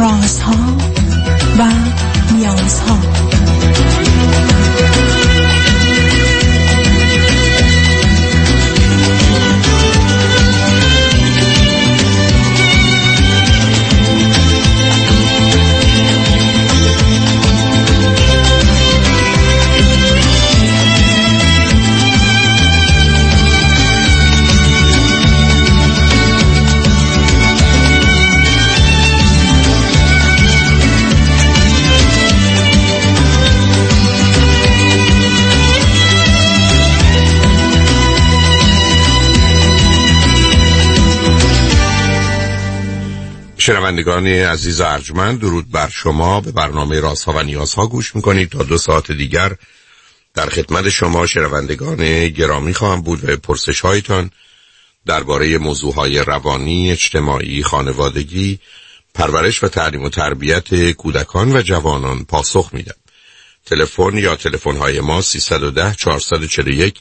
رازها و نیازها. شنوندگان عزیز ارجمند، درود بر شما. به برنامه رازها و نیازها گوش میکنید. تا 2 ساعت دیگر در خدمت شما شنوندگان گرامی خواهم بود و پرسش هایتان درباره موضوعهای روانی، اجتماعی، خانوادگی، پرورش و تعلیم و تربیت کودکان و جوانان پاسخ میدم. تلفن یا تلفن های ما 310 441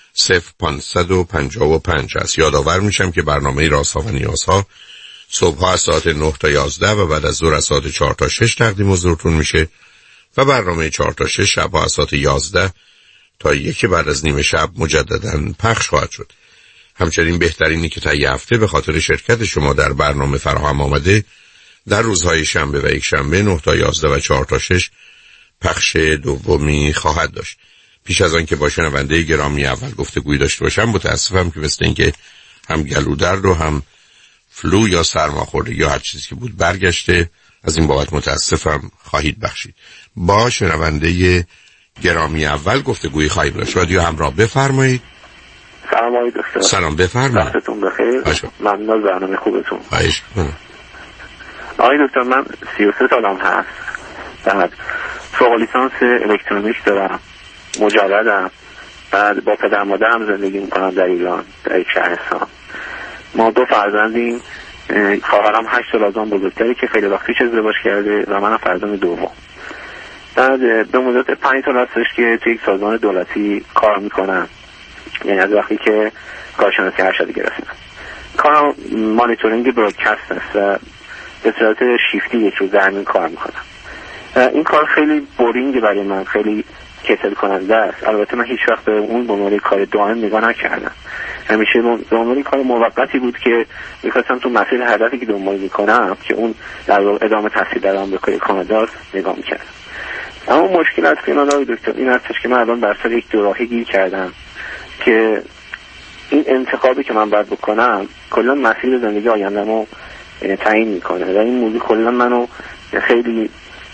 0555 است. یادآور میشم که برنامه رازها و نیازها صبح از ساعت 9 تا 11 و بعد از ظهر از ساعت 4 تا 6 تقدیم حضورتون میشه و برنامه 4 تا 6 شب از ساعت 11 تا 1 بعد از نیم شب مجددا پخش خواهد شد. همچنین بهترینی که طی هفته به خاطر شرکت شما در برنامه فراهم آمده در روزهای شنبه و یک شنبه 9 تا 11 و 4 تا 6 پخش دومی خواهد داشت. پیش از آن که با شنونده گرامی اول گفتگوی داشته باشم، متاسفم که مثل اینکه هم گلو درد و هم فلو یا سرماخوردگی یا هر چیزی که بود برگشته. از این بابت متاسفم، خواهید بخشید. با شنونده گرامی اول گفتگوی خواهیم داشت. رادیو همراه، بفرمایید. سلام آقای دکتر. سلام، بفرمایید. وقتتون بخیر. ممنون از برنامه خوبتون. خواهش می‌کنم. آقای دکتر، من 33 سالم هست. بعد فوق لیسانس الکترونیک دارم. مجردم. بعد با پدر مادرم زندگی می‌کنم در ایران، در یک شهرستان. ما 2 فرزندیم. خواهرم 8 سال از من بزرگتره که خیلی وقت پیش ازدواج کرده و منم فرزند دوم. بعد به مدت 5 سال هستش که توی یک سازمان دولتی کار میکنم. یعنی از وقتی که کارشناسی ارشدی گرفتم. کارم مانیتورینگ برادکست است و به صورت شیفتی یک روز زمین کار میکنم. این کار خیلی بورینگ برای من، خیلی کسل کننده است. البته من هیچ وقت به اون به عنوان کار دائم نگاه نکردم. همیشه به عنوان کار موقتی بود که می‌خواستم تو مسیر هدفی که دنبال می‌کنم که اون در واقع ادامه تحصیل در آمریکای کانادا نگاه می‌کردم. اما مشکل از این آقای دکتر این هستش که من الان بر سر یک دوراهی گیر کردم که این انتخابی که من باید بکنم کلا مسیر زندگی آینده‌مو تعیین می‌کنه و این موضوع کلا منو خیلی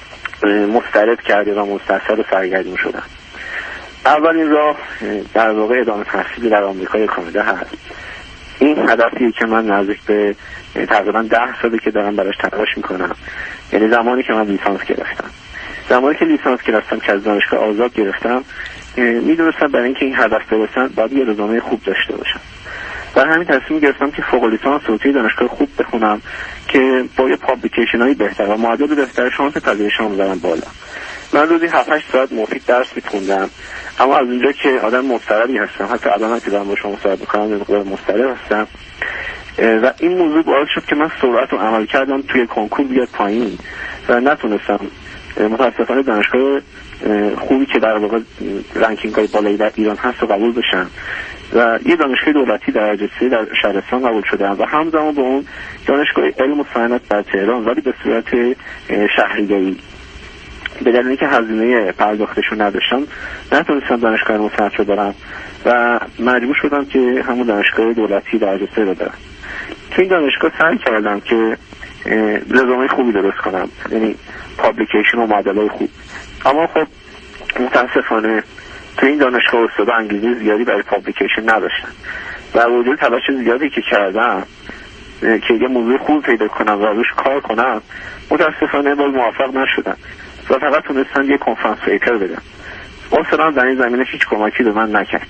مضطرب کرده و مستعصب سرگردون شدم. اولین راه در واقع ادامه تحصیل در آمریکای کانادا هست. این هدفیه که من نزدیک به تقریبا 10 ساله که دارم براش تلاش میکنم. یعنی زمانی که من لیسانس گرفتم، زمانی که لیسانس گرفتم که از دانشگاه آزاد گرفتم، میدونستم برای اینکه این هدف برسم باید یه رزومه خوب داشته باشم. برای همین تصمیم گرفتم که فوق لیسانس رو توی دانشگاه خوب بخونم که با یه پابلیکیشن هایی بهتر و معدل بهتر شانس پذیرشم بذارم بالا. من روزی 7-8 ساعت مفید درس می‌خوندم، اما از اونجا که آدم مضطربی هستم، حتی الان که دارم با شما صحبت می‌کنم مقدار مضطرب هستم و این موضوع باعث شد که من سرعت و عمل کردم توی کنکور بیاد پایین و نتونستم متأسفانه دانشگاه خوبی که در واقع رنکینگ‌های بالایی در ایران هست رو قبول بشم و یه دانشگاه دولتی درجه 3 در شهرستان قبول شدم و همزمان با اون دانشگاه علم و صنعت در تهران، ولی به صورت شهریه‌ای. به دلیل اینکه هزینه پرداختشو نداشتم نتونستم دانشگاه مصنف رو برم و مجبور شدم که همون دانشگاه دولتی درجه 3 رو برم. تو این دانشگاه سعی کردم که رزومه خوبی درست کنم، یعنی پابلیکیشن و معادلای خوب. اما خب متاسفانه تو این دانشگاه استاد انگلیسی زیادی برای پابلیکیشن نداشتن و وجود تلاش زیادی که کردم که یه موضوع خوب پیدا کنم و روش کار کنم، متاسفانه باز موفق نشدم و فقط تونستم یه کنفرانس پیپر بدم. اصلا در این زمینه هیچ کمکی به من نکرد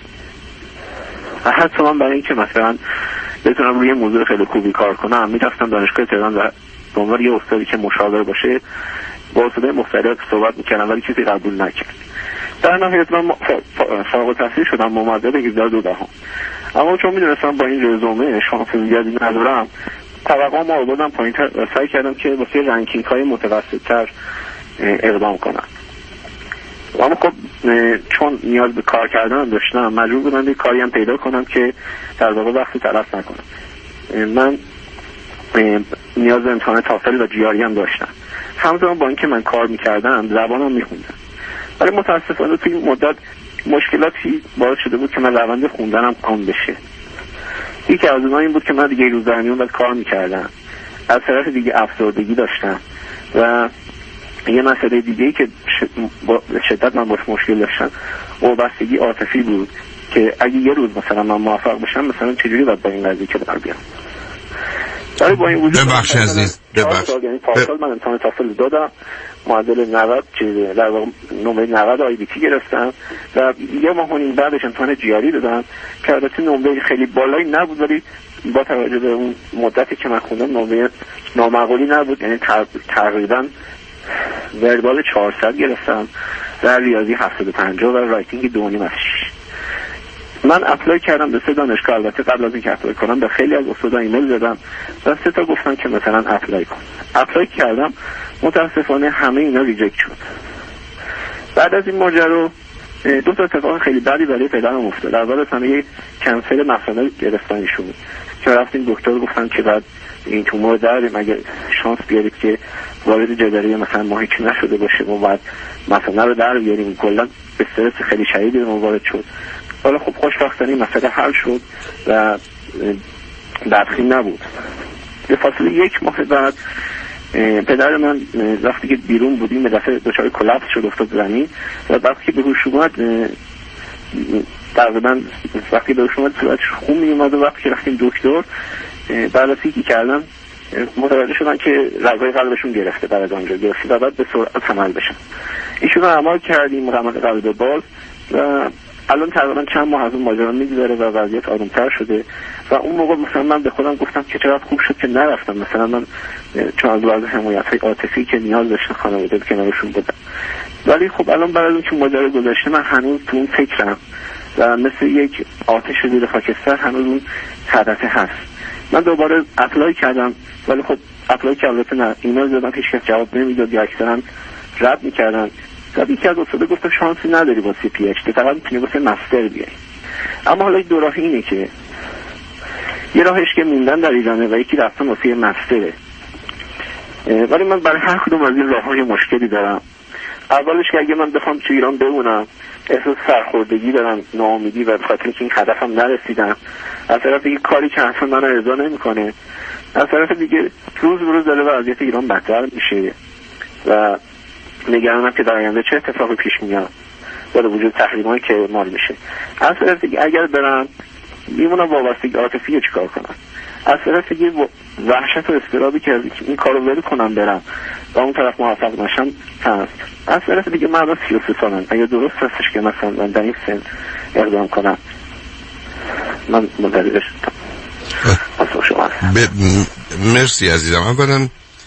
و حتی من برای اینکه مثلا بتونم روی موضوع خیلی خوبی کار کنم میرفتم دانشگاه تهران و به عنوان یه استادی که مشاور باشه با استادای مختلف صحبت میکردم ولی چیزی قبول نکرد. در نهایت من فارغ التحصیل شدم با مدرک 12 اما چون میدونستم با این رزومه شانس زیادی ندارم توقعم آوردم پایین‌تر و سعی کردم که واسه رنکینگ های متوسط‌تر اقدام کنم. اما خب چون نیاز به کار کردن داشتم مجبور بودم یه کاری هم پیدا کنم که در واقع وقتی تلف نکنم. من نیاز به امتحان تافل و جیاری هم داشتم. همزمان با اینکه من کار میکردم زبانم میخوندم، ولی متاسفانه توی این مدت مشکلاتی باعث شده بود که من روند خوندنم کم بشه. یکی از اونها این بود که من دیگه روز در میون باید کار میکردم، از طرف دیگه افسردگی داشتم و یه مسئله دیگه‌ای که شدت من باش مشکل داشتم وابستگی عاطفی بود که اگه یه روز مثلا من موفق بشم مثلا چجوری باید با این قضیه کنار بیام. ولی با این وجود ببخش عزیز یعنی پارسال من امتحان تافل دادم، معدل 90 در واقع نمره 90 IBT گرفتم و یه ماه و نیم بعدش امتحان جیاری دادم که البته نمره خیلی بالایی نبود، ولی با توجه به اون مدتی که من خوندم نمره نامعقولی نبود، یعنی تقریبا وربال 400 گرفتم و ریاضی 750 و رایتینگ 2.5 از 6. من اپلای کردم به 3 دانشگاه. البته قبل از اینکه اپلای کنم به خیلی از استادا ایمیل زدم و 3 تا گفتن که مثلا اپلای کن. اپلای کردم، متاسفانه همه اینا ریجکت شد. بعد از این ماجرا 2 تا اتفاق خیلی بدی برای پدرم افتاد. اول از همه یک کنسل مثانه گرفتن شد که رفتیم دکتر گفتن که بعد این تومور داریم، اگه شانس بیارید که وارد جدری مثلا ماهیچ نشده باشه و بعد مثانه رو در بیاریم. کلا استرس خیلی شدیدی وارد شد. حالا خب خوشبختانه مسئله حل شد و بدخیم نبود. به فاصله 1 ماه بعد پدر من وقتی که بیرون بودیم به دفعه دچار کلاپس شد، افتاد زمین و وقتی که به هوش اومد تقریبا وقتی به هوش اومد صورتش خون میومد و وقتی که رفتیم دکتر بررسی که کردن متوجه شدن که رگ‌های قلبشون گرفته، بعد از آنجا گرفته و بعد به سرعت عمل بشن. ایشون رو عمل کردیم قمر قلب باز و الان تقریبا چند ماه از اون ماجرا میگذره و وضعیت آرومتر شده و اون موقع مثلا من به خودم گفتم که چقدر خوب شد که نرفتم، مثلا من چون از لحاظ حمایت‌های عاطفی که نیاز داشتن خانواده کنارشون بودم. ولی خب الان بعد از اینکه ماجرا گذشته من هنوز تو اون فکرم و مثل یک آتش زیر خاکستر هنوز اون حدث هست. من دوباره اپلای کردم ولی خب اپلای که البته نه ایمیل دادم که هیچ جواب نمیداد یا اکثرا رد می‌کردن. بعد یکی از استادا گفت شانسی نداری واسه پی اچ دی، فقط میتونی واسه مستر بیای. اما حالا دو راه اینه که یه راهش که موندن در ایرانه و یکی رفتن واسه مستره. ولی من برای هر کدوم از این راه‌های مشکلی دارم. اولش که اگه من بخوام تو ایران بمونم احساس سرخوردگی دارم، ناامیدی و به خاطر اینکه این هدفم نرسیدم. از طرف دیگه کاری که اصلا منو ارضا نمی‌کنه، از طرف دیگه روز به روز داره وضعیت ایران بدتر میشه و نگرانم که در آینده چه اتفاقی پیش میاد با وجود تحریمایی که اعمال میشه. از طرف دیگه اگر برم میمونم وابستگی عاطفی چیکار کنم، از طرف دیگه وحشت و اضطرابی که این کارو ول کنم برم و اون طرف موفق نشم هست. از طرف دیگه من الان 33 سالم، اگه درست هستش که مثلا من در این سن اقدام کنم من منتظرش مرسی عزیزم. اولا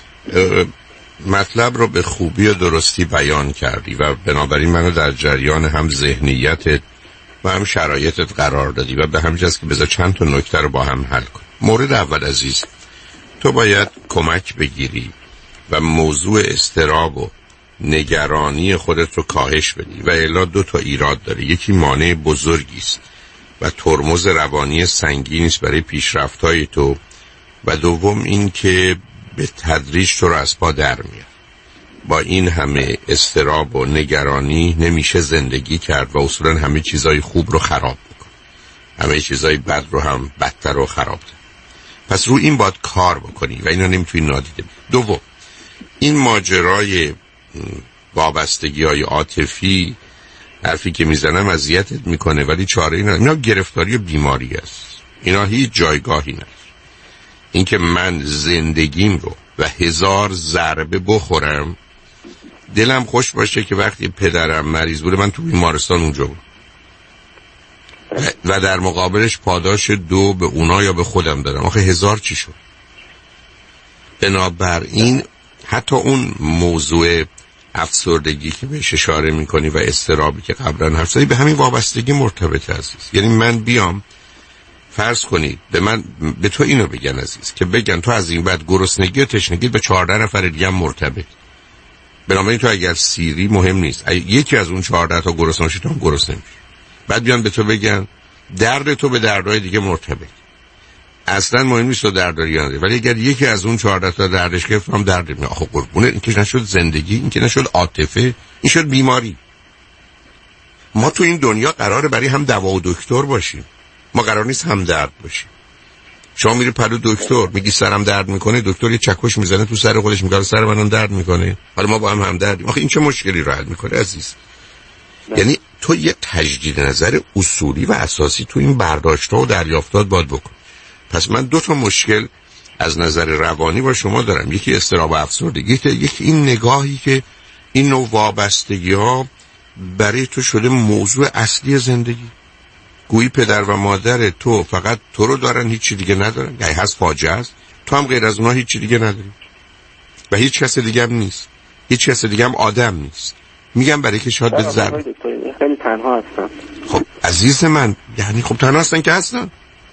مطلب رو به خوبی و درستی بیان کردی و بنابراین منو در جریان هم ذهنیتت و هم شرایطت قرار دادی و به همین جاست که بذار چند تا نکته رو با هم حل کن. مورد اول عزیز، تو باید کمک بگیری و موضوع اضطراب و نگرانی خودت رو کاهش بدی و الا 2 تا ایراد داره. یکی مانع بزرگی است و ترمز روانی سنگینی است برای پیشرفت‌های تو و دوم این که به تدریج تو رو از پا در میاد. با این همه اضطراب و نگرانی نمیشه زندگی کرد و اصولا همه چیزای خوب رو خراب میکنه، همه چیزای بد رو هم بدتر و خراب ده. پس رو این باید کار بکنی و اینو نمیتونی نادیده. دوم، این ماجرای وابستگی های عاطفی حرفی که میزنم اذیتت میکنه ولی چاره اینا گرفتاری و بیماری است. اینا هیچ جایگاهی نداره. اینکه من زندگیم رو و 1000 ضربه بخورم دلم خوش باشه که وقتی پدرم مریض بوده من تو بیمارستان اونجا بودم و در مقابلش پاداش 2 به اونا یا به خودم دادم. آخه 1000 چی شد؟ بنابراین حتی اون موضوع افسردگی که بهش اشاره میکنی و اضطرابی که قبلا حرف زدی به همین وابستگی مرتبط عزیز. یعنی من بیام فرض کنید به تو اینو بگن عزیز، که بگن تو از این بعد گرسنگی و تشنگی به 14 نفر دیگه هم مرتبط. بنابراین تو اگر سیری مهم نیست، یکی از اون 14 تا گرسنه باشی تو هم گرسنه میشی. بعد بیان به تو بگن درد تو به دردهای دیگه مرتبط. اصلا مهم نیست تو درد داری یا نداری، ولی اگر یکی از اون 14 تا دردش گرفت هم درد میاد. آخه قربونه، این که نشد زندگی، این که نشد عاطفه، این شد بیماری. ما تو این دنیا قراره برای هم دوا و دکتر باشیم، ما قرار نیست هم درد باشیم. شما میری پلو دکتر، میگی سرم درد میکنه، دکتر یه چکش میزنه تو سر خودش، میگه سر منم درد میکنه، حالا ما با هم دردیم. آخه این چه مشکلی رو حل میکنه عزیز؟ یعنی تو یه تجدید نظر اصولی و اساسی تو این برداشت‌ها و دریافتات باید بکن. پس من 2 تا مشکل از نظر روانی با شما دارم، یکی اضطراب و افسردگی، یکی این نگاهی که این نوع وابستگی‌ها برای تو شده موضوع اصلی زندگی. گویی پدر و مادر تو فقط تو رو دارن، هیچی دیگه ندارن. یعنی هست فاجعه است، تو هم غیر از اونها هیچی دیگه نداری و هیچ کس دیگه هم نیست، هیچ کس دیگه هم آدم نیست. میگم برای که شاید به ضرر خیلی تنها هستن. خب عزیز من، یعنی خب تنها هستن که هستن.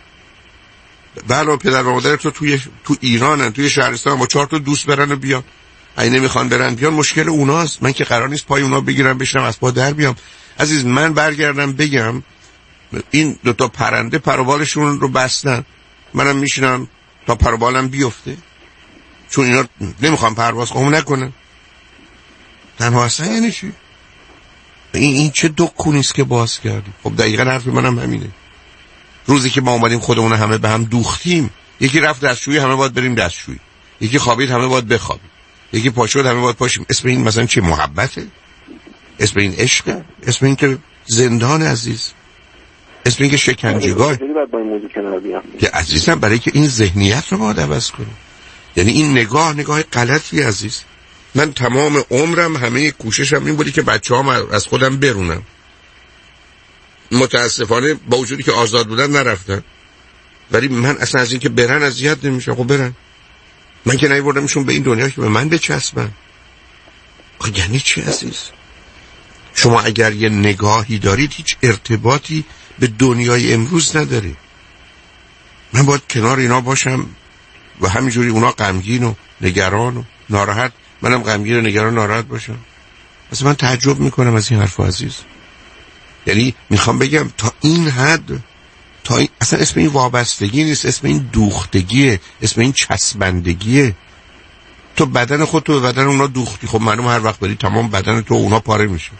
بله، پدر و مادر تو ایرانن، توی شهرستان با 4 تا دوست برن و بیان. اگه نمیخوان برن بیان، مشکل اوناست. من که قرار نیست پای اونا بگیرم بشنم از پا در بیام. عزیز من برگردم بگم این 2 تا پرنده پروبالشون رو بستن، منم میشینم تا پروبالم بیفته، چون اینا نمیخوان پرواز نکنن. تنها هستن یعنی چی؟ این چه دکونیست که باز کردیم. خب دقیقا حرف منم همینه. روزی که ما اومدیم خودمون همه به هم دوختیم، یکی رفت دستشویی همه باید بریم دستشویی، یکی خوابید همه باید بخوابیم، یکی پاشد همه باید پاشیم. اسم این مثلا چه محبته؟ اسم این عشقه؟ اسم این که زندان عزیز؟ اسم این که شکنجهگاه؟ که عزیزم برای که این ذهنیت رو باید عوض کنیم. یعنی این نگاه غلطی عزیز. من تمام عمرم همه کوششم این بودی که بچه‌هام از خودم برونم. متاسفانه با وجودی که آزاد بودن نرفتن، ولی من اصلا از این که برن اذیت نمیشم. خب برن، من که نیوردمشون به این دنیا که به من بچسبن. یعنی چی عزیز؟ شما اگر یه نگاهی دارید هیچ ارتباطی به دنیای امروز نداری. من باید کنار اینا باشم و همینجوری اونا غمگین و نگران و ناراحت، منم غمگین و نگران ناراحت باشم. اصلا من تعجب میکنم از این حرف عزیز. یعنی میخوام بگم تا این حد، اصلا اسم این وابستگی نیست، اسم این دوختگیه، اسم این چسبندگیه. تو بدن خود تو به بدن اونا دوختی، خب معلوم هر وقت بری تمام بدن تو اونا پاره میشه.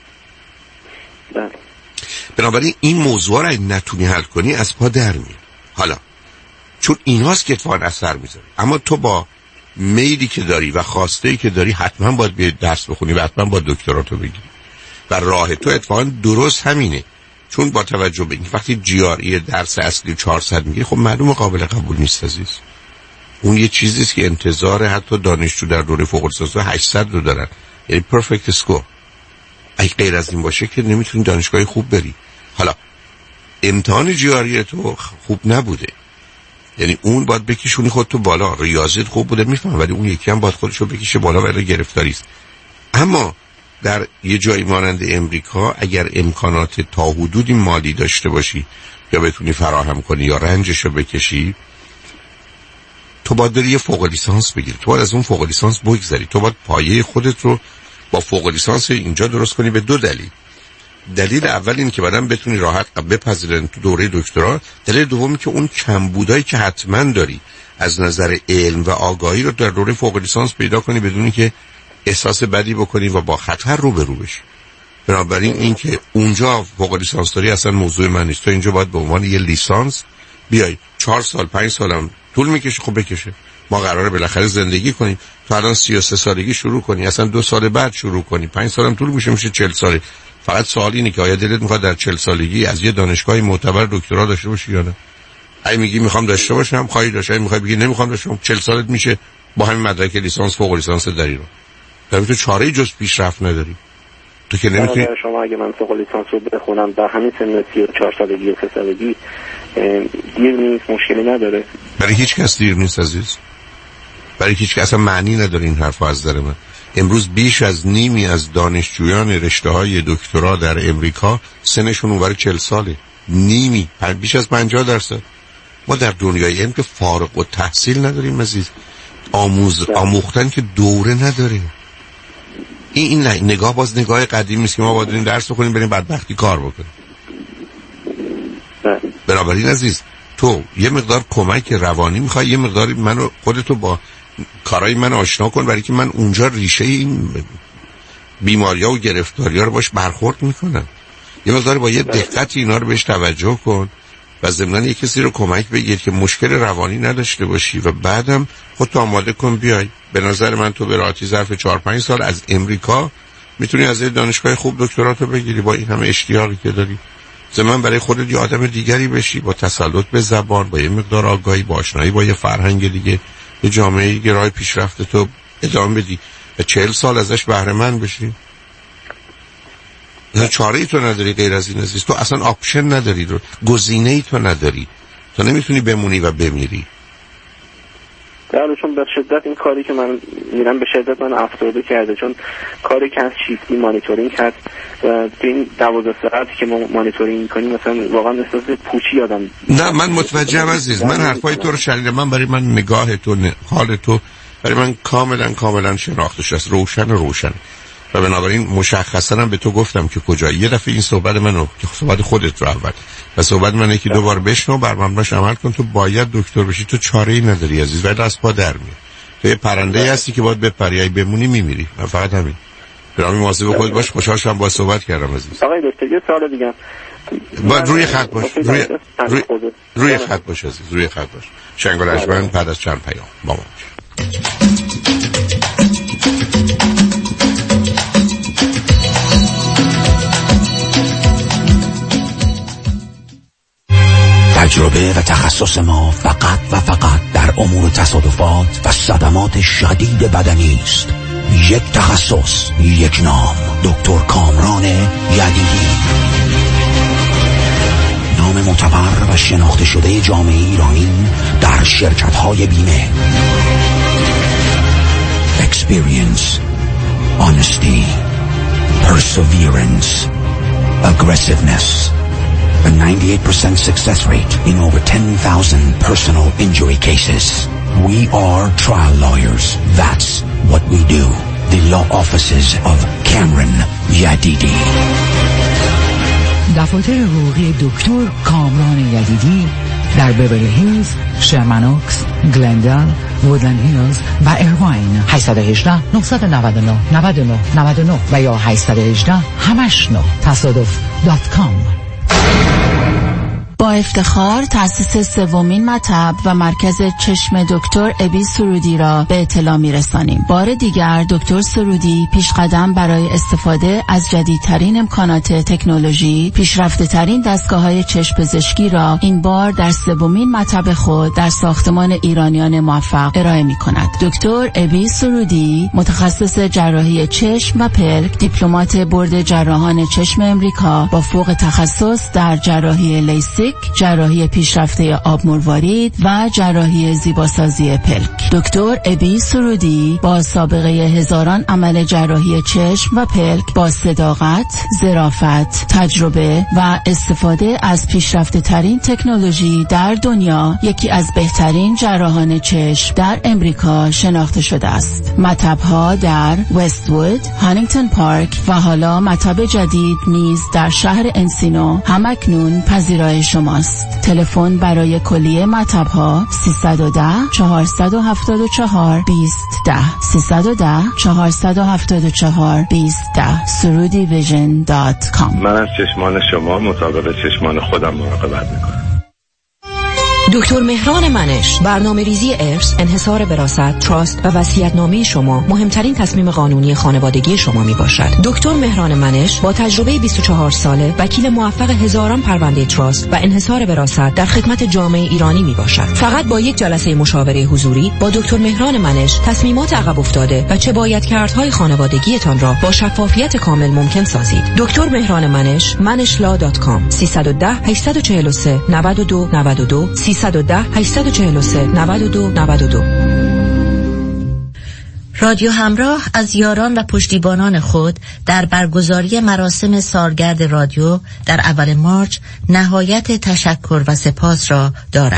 بنابراین این موضوع رو نتونی حل کنی از پا در میاد. حالا چون ایناست که اتفاقا اثر میذاره، اما تو با میلی که داری و خواسته‌ای که داری حتما باید بیای درس بخونی و حتما باید دکتراتو بگیری و راه تو اتفاقا درست همینه. چون با توجه به این وقتی جی درس اصلی 400 میگیری، خب معلومه قابل قبول نیست عزیز. اون یه چیزیست که انتظار حتی دانشجو در دوره فوق لیسانس 800 رو دارن، یعنی پرفکت اسکور. اگه غیر از این باشه که نمیتونی دانشگاه خوب بری. حالا امتحان جی تو خوب نبوده، یعنی اون باید بکشونی خودتو بالا. ریاضیت خوب بوده میفهم، ولی اون یکی هم باید خودشو بکشه بالا، ولی گرفتاری است. اما در یه جایی مانند امریکا اگر امکانات تا حدودی مالی داشته باشی یا بتونی فراهم کنی یا رنجشو بکشی، تو باید بری یه فوق لیسانس بگیری، تو باید از اون فوق لیسانس بگذری، تو باید پایه خودت رو با فوق لیسانس اینجا درست کنی. به 2 دلیل. دلیل اول این که بعداً بتونی راحت بپذیرن تو دوره دکترا. دلیل دومی که اون کمبودایی که حتما داری از نظر علم و آگاهی رو در دوره فوق لیسانس پیدا کنی بدونی که احساس بدی بکنی و با خطر روبرو بشی. بنابراین این که اونجا فوق لیسانس داری اصلا موضوع من نیست. تو اینجا باید به عنوان یه لیسانس بیای. 4 سال 5 سالم طول میکشه، خب بکشه. ما قراره بالاخره زندگی کنیم. تو الان 33 سالگی شروع کنی، اصلا 2 سال بعد شروع کنی، 5 سالم طول میشه 40 ساله. فقط سوال اینه که آیا دلت میخواد در 40 سالگی از یه دانشگاه معتبر دکترا داشته باشی یا نه؟ اگه میگی میخوام داشته باشم، خواهی داشته. اگه میخوای بگی نمیخوام داشته باشم، 40 سالت میشه با همین مدرک لیسانس فوق لیسانس در ایران. تو چاره‌ای جز پیشرفت نداری. تو که نمیتونی. شما اگه من فوق لیسانس رو بخونم در همین سن 34 سالگی و 3 سالگی دیر نیست، مشکلی نداره. برای هیچ کس دیر نیست عزیز. برای هیچ کس اصلا معنی نداره این حرفا از در من. امروز بیش از نیمی از دانشجویان رشته‌های دکترا در امریکا سنشون اونور 40 ساله. نیمی، بیش از 50%. ما در دنیای علم که فارغ التحصیل نداریم عزیز، آموختن که دوره نداریم. این نگاه باز نگاه قدیمی است که ما باید این درس بخونیم بریم بدبختی کار بکنیم. بنابراین عزیز تو یه مقدار کمک روانی میخوای، یه مقدار منو خودتو با کارهای من آشنا کن، برای که من اونجا ریشه این بیماری‌ها و گرفتاری‌ها رو باش برخورد میکنم. یه مقدار با یه دقت اینا رو بهش توجه کن و ضمناً یه کسی رو کمک بگیر که مشکل روانی نداشته باشی و بعدم خودتو آماده کن بیای. به نظر من تو به راحتی ظرف 4-5 سال از امریکا میتونی از دانشگاه خوب دکتراتو بگیری با این همه اشتیاقی که داری. ضمن برای خودت یه آدم دیگری بشی با تسلط به زبان، با یه مقدار آگاهی، با آشنایی با یه فرهنگ دیگه، یه جامعه دیگه راه پیشرفت تو ادامه بدی و 40 سال ازش بهره مند بشی. چاره‌ای تو نداری غیر از این عزیز. تو اصلا آپشن نداری، رو گزینه‌ای تو نداری. تو نمیتونی بمونی و بمیری. چون به شدت این کاری که من میرم به شدت من افسرده کرده، چون کاری که از شیفتی مانیتورینگ هست و این 12 ساعتی که ما مانیتورینگ میکنیم مثلا واقعا احساس پوچی آدم. نه من متوجهم عزیز، من حرفای تو رو شنیدم، من برای من نگاه تو حال تو برای من کاملا شناخته شده، روشن و بنابراین مشخصا هم به تو گفتم که کجایی. یه دفعه این صحبت منو که صحبت خودت رو اول و صحبت من یکی دو بار بشنو، بر مبناش عمل کن. تو باید دکتر بشی، تو چاره‌ای نداری عزیز، ولی از پا در میاد. تو یه پرنده هستی که باید بپری، بمونی میمیری. فقط همین. برام مواظب خودت باش. خوشحال شدم با صحبت کردم عزیز. آقای دکتر یه سوال دیگه. باید روی خط باش. روی خط باش عزیز، روی خط باش. شنگ و لجبند بعد از چند پیام با ما باش. تجربه و تخصص ما فقط در امور تصادفات و صدمات شدید بدنی است. یک تخصص، یک نام، دکتر کامران یدیدی. نام معتبر و شناخته شده جامعه ایرانی در شرکت‌های بیمه. Experience, honesty, perseverance, aggressiveness. A 98% success rate in over 10,000 personal injury cases. We are trial lawyers. That's what we do. The law offices of Cameron Yadidi. دفاتر حقوقی دکتر کامران یدیدی در بیولی هیلز، شرمن اوکس، گلندل، وودلند هیلز و ایرواین. 818 999 99 99 و یا 818 همش 9 تصادف.com. با افتخار تأسیس سومین مطب و مرکز چشم دکتر ابی سرودی را به اطلاع می‌رسانیم. بار دیگر دکتر سرودی پیشقدم برای استفاده از جدیدترین امکانات تکنولوژی، پیشرفته‌ترین دستگاه‌های چشم پزشکی را این بار در سومین مطب خود در ساختمان ایرانیان موفق ارائه می‌کند. دکتر ابی سرودی متخصص جراحی چشم و پلک، دیپلمات بورد جراحان چشم امریکا با فوق تخصص در جراحی لیسیک، جراحی پیشرفته آب مروارید و جراحی زیباسازی پلک. دکتر ابی سرودی با سابقه هزاران عمل جراحی چشم و پلک با صداقت، ظرافت، تجربه و استفاده از پیشرفته ترین تکنولوژی در دنیا یکی از بهترین جراحان چشم در امریکا شناخته شده است. مطب‌ها در وست‌وود، هانینگتون پارک و حالا مطب جدید نیز در شهر انسینو همکنون پذیرای شماست. تلفن برای کلیه مطب‌ها 310 474 2010 310 474 2010 surudivision.com. من از چشمان شما مطابق چشمان خودم مراقبت میکنم. دکتر مهران منش، برنامه ریزی ارث، انحصار وراثت، تراست و وصیت‌نامه شما مهمترین تصمیم قانونی خانوادگی شما می باشد. دکتر مهران منش با تجربه 24 ساله، وکیل موفق هزاران پرونده تراست و انحصار وراثت در خدمت جامعه ایرانی می باشد. فقط با یک جلسه مشاوره حضوری با دکتر مهران منش تصمیمات عقب افتاده و چه باید کردهای خانوادگیتان را با شفافیت کامل ممکن سازید. دکتر مهران منش، manishla.com 310 843 92 92 310 843 92 92. رادیو همراه از یاران و پشتیبانان خود در برگزاری مراسم سالگرد رادیو در اول مارس نهایت تشکر و سپاس را دارد.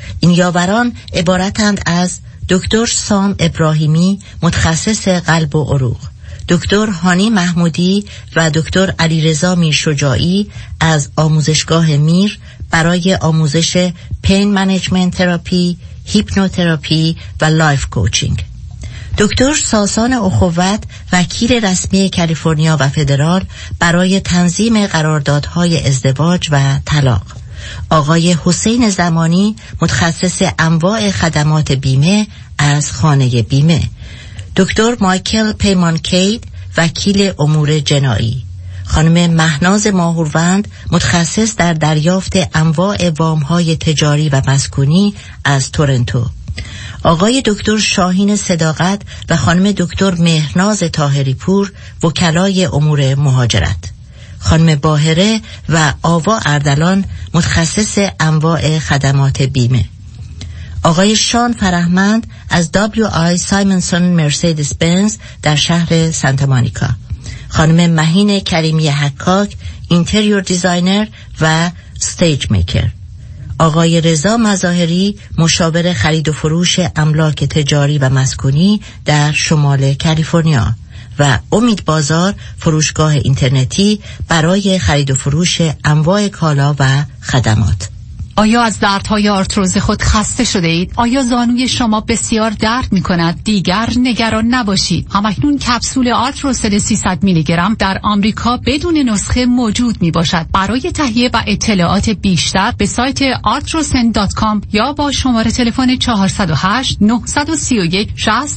این یاوران عبارتند از دکتر سام ابراهیمی متخصص قلب و عروق، دکتر هانی محمودی و دکتر علیرضا میرشجاعی از آموزشگاه میر برای آموزش پین منیجمنت تراپی، هیپنوتراپی و لایف کوچینگ. دکتر ساسان اخوت وکیل رسمی کالیفرنیا و فدرال برای تنظیم قراردادهای ازدواج و طلاق. آقای حسین زمانی متخصص انواع خدمات بیمه از خانه بیمه. دکتر مایکل پیمانکید وکیل امور جنایی. خانم مهناز ماهوروند متخصص در دریافت انواع وام‌های تجاری و مسکونی از تورنتو. آقای دکتر شاهین صداقت و خانم دکتر مهناز طاهری پور وکلای امور مهاجرت. خانم باهره و آوا اردلان متخصص انواع خدمات بیمه. آقای شان فرهمند از WI سایمنسون مرسیدس بنز در شهر سانتا مونیکا. خانم مهین کریمی حکاک اینتریور دیزاینر و استیج میکر. آقای رضا مظاهری مشاور خرید و فروش املاک تجاری و مسکونی در شمال کالیفرنیا و امید بازار فروشگاه اینترنتی برای خرید و فروش انواع کالا و خدمات. آیا از دردهای آرتروز خود خسته شده اید؟ آیا زانوی شما بسیار درد می کند؟ دیگر نگران نباشید. همکنون کپسول آرتروسن 300 میلی گرم در آمریکا بدون نسخه موجود می باشد. برای تهیه و اطلاعات بیشتر به سایت artrosen.com یا با شماره تلفن 408 931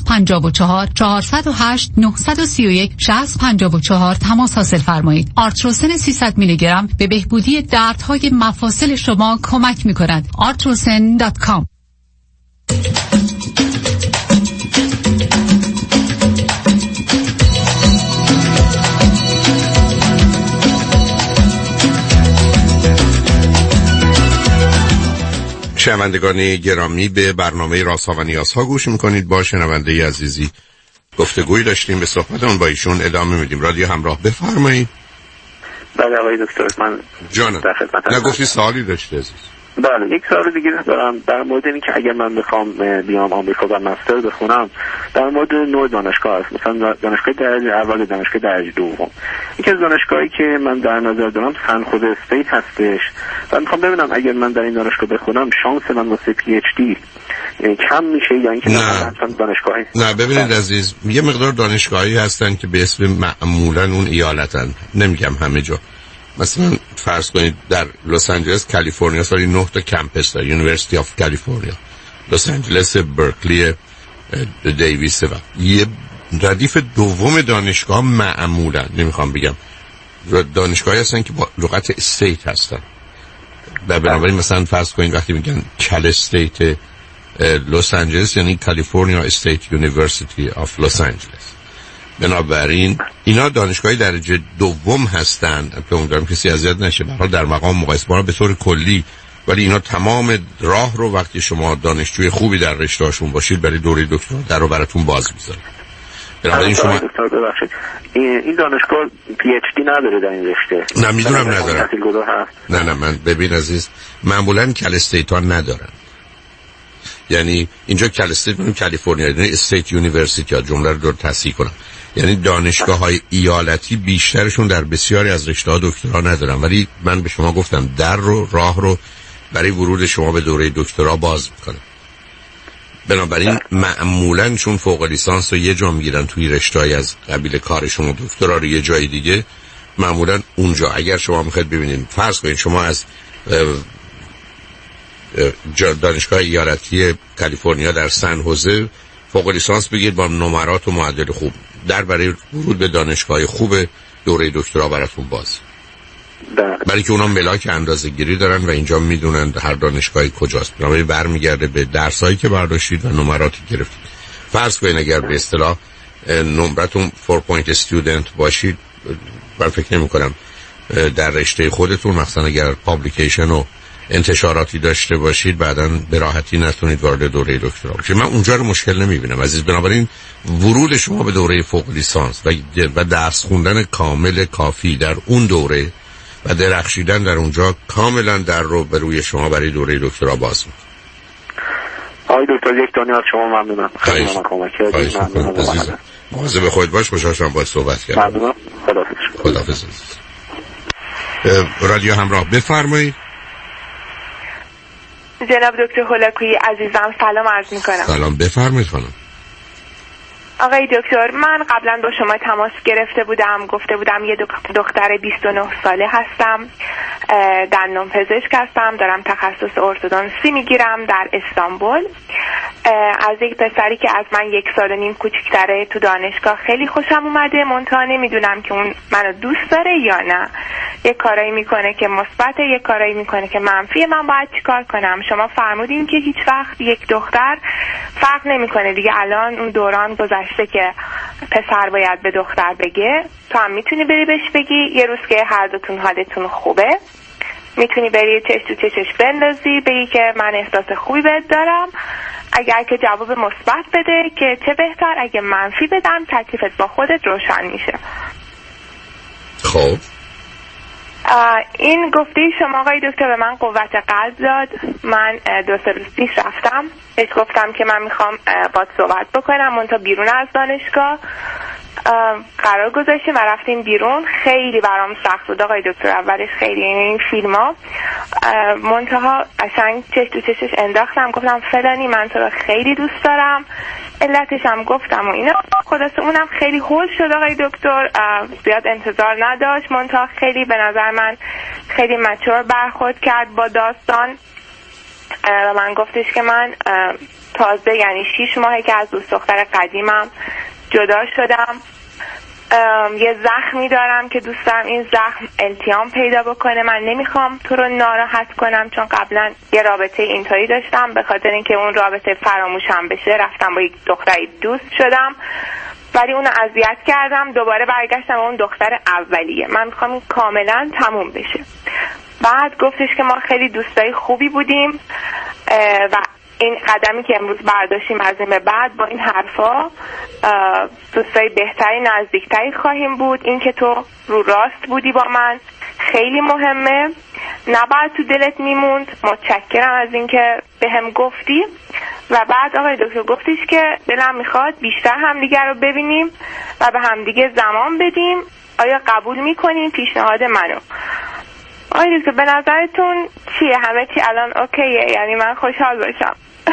6054 408 931 6054 تماس حاصل فرمایید. آرتروسن 300 میلی گرم به بهبودی دردهای مفاصل شما کمک می کند. artrosen.com. شنوندگان گرامی، به برنامه رازها و نیازها گوش میکنید. با شنونده عزیزی گفتگوی داشتیم، به صحبتمون با ایشون ادامه میدیم. رادیو همراه، بفرمایید. بله آقای دکتر، من جانم نگفتی سوالی داشته عزیز؟ بله، یک سوال دیگه دارم در مورد این که اگر من بخوام بیام آمریکا و مستر بخونم، در مورد نوع دانشگاه است. مثلا دانشگاه درجه اول، دانشگاه درجه دوم. یکی از دانشگاهی که من در نظر دارم سن خود استیت هستش و میخوام ببینم اگر من در این دانشگاه بخونم شانس من واسه پی اچ دی کم میشه یا اینکه نه دانشگاهی. نه ببینید عزیز، یه مقدار دانشگاهی هستن که به اسم معمولا اون ایالتن، نمیگم همه جا. مثلا فرض کنید در لس آنجلس کالیفرنیا سالی 9 تا کمپس داره، یونیورسیتی آف کالیفرنیا، لس آنجلس، برکلی، دیویس و یه ردیف دوم دانشگاه معمولا، نمیخوام بگم دانشگاهی هستن که با لغت استیت هستن. بنابراین مثلا فرض کنید وقتی میگن کال استیت لس آنجلس یعنی کالیفرنیا استیت یونیورسیتی آف لس آنجلس. بنابراین اینا دانشگاهی درجه دوم هستند که امیدوارم کسی اذیت نشه. به هر حال در مقام مقایسه به طور کلی، ولی اینا تمام راه رو وقتی شما دانشجوی خوبی در رشته‌هاشون باشید برای دوره دکترا در رو براتون باز می‌ذاره. بنابراین شما این دانشگاه پی اچ دی نداره در این رشته. نه میدونم نداره. نه من ببین عزیز، معمولاً کال استیت ها ندارن. یعنی اینجا کال استیت کالیفرنیا، یعنی استیت یونیورسیتی ها، جمله رو درست تصحیح کنم، یعنی دانشگاه‌های ایالتی بیشترشون در بسیاری از رشته‌ها دکترا ندارن، ولی من به شما گفتم در رو راه رو برای ورود شما به دوره دکترا باز می‌کنه. بنابراین معمولاً چون فوق لیسانس رو یه جا میگیرن توی رشته‌ای از قبیل کارشون و دکترا رو یه جای دیگه، معمولاً اونجا اگر شما می‌خواید ببینید، فرض کنید شما از دانشگاه ایالتی کالیفرنیا در سن هوزه فوق لیسانس بگید با نمرات و معدل خوب، در برای ورود به دانشگاه خوب دوره دکترا براتون باز. برای که اونا ملاک اندازه‌گیری دارن و اینجا میدونن هر دانشگاهی کجاست. بنابراین برمیگرده به درسایی که برداشتید و نمراتی گرفتید. فرض کنید اگر به اصطلاح نمرتون 4 پوینت استودنت باشید، من فکر نمی‌کنم در رشته خودتون مثلا اگر پابلیکیشن و انتشاراتی داشته باشید بعداً به راحتی نتونید وارد دوره دکترا بشید. من اونجا رو مشکل نمیبینم عزیز. بنابراین ورود شما به دوره فوق لیسانس و درس خوندن کامل کافی در اون دوره و درخشیدن در اونجا کاملا در رو به روی شما برای دوره دکترا باز می‌کنه. دکتر یک دنیا از شما ممنونم. خیلی ممنونم. مواظب خودت باش. خوشحال شدم باهات صحبت کردم. ممنونم. خداحافظ. رادیو همراه بفرمایید. جناب دکتر هولاکویی عزیزم سلام عرض میکنم. سلام بفرمایید خانم. آقای دکتر من قبلا با شما تماس گرفته بودم، گفته بودم یه دختر 29 ساله هستم، دندان پزشک هستم، دارم تخصص ارتودنسی میگیرم در استانبول. از یک پسری که از من 1.5 سال کوچیک‌تره تو دانشگاه خیلی خوشم اومده، منتها نمیدونم که اون منو دوست داره یا نه. یه کارایی میکنه که مثبته، یه کارایی میکنه که منفیه. من باید چیکار کنم؟ شما فرمودین که هیچ وقت یک دختر فرق نمیکنه دیگه. الان اون دوران گذشته که پسر باید به دختر بگه. تو هم میتونی بری بهش بگی یه روز که هر دوتون حالتون خوبه، میتونی بری چش تو چشش بندازی بگی که من احساس خوبی بهت دارم. اگر که جواب مثبت بده که چه بهتر، اگه منفی بدم تکلیفت با خودت روشن میشه. خب این گفته شما آقای دکتر به من قوت قلب داد. من 2 روز پیش رفتم بهش گفتم که من میخوام باهات صحبت بکنم، منتها بیرون از دانشگاه قرار گذاشتیم و رفتیم بیرون. خیلی برام سخت بود آقای دکتر اولش، خیلی این فیلم‌ها، منتها قشنگ چش تو چشش انداختم، گفتم فلانی من تو رو خیلی دوست دارم، علتش هم گفتم و اینا. خلاصه اونم خیلی هول شد آقای دکتر، زیاد انتظار نداشت، منتها خیلی به نظر من خیلی مچور برخورد کرد با داستان و من گفتش که من تازه یعنی 6 ماهه که از دوست دختر قدیمم جدا شدم، یه زخمی دارم که دوست دارم این زخم التیام پیدا بکنه. من نمیخوام تو رو ناراحت کنم، چون قبلا یه رابطه اینطوری داشتم، به خاطر اینکه اون رابطه فراموشم بشه رفتم با یک دختری دوست شدم ولی اونو اذیت کردم، دوباره برگشتم اون دختر اولیه. من میخوام این کاملا تموم بشه. بعد گفتش که ما خیلی دوستای خوبی بودیم و این قدمی که امروز برداشتیم از این به بعد با این حرفا دوستای بهتری نزدیکتری خواهیم بود. این که تو رو راست بودی با من خیلی مهمه، نباید تو دلت میموند. متشکرم از این که به هم گفتی. و بعد آقای دکتر گفتیش که دلم میخواد بیشتر همدیگه رو ببینیم و به همدیگه زمان بدیم. آیا قبول میکنین پیشنهاد منو؟ آقای دکتر به نظرتون چیه؟ همه چی الان اوکیه؟ یعنی من خوشحال باشم؟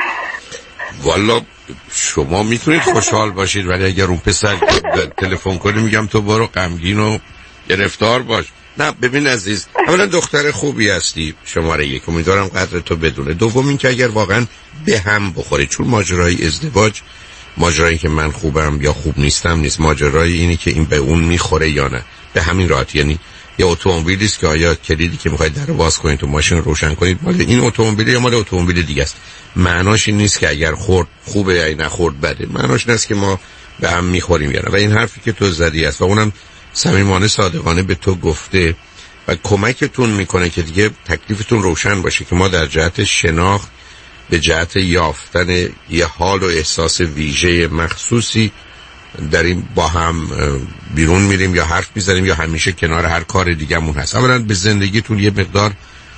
والا شما میتونید خوشحال باشید، ولی اگر اون پسر تلفن کنه میگم تو برو غمگین و گرفتار باش. نه ببین عزیز، اولا دختر خوبی هستی، شماره 1، امیدوارم قدر تو بدونه. دوم این که اگر واقعا به هم بخوره، چون ماجرای ازدواج ماجرایی که من خوبم یا خوب نیستم نیست، ماجرای اینی که این به اون میخوره یا نه. به همین راحتی. یعنی یه اتومبیلی است که آیا کلیدی که میخواید در باز کنید تو ماشین روشن کنید مال این اتومبیل یا مال اتومبیل دیگه است. معناش این نیست که اگر خورد خوبه یا نخورد بده، معناش این است که ما به هم میخوریم یا نه. و این حرفی که تو زدی است و اونم صمیمانه صادقانه به تو گفته و کمکتون میکنه که دیگه تکلیفتون روشن باشه که ما در جهت شناخت به جهت یافتن یه حال و احساس ویژه مخصوصی در این با هم بیرون میریم یا حرف میزنیم یا همیشه کنار هر کار دیگه‌مون هست. اولا به زندگیتون یه مقدار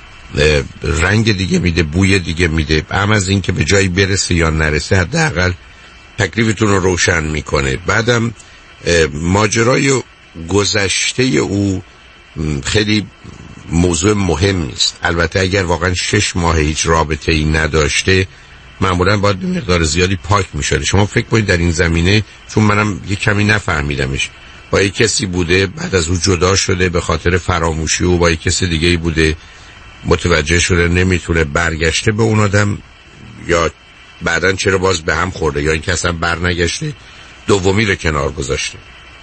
رنگ دیگه میده، بوی دیگه میده. هم از این که به جایی برسه یا نرسه حداقل تکلیفتون رو روشن میکنه. بعدم ماجرای گذشته او خیلی موضوع مهمی است. البته اگر واقعا 6 ماه هیچ رابطه ای نداشته معمولا باید به مقدار زیادی پاک میشده. شما فکر کنید در این زمینه، چون منم یه کمی نفهمیدمش، با یک کسی بوده بعد از او جدا شده به خاطر فراموشی او با یک کسی دیگه ای بوده، متوجه شده نمیتونه، برگشته به اون آدم، یا بعدن چرا باز به هم خورده، یا این که اصلا برنگشته دومی رو کنار گذاشته.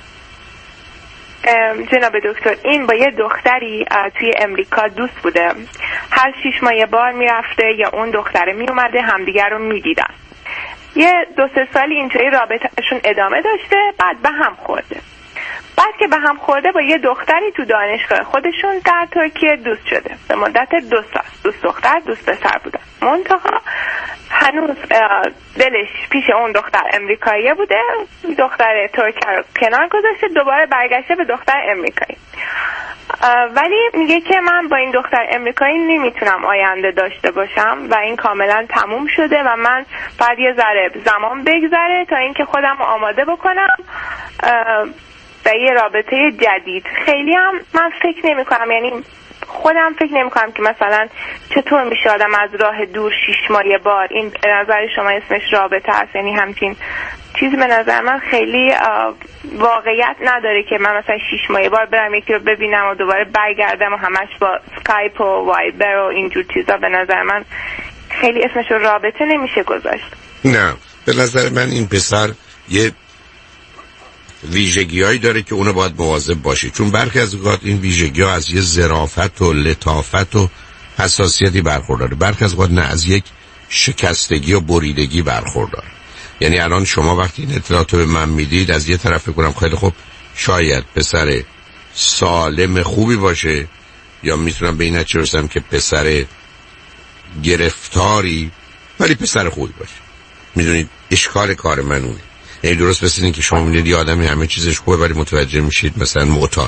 جناب دکتر این با یه دختری توی امریکا دوست بوده، هر 6 ماه یه بار میرفته یا اون دختره میومده همدیگر رو میدیدن. یه 2-3 سالی اینطوری رابطهشون ادامه داشته، بعد به هم خورده. بعد که به هم خورده با یه دختری تو دانشگاه خودشون در ترکیه دوست شده. به مدت 2 سال دوست دختر دوست پسر بودن. منتها هنوز دلش پیش اون دختر امریکایی بوده، دختر ترک رو کنار گذاشته، دوباره برگشته به دختر امریکایی. ولی میگه که من با این دختر امریکایی نمیتونم آینده داشته باشم و این کاملا تموم شده و من بعد یه ذره زمان بگذره تا اینکه خودم رو آماده بکنم و یه رابطه جدید. خیلی هم من فکر نمی کنم، یعنی خودم فکر نمی کنم که مثلا چطور میشه آدم از راه دور 6 ماه یه بار، این به نظر شما اسمش رابطه است؟ یعنی همچین چیزی به نظر من خیلی واقعیت نداره که من مثلا 6 ماه یه بار برم یکی رو ببینم و دوباره برگردم و همش با اسکایپ و وایبر و اینجور چیزا. به نظر من خیلی اسمش رو رابطه نمیشه گذاشت. نه، به نظر من این پسر یه ویژگی‌هایی داره که اونو باید مواظب باشی، چون برخی از اوقات این ویژگی‌ها از یه ظرافت و لطافت و حساسیتی برخورداره، برخی از اوقات نه، از یک شکستگی و بریدگی برخورداره. یعنی الان شما وقتی این اطلاعاتو به من میدید، از یه طرف فکر کنم خیلی خوب شاید پسر سالم خوبی باشه، یا میتونم به این نتیجه برسم که پسر گرفتاری ولی پسر خوبی باشه. میدونید اشکال کار من اونه. یعنی درست مثل این که شما میدید یه آدمی همه چیزش خوبه ولی متوجه میشید مثلا معتاد،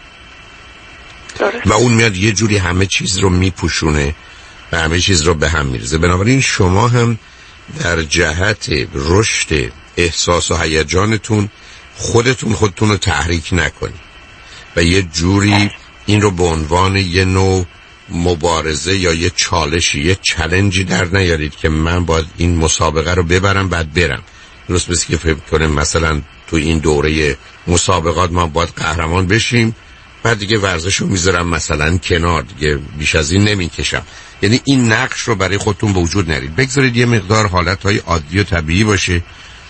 و اون میاد یه جوری همه چیز رو میپوشونه و همه چیز رو به هم میرزه. بنابراین شما هم در جهت رشد احساس و هیجانتون خودتون رو تحریک نکنید و یه جوری این رو به عنوان یه نوع مبارزه یا یه چالشی، یه چالنجی در نیارید که من باید این مسابقه رو ببرم بعد برم. درست مثل که فکر کنیم مثلا تو این دوره مسابقات ما باید قهرمان بشیم، بعد دیگه ورزش رو میذارم مثلا کنار، دیگه بیش از این نمیکشم. یعنی این نقش رو برای خودتون به وجود نرید، بگذارید یه مقدار حالتهای عادی و طبیعی باشه،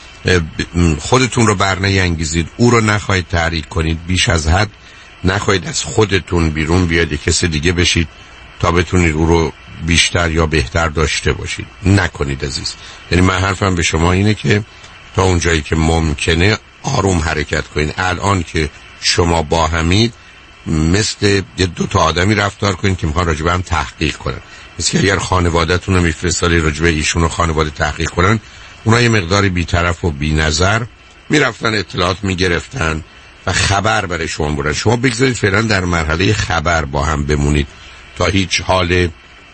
خودتون رو برنیانگیزید، او رو نخواهید تحریک کنید، بیش از حد نخواهید از خودتون بیرون بیاد کسی دیگه بشید تا بتونید او رو بیشتر یا بهتر داشته باشید. نکنید عزیز. یعنی من حرفم به شما اینه که تا اونجایی که ممکنه آروم حرکت کنید. الان که شما با همید مثل یه دو تا آدمی رفتار کنید که میخوان راجبه هم تحقیق کنن. مثل که اگر خانواده‌تون رو میفرستالی راجبه ایشون و خانواده تحقیق کنن، اونا یه مقداری بی‌طرف و بی‌نظر میرفتن اطلاعات میگرفتن و خبر برای شما بردن. شما بگذارید فعلا در مرحله خبر با هم بمونید تا هیچ حال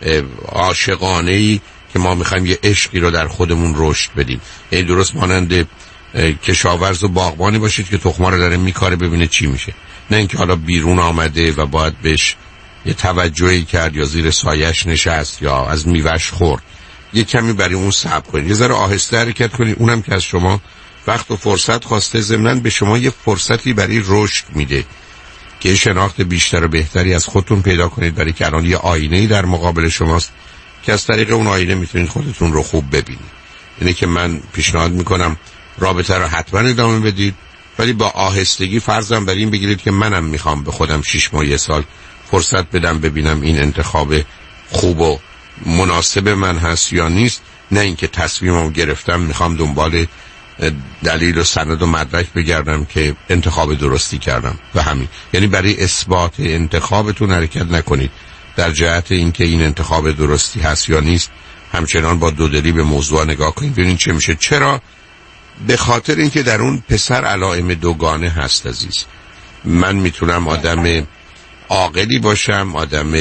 عاشقانه‌ای که ما میخوایم یه عشقی رو در خودمون رشد بدیم. یعنی درست مانند کشاورز و باغبانی باشید که تخم‌ها رو داره میکاره ببینه چی میشه، نه اینکه حالا بیرون آمده و باید بهش یه توجهی کرد یا زیر سایش نشست یا از میوه‌اش خورد. یه کمی برای اون صبر کنید، یه ذره آهسته حرکت کنید. اونم که از شما وقت و فرصت خواسته، ضمناً به شما یه فرصتی برای رشد میده که شناخت بیشتر و بهتری از خودتون پیدا کنید، برای که الان یه آینه‌ای در مقابل شماست که از طریق اون آینه میتونید خودتون رو خوب ببینید. اینه که من پیشنهاد میکنم رابطه رو حتما ادامه بدید، ولی با آهستگی فرضاً بر این بگیرید که منم میخوام به خودم 6 ماه 1 سال فرصت بدم ببینم این انتخاب خوب و مناسب من هست یا نیست، نه اینکه تصمیمم گرفتم میخوام دنبال دلیل و سند و مدرک بگردم که انتخاب درستی کردم و همین. یعنی برای اثبات انتخابتون حرکت نکنید، در جهت اینکه این انتخاب درستی هست یا نیست همچنان با دودلی به موضوع نگاه کنید ببینید چه میشه. چرا؟ به خاطر اینکه در اون پسر علائم دوگانه هست عزیز. من میتونم آدم عاقلی باشم، آدم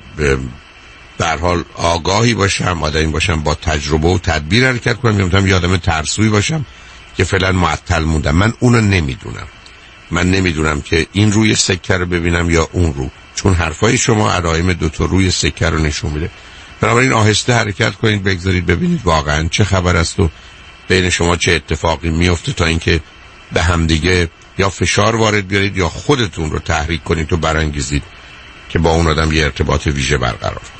به هر حال آگاهی باشم، آدمی باشم با تجربه و تدبیر حرکت کنم، میتونم یه آدم ترسویی باشم که فعلا معطل موندم. من اونو نمیدونم. من نمیدونم که این روی سکه رو ببینم یا اون رو، چون حرفای شما علائم دو تا روی سکه رو نشون میده. بنابراین آهسته حرکت کنید، بگذارید ببینید واقعا چه خبر است و بین شما چه اتفاقی میفته، تا اینکه به هم دیگه یا فشار وارد بیارید یا خودتون رو تحریک کنید و برانگیزید که با اون آدم یه ارتباط ویژه برقرار کنید.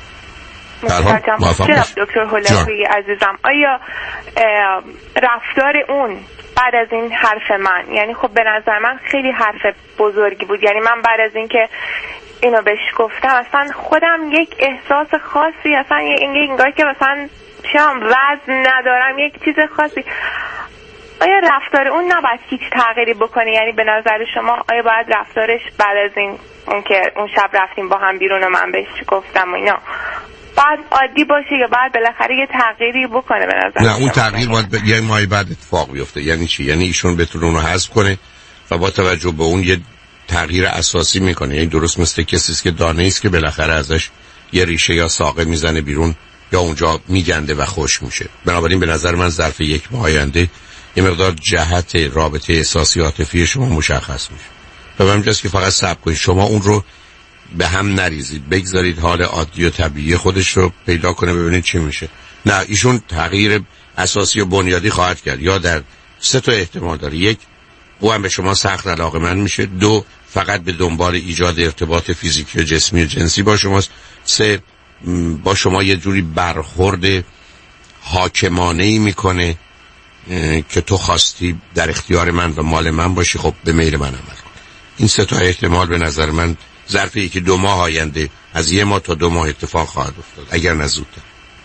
دکتر هولاکویی عزیزم، آیا رفتار اون بعد از این حرف من، یعنی خب به نظر من خیلی حرف بزرگی بود، یعنی من بعد از این که اینو بهش گفتم اصلا خودم یک احساس خاصی، اصلا این انگار که مثلا شام وزن ندارم، یک چیز خاصی. آیا رفتار اون نباید هیچ تغییری بکنه؟ یعنی به نظر شما آیا باید رفتارش بعد از این اون که اون شب رفتیم با هم بیرون و من بهش گفتم و اینا بعد عادی باشه یا بعد بالاخره یه تغییری بکنه؟ به نظر نه، اون تغییر باید یه ماه بعد اتفاق بیفته. یعنی چی؟ یعنی ایشون بتونه اونو حذف کنه و با توجه به اون یه تغییر اساسی میکنه. یعنی درست مثل کسی است که دانه است که بالاخره ازش یه ریشه یا ساقه میزنه بیرون یا اونجا میگنده و خوش میشه. بنابراین به نظر من ظرف یک ماه آینده یه مقدار جهت رابطه احساسی عاطفی شما مشخص میشه. و همینجاست که فقط صبر کنید، شما اون رو به هم نریزید، بگذارید حال عادی و طبیعی خودش رو پیدا کنه، ببینید چی میشه. نه، ایشون تغییر اساسی و بنیادی خواهد کرد. یا در 3 تا احتمال داره: 1 او هم به شما سخت علاقه‌مند میشه، 2 فقط به دنبال ایجاد ارتباط فیزیکی و جسمی و جنسی با شماست، 3 با شما یه جوری برخورد حاکمانه‌ای میکنه که تو خواستی در اختیار من و مال من باشی، خب به میل من عمل کن. این 3 تا احتمال به نظر من ظرف 1-2 ماه آینده، از 1 ماه تا 2 ماه اتفاق خواهد افتاد، اگر نه زودتر.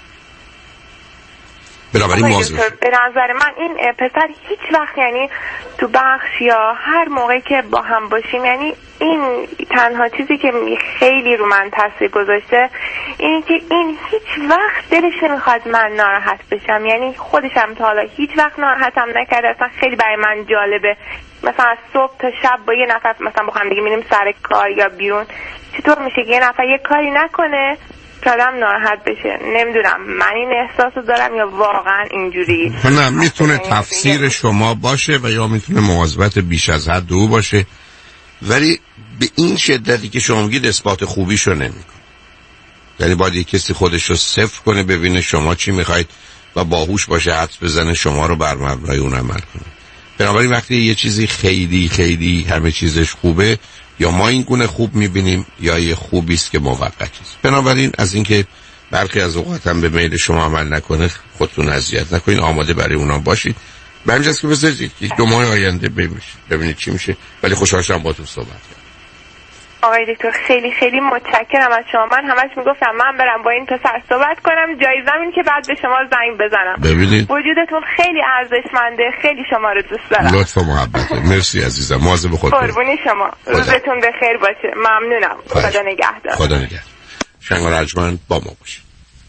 بنابراین به نظر من این پسر هیچ وقت، یعنی تو بخش یا هر موقعی که با هم باشیم، یعنی این تنها چیزی که خیلی رو من تاثیر گذاشته اینه که این هیچ وقت دلش نمیخواد من ناراحت بشم. یعنی خودشم تا حالا هیچ وقت ناراحتم نکرده. اصلا خیلی برای من جالبه مثلا از صبح تا شب با یه نفر مثلا با هم دیگه میریم سر کار یا بیرون، چطور میشه که یه نفر یه کاری نکنه که آدم ناراحت بشه؟ نمیدونم، من این احساسو دارم یا واقعا اینجوری؟ نه، میتونه تفسیر شما باشه و یا میتونه مواظبت بیش از حد او باشه، ولی به این شدتی که شما میگید اثبات خوبیشو نمیکنه. یعنی باید یک کسی خودش رو صفر کنه، ببینه شما چی میخواید و باهوش باشه، حدس بزنه شما رو بر مبنای اون عمل کنه. بنابراین وقتی یه چیزی خیلی خیلی همه چیزش خوبه، یا ما این گونه خوب میبینیم یا یه خوبی است که موقتی است. بنابراین از اینکه برخی از اوقات هم به میل شما عمل نکنه خودتون اذیت نکنین، آماده برای اونا باشید. به همین جاست که بذارید 2 ماه آینده ببینید چی میشه. ولی خوشحال شدم باهاتون صحبت کردم. آقای دکتر خیلی خیلی متشکرم از شما. من همش میگفتم من برم با این پسر صحبت کنم، جایزم این که بعد به شما زنگ بزنم. ببینید وجودتون خیلی ارزشمنده، خیلی شما رو دوست دارم. لطف و محبت. مرسی عزیزم، مواظب خودتون. قربونی شما. روزتون بخیر باشه. ممنونم. خدا نگهدار. خدا نگهدار. شنگال ارجمند با ما باشید.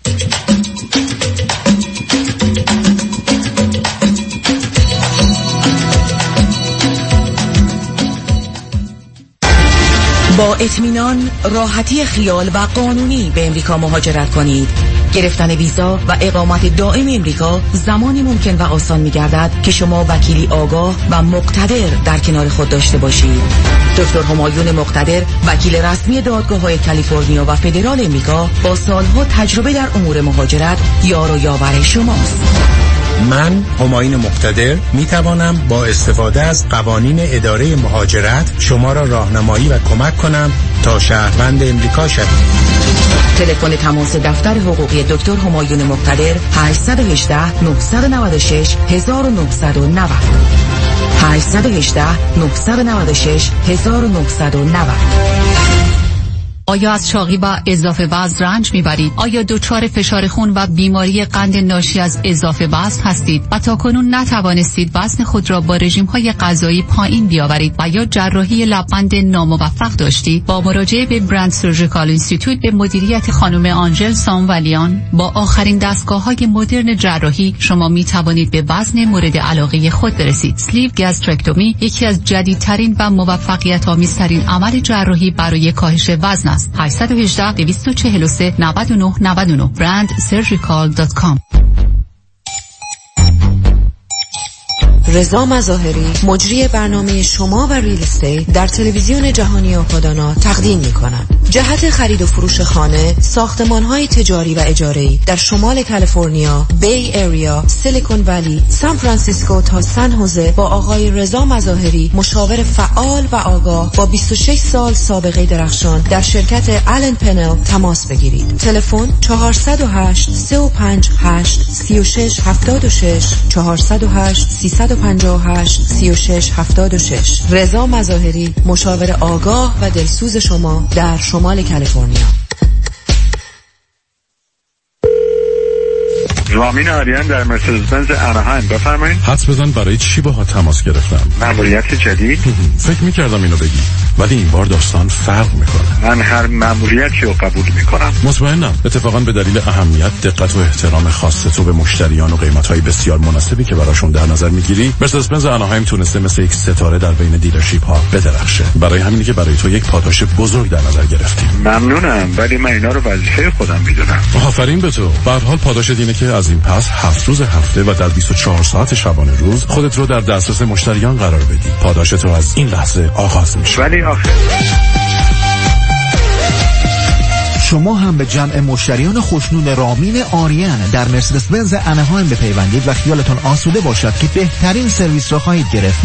با اطمینان، راحتی خیال و قانونی به امریکا مهاجرت کنید. گرفتن ویزا و اقامت دائم امریکا زمانی ممکن و آسان می‌گردد که شما وکیلی آگاه و مقتدر در کنار خود داشته باشید. دکتر همایون مقتدر، وکیل رسمی دادگاه‌های کالیفرنیا و فدرال امریکا، با سالها تجربه در امور مهاجرت یار و یاور شماست. من همایون مقتدر می توانم با استفاده از قوانین اداره مهاجرت شما را راهنمایی و کمک کنم تا شهروند امریکا شوید. تلفن تماس دفتر حقوقی دکتر همایون مقتدر 818 996 1990 818 996 1990. آیا از چاقی و اضافه وزن رنج میبرید؟ آیا دچار فشار خون و بیماری قند ناشی از اضافه وزن هستید و تاکنون نتوانستید وزن خود را با رژیم‌های غذایی پایین بیاورید و یا جراحی لبخند ناموفق داشتید؟ با مراجعه به برند سرجیکال اینستیتوت به مدیریت خانم آنژل سامولیان با آخرین دستگاه‌های مدرن جراحی شما میتوانید به وزن مورد علاقه خود برسید. اسلیو گاسترکتومی یکی از جدیدترین و موفقیت‌آمیزترین عمل جراحی برای کاهش وزن 818 243 9999 brandsurgical.com. رضا مظاهری، مجری برنامه شما و ریل استیت در تلویزیون جهانی آپادانا تقدیم می‌کند. جهت خرید و فروش خانه، ساختمان‌های تجاری و اجاره‌ای در شمال کالیفرنیا، بی ایریا، سیلیکون ولی، سان فرانسیسکو تا سن هوزه با آقای رضا مظاهری، مشاور فعال و آگاه با 26 سال سابقه درخشان در شرکت آلن پنل تماس بگیرید. تلفن 408 358 3676 408 358 3676. رضا مظاهری، مشاور آگاه و دلسوز شما در شمال کالیفرنیا. رامین آریان در مرسدس بنز اناهایم. بفرمایید. حدس بزن برای چی باهات تماس گرفتم؟ مأموریت جدید؟ فکر می‌کردم اینو بگی، ولی این بار داستان فرق میکنه. من هر مأموریتی رو قبول میکنم. مطمئنم اتفاقا به دلیل اهمیت، دقت و احترام خاص تو به مشتریان و قیمت‌های بسیار مناسبی که براشون در نظر میگیری، مرسدس بنز اناهایم تونسته مثل یک ستاره در بین دیلرشیپ ها بدرخشه. برای همینه که برای تو یک پاداش بزرگ در نظر گرفتیم. ممنونم، ولی من اینا رو وظیفه خودم میدونم. آفرین به تو. به هر حال پاداش اینه که از این پس 7 روز هفته و در 24 ساعت شبانه روز خودت رو در دسترس مشتریان قرار بدی. پاداش تو از این لحظه آغاز میشه. ولی آخه شما هم به جمع مشتریان خوشنود رامین آریان در مرسدس بنز اناهایم بپیوندید و خیالتون آسوده باشد که بهترین سرویس را خواهید گرفت.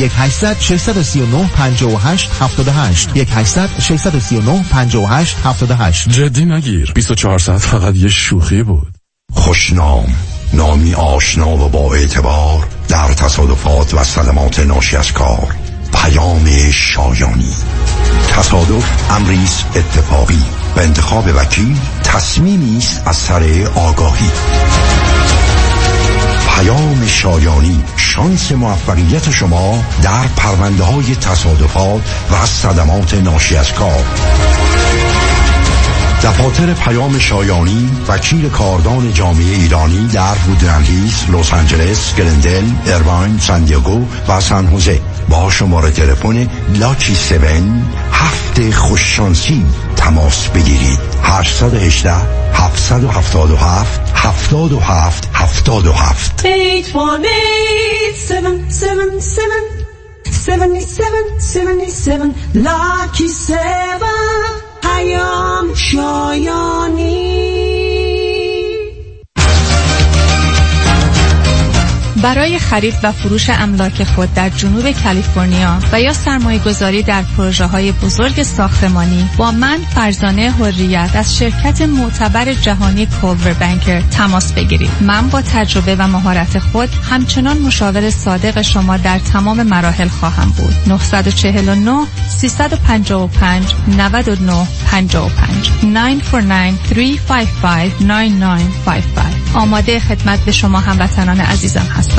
1-800-639-58-78 1-800-639-58-78. جدی نگیر، 24 ساعت فقط یه شوخی بود. خوشنام، نامی آشنا و با اعتبار در تصادفات و صدمات ناشی از کار. پیام شایانی. تصادف امری است اتفاقی و انتخاب وکیل تصمیمی است از سر آگاهی. پیام شایانی، شانس موفقیت شما در پرونده‌های تصادفات و صدمات ناشی از کار. دفاتر پیام شایانی، وکیل کاردان جامعه ایرانی در وودلند هیلز، لس آنجلس، گلندل، ایرواین، سان دیگو و سان خوزه. با شماره تلفن لاکی 7 هفت خوششانسی تماس بگیرید. 818 777 77 77 818-777-7777 Lucky 7 پیام شایانی. برای خرید و فروش املاک خود در جنوب کالیفرنیا و یا سرمایه‌گذاری در پروژه‌های بزرگ ساختمانی با من فرزانه حریت از شرکت معتبر جهانی کولور بانکر تماس بگیرید. من با تجربه و مهارت خود همچنان مشاور صادق شما در تمام مراحل خواهم بود. 949 355 99 55 949-355-9955. آماده خدمت به شما هموطنان عزیزم هستم.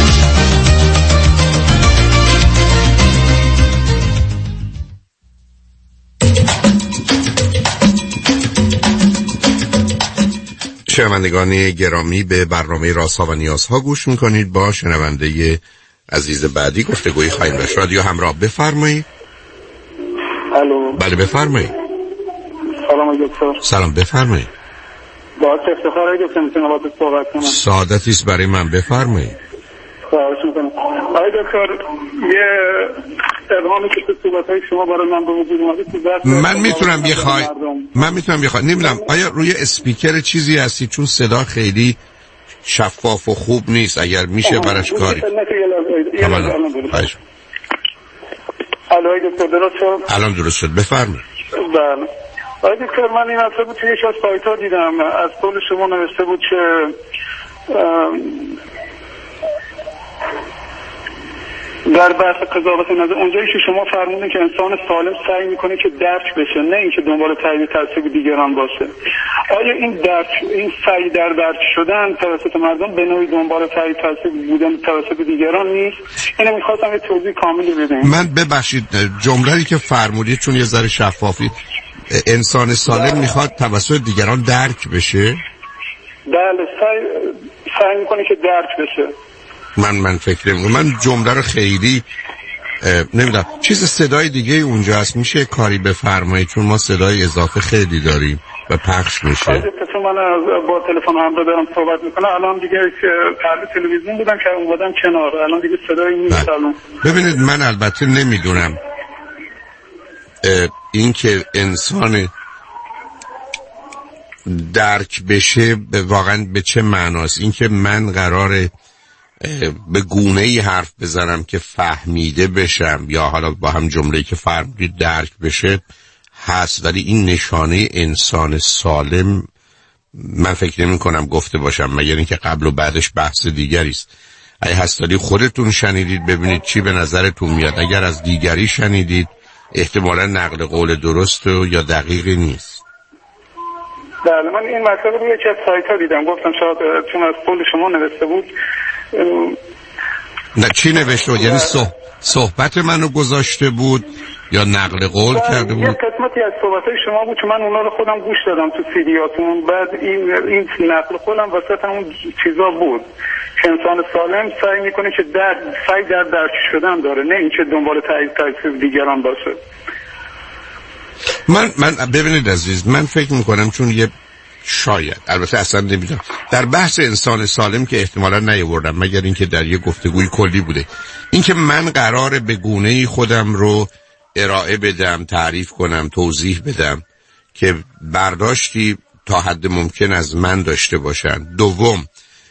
شنوندگان گرامی، به برنامه رازها و نیازها گوش میکنید. با شنونده عزیز بعدی گفتگویی خواهیم داشت. رادیو همراه، بفرمایید. الو. بله بفرمایید. سلام دکتر. سلام بفرمایید. با افتخار دکتر میتونم با تو صحبت کنم. سعادتی است برای من، بفرمایید. خواهش میکنم. آقای دکتر، یه اقدامی که تو صحبت‌های شما برای من به وجود اومده تو من میتونم بخوام نمیدونم آیا روی اسپیکر چیزی هستی، چون صدا خیلی شفاف و خوب نیست. اگر میشه براش کاری. الو دکتر، درست شد؟ الان درست شد، بفرمایید. بله. آقای دکتر، من این اصلا بود توی یک از سایت‌ها دیدم، از قول شما نوشته بود که در بحث قضاوت نظر اونجایی که شما فرمودین که انسان سالم سعی میکنه که درک بشه، نه اینکه دنبال تایید تاثیر دیگران باشه. آیا این سعی در درک شدن توسط مردم به نوعی دنبال تایید تاثیر بودن توسط دیگران نیست؟ اینو میخواستم یه توضیح کاملی بدین. من ببخشید جمله‌ای که فرمودید چون یه ذره شفافی، انسان سالم میخواد توسط دیگران درک بشه؟ بله، سعی میکنه که درک بشه. من فکر نمی‌کنم. من جمله رو خیلی نمیدونم. چیز صدای دیگه اونجا هست، میشه کاری بفرمایید؟ چون ما صدای اضافه خیلی داریم و پخش میشه. من با تلفن همراه دارم صحبت میکنم. الان دیگه پرده تلویزیون بودم که اومدم کنار، الان دیگه صدایی نیست. ببینید، من البته نمیدونم این که انسان درک بشه واقعا به چه معناست. این که من قراره به گونه‌ای حرف بزنم که فهمیده بشم یا حالا با هم جمله‌ای که فرمودید درک بشه هست، ولی این نشانه انسان سالم من فکر نمی کنم گفته باشم، مگر اینکه قبل و بعدش بحث دیگری است. اگه هستادی خودتون شنیدید ببینید چی به نظرتون میاد. اگر از دیگری شنیدید احتمالا نقل قول درست یا دقیقی نیست. بله، من این مطلب رو یکی از سایت‌ها دیدم، گفتم شاید چون از قول شما نوشته بود. نه چی نوشته بود؟ یعنی صحبت منو گذاشته بود یا نقل قول کرده بود؟ یه قسمتی از صحبت‌های شما بود که من اونا رو خودم گوش دادم تو سیدیاتون، بعد این نقل قولم وسط همون چیزا بود که انسان سالم سعی میکنه که سعی در درک شدن داره، نه اینکه دنبال تایید دیگران باشه. من ببینید عزیز، من فکر میکنم چون یه شاید، البته اصلا نمیدونم، در بحث انسان سالم که احتمالا نیاوردم مگر اینکه در یه گفتگوی کلی بوده، اینکه من قراره به گونه‌ای خودم رو ارائه بدم، تعریف کنم، توضیح بدم که برداشتی تا حد ممکن از من داشته باشن. دوم،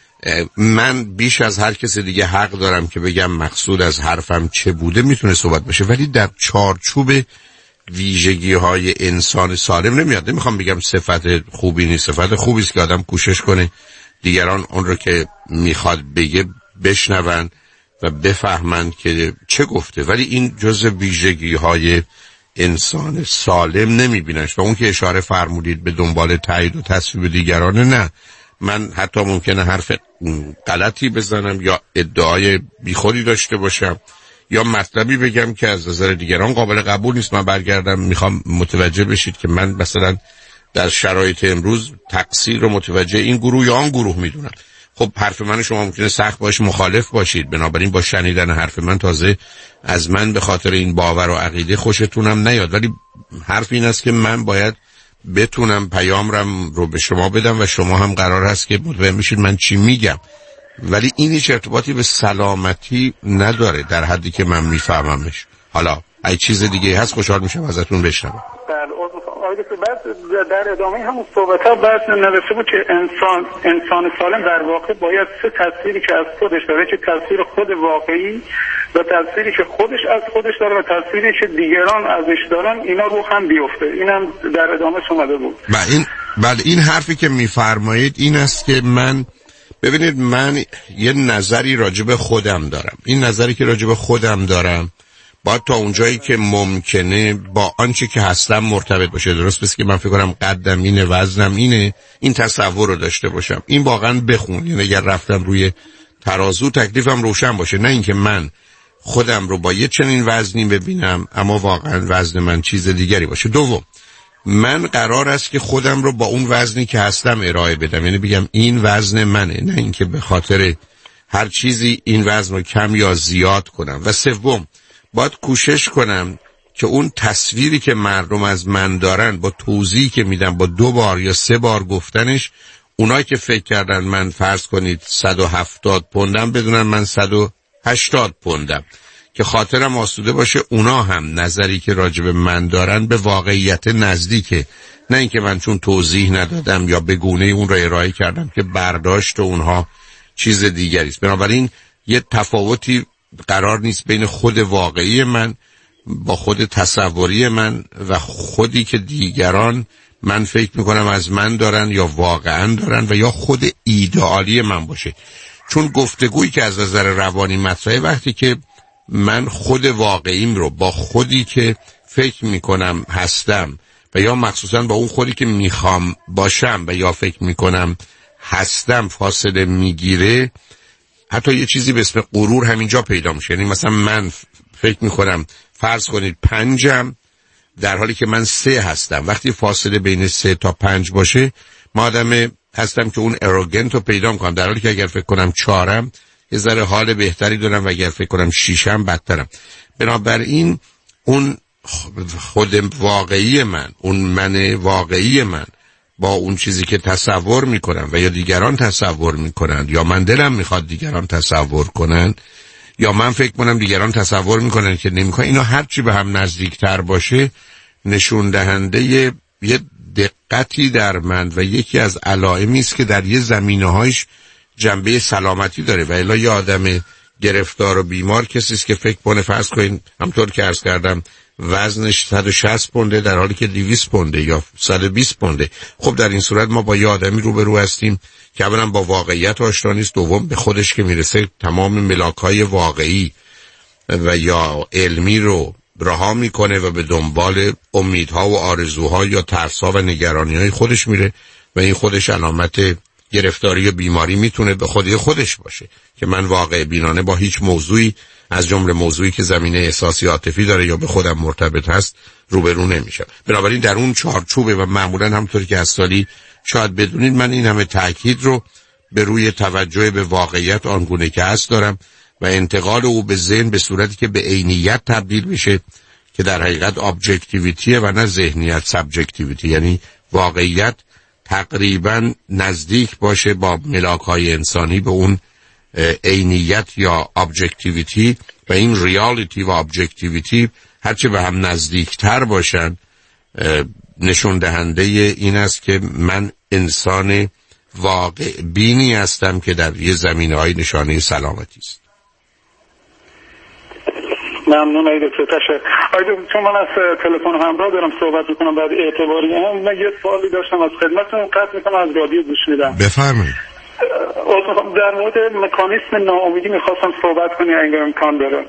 من بیش از هر کس دیگه حق دارم که بگم مقصود از حرفم چه بوده، میتونه صحبت باشه، ولی در چارچوب ویژگی های انسان سالم نمیاد. نمیخوام بگم صفت خوبی نیست، صفت خوبی است که آدم کوشش کنه دیگران اون رو که میخواد بگه بشنون و بفهمند که چه گفته، ولی این جزء ویژگی های انسان سالم نمیبینش. و اون که اشاره فرمودید به دنبال تایید و تصویب دیگران، نه، من حتی ممکنه حرف غلطی بزنم یا ادعای بیخودی داشته باشم یا مطلبی بگم که از نظر دیگران قابل قبول نیست. من برگردم میخوام متوجه بشید که من مثلا در شرایط امروز تقصیر رو متوجه این گروه یا آن گروه میدونم. خب حرف من شما ممکنه سخت باشه، مخالف باشید، بنابراین با شنیدن حرف من تازه از من به خاطر این باور و عقیده خوشتونم نیاد، ولی حرف این است که من باید بتونم پیامم رو به شما بدم و شما هم قرار هست که متوجه بشید من چی میگم، ولی این هیچ ارتباطی به سلامتی نداره در حدی که من میفهممش. حالا ای چیز دیگه هست خوشحال میشم ازتون بشنوم. بعد در ادامه همون صحبت‌ها بعد نوشته بود که انسان سالم در واقع باید سه تصویری که از خودش داره، که تصویر خود واقعی و تصویری که خودش از خودش داره و تصویری که دیگران ازش دارن، اینا رو هم بیفته. اینم در ادامه اومده بود. بله این حرفی که میفرمایید این است که ببینید من یه نظری راجب خودم دارم. این نظری که راجب خودم دارم باید تا اونجایی که ممکنه با آنچه که هستم مرتبط باشه. درست بس که من فکر کنم قدم اینه، وزنم اینه، این تصور رو داشته باشم. این واقعا بخون، یعنی اگر رفتم روی ترازو تکلیفم روشن باشه، نه اینکه من خودم رو با یه چنین وزنی ببینم اما واقعا وزن من چیز دیگری باشه. دوم، من قرار است که خودم رو با اون وزنی که هستم ارائه بدم، یعنی بگم این وزن منه، نه اینکه به خاطر هر چیزی این وزن رو کم یا زیاد کنم. و سوم، باید کوشش کنم که اون تصویری که مردم از من دارن با توضیحی که میدم، با 2 بار یا 3 بار گفتنش، اونایی که فکر کردن من فرض کنید 170 پوندم بدونن من 180 پوندم، که خاطرم آسوده باشه اونا هم نظری که راجب من دارن به واقعیت نزدیکه، نه اینکه من چون توضیح ندادم یا به گونه اون را ارائه کردم که برداشت اونها چیز دیگری است. بنابراین یه تفاوتی قرار نیست بین خود واقعی من با خود تصوری من و خودی که دیگران من فکر میکنم از من دارن یا واقعا دارن و یا خود ایدئالی من باشه. چون گفتگویی که از نظر روانی مطرحه وقتی که من خود واقعیم رو با خودی که فکر میکنم هستم و یا مخصوصا با اون خودی که میخوام باشم و یا فکر میکنم هستم فاصله میگیره، حتی یه چیزی به اسم غرور همینجا پیدا میشه. یعنی مثلا من فکر میکنم فرض کنید 5م در حالی که من 3 هستم. وقتی فاصله بین 3 تا 5 باشه ما آدم هستم که اون اروگنت رو پیدا میکنم، در حالی که اگر فکر کنم 4م یه ذره حال بهتری دارم و اگر فکر کنم 6م بدترم. بنابراین اون خود واقعی من، اون من واقعی من با اون چیزی که تصور میکنم و یا دیگران تصور میکنن یا من دلم میخواد دیگران تصور کنن یا من فکر کنم دیگران تصور میکنن که نمیکنن، اینا هرچی به هم نزدیکتر باشه نشون دهنده یه دقتی در من و یکی از علائمی است که در یه زمینه‌هایش جنبه سلامتی داره. و الا یه آدم گرفتار و بیمار کسی است که فکر کنه فرض کنین همطور که عرض کردم وزنش 160 پونده در حالی که 200 پونده یا 120 پونده. خب در این صورت ما با یه آدمی روبرو هستیم که اولا با واقعیت آشنا نیست، دوم به خودش که میرسه تمام ملاک‌های واقعی و یا علمی رو رها میکنه و به دنبال امیدها و آرزوها یا ترس‌ها و نگرانی‌های خودش میره و این خودش علامت گرفتاری و بیماری میتونه به خودش باشه که من واقع بینانه با هیچ موضوعی از جمله موضوعی که زمینه احساسی عاطفی داره یا به خودم مرتبط هست روبرو نمیشم. بنابراین در اون چارچوبه و معمولا همونطوری که از سالی شاید بدونید من این همه تاکید رو به روی توجه به واقعیت آنگونه که هست دارم و انتقال او به ذهن به صورتی که به عینیت تبدیل بشه که در حقیقت ابجکتیویتیه و نه ذهنیت سابجکتیویتی، یعنی واقعیت تقریبا نزدیک باشه با ملاک‌های انسانی به اون عینیت یا ابجکتیویتی و این ریالیتی و ابجکتیویتی هرچه به هم نزدیکتر باشن نشون دهنده این است که من انسان واقع بینی هستم که در یه زمینه‌های نشانه سلامتی است. ممنون دکتر، تشکر. چون من از تلفن همراه دارم صحبت میکنم بعد اعتباری هم من یه سوالی داشتم از خدمتتون، قطع میکنم از رادیو گوش میدم. بفرمایید. در مورد مکانیسم ناامیدی میخواستم صحبت کنی اگه امکان داره.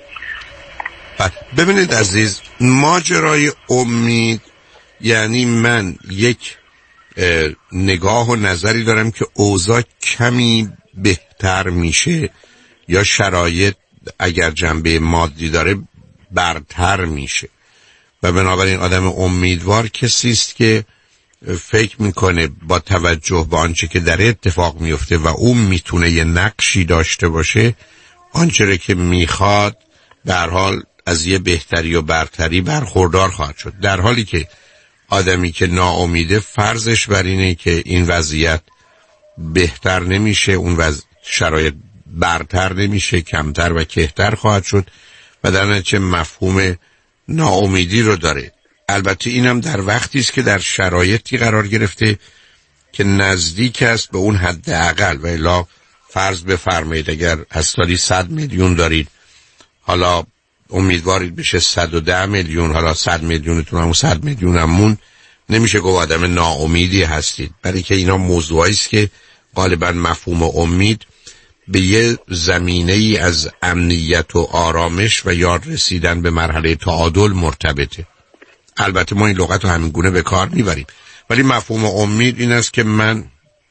ببینید عزیز، ماجرای امید یعنی من یک نگاه و نظری دارم که اوضاع کمی بهتر میشه یا شرایط اگر جنبه مادی داره برتر میشه و بنابراین آدم امیدوار کسی است که فکر میکنه با توجه به آنچه که در اتفاق میفته و اون میتونه یه نقشی داشته باشه آنچه که میخواد به هر حال از یه بهتری و برتری برخوردار خواهد شد، در حالی که آدمی که ناامیده فرضش بر اینه که این وضعیت بهتر نمیشه، اون شرایط برتر نمیشه، کمتر و کهتر خواهد شد و در نتیجه مفهوم ناامیدی رو داره. البته اینم در وقتی است که در شرایطی قرار گرفته که نزدیک است به اون حداقل و الا فرض بفرمایید اگر از سالی 100 میلیون دارید حالا امیدوارید بشه 110 میلیون، حالا 100 میلیونتون هم 100 میلیون همون نمیشه گفت آدم ناامیدی هستید، برای که اینا موضوعی است که غالبا مفهوم امید به یه زمینه ای از امنیت و آرامش و یاد رسیدن به مرحله تعادل مرتبطه. البته ما این لغت رو همین گونه به کار میبریم، ولی مفهوم امید این است که من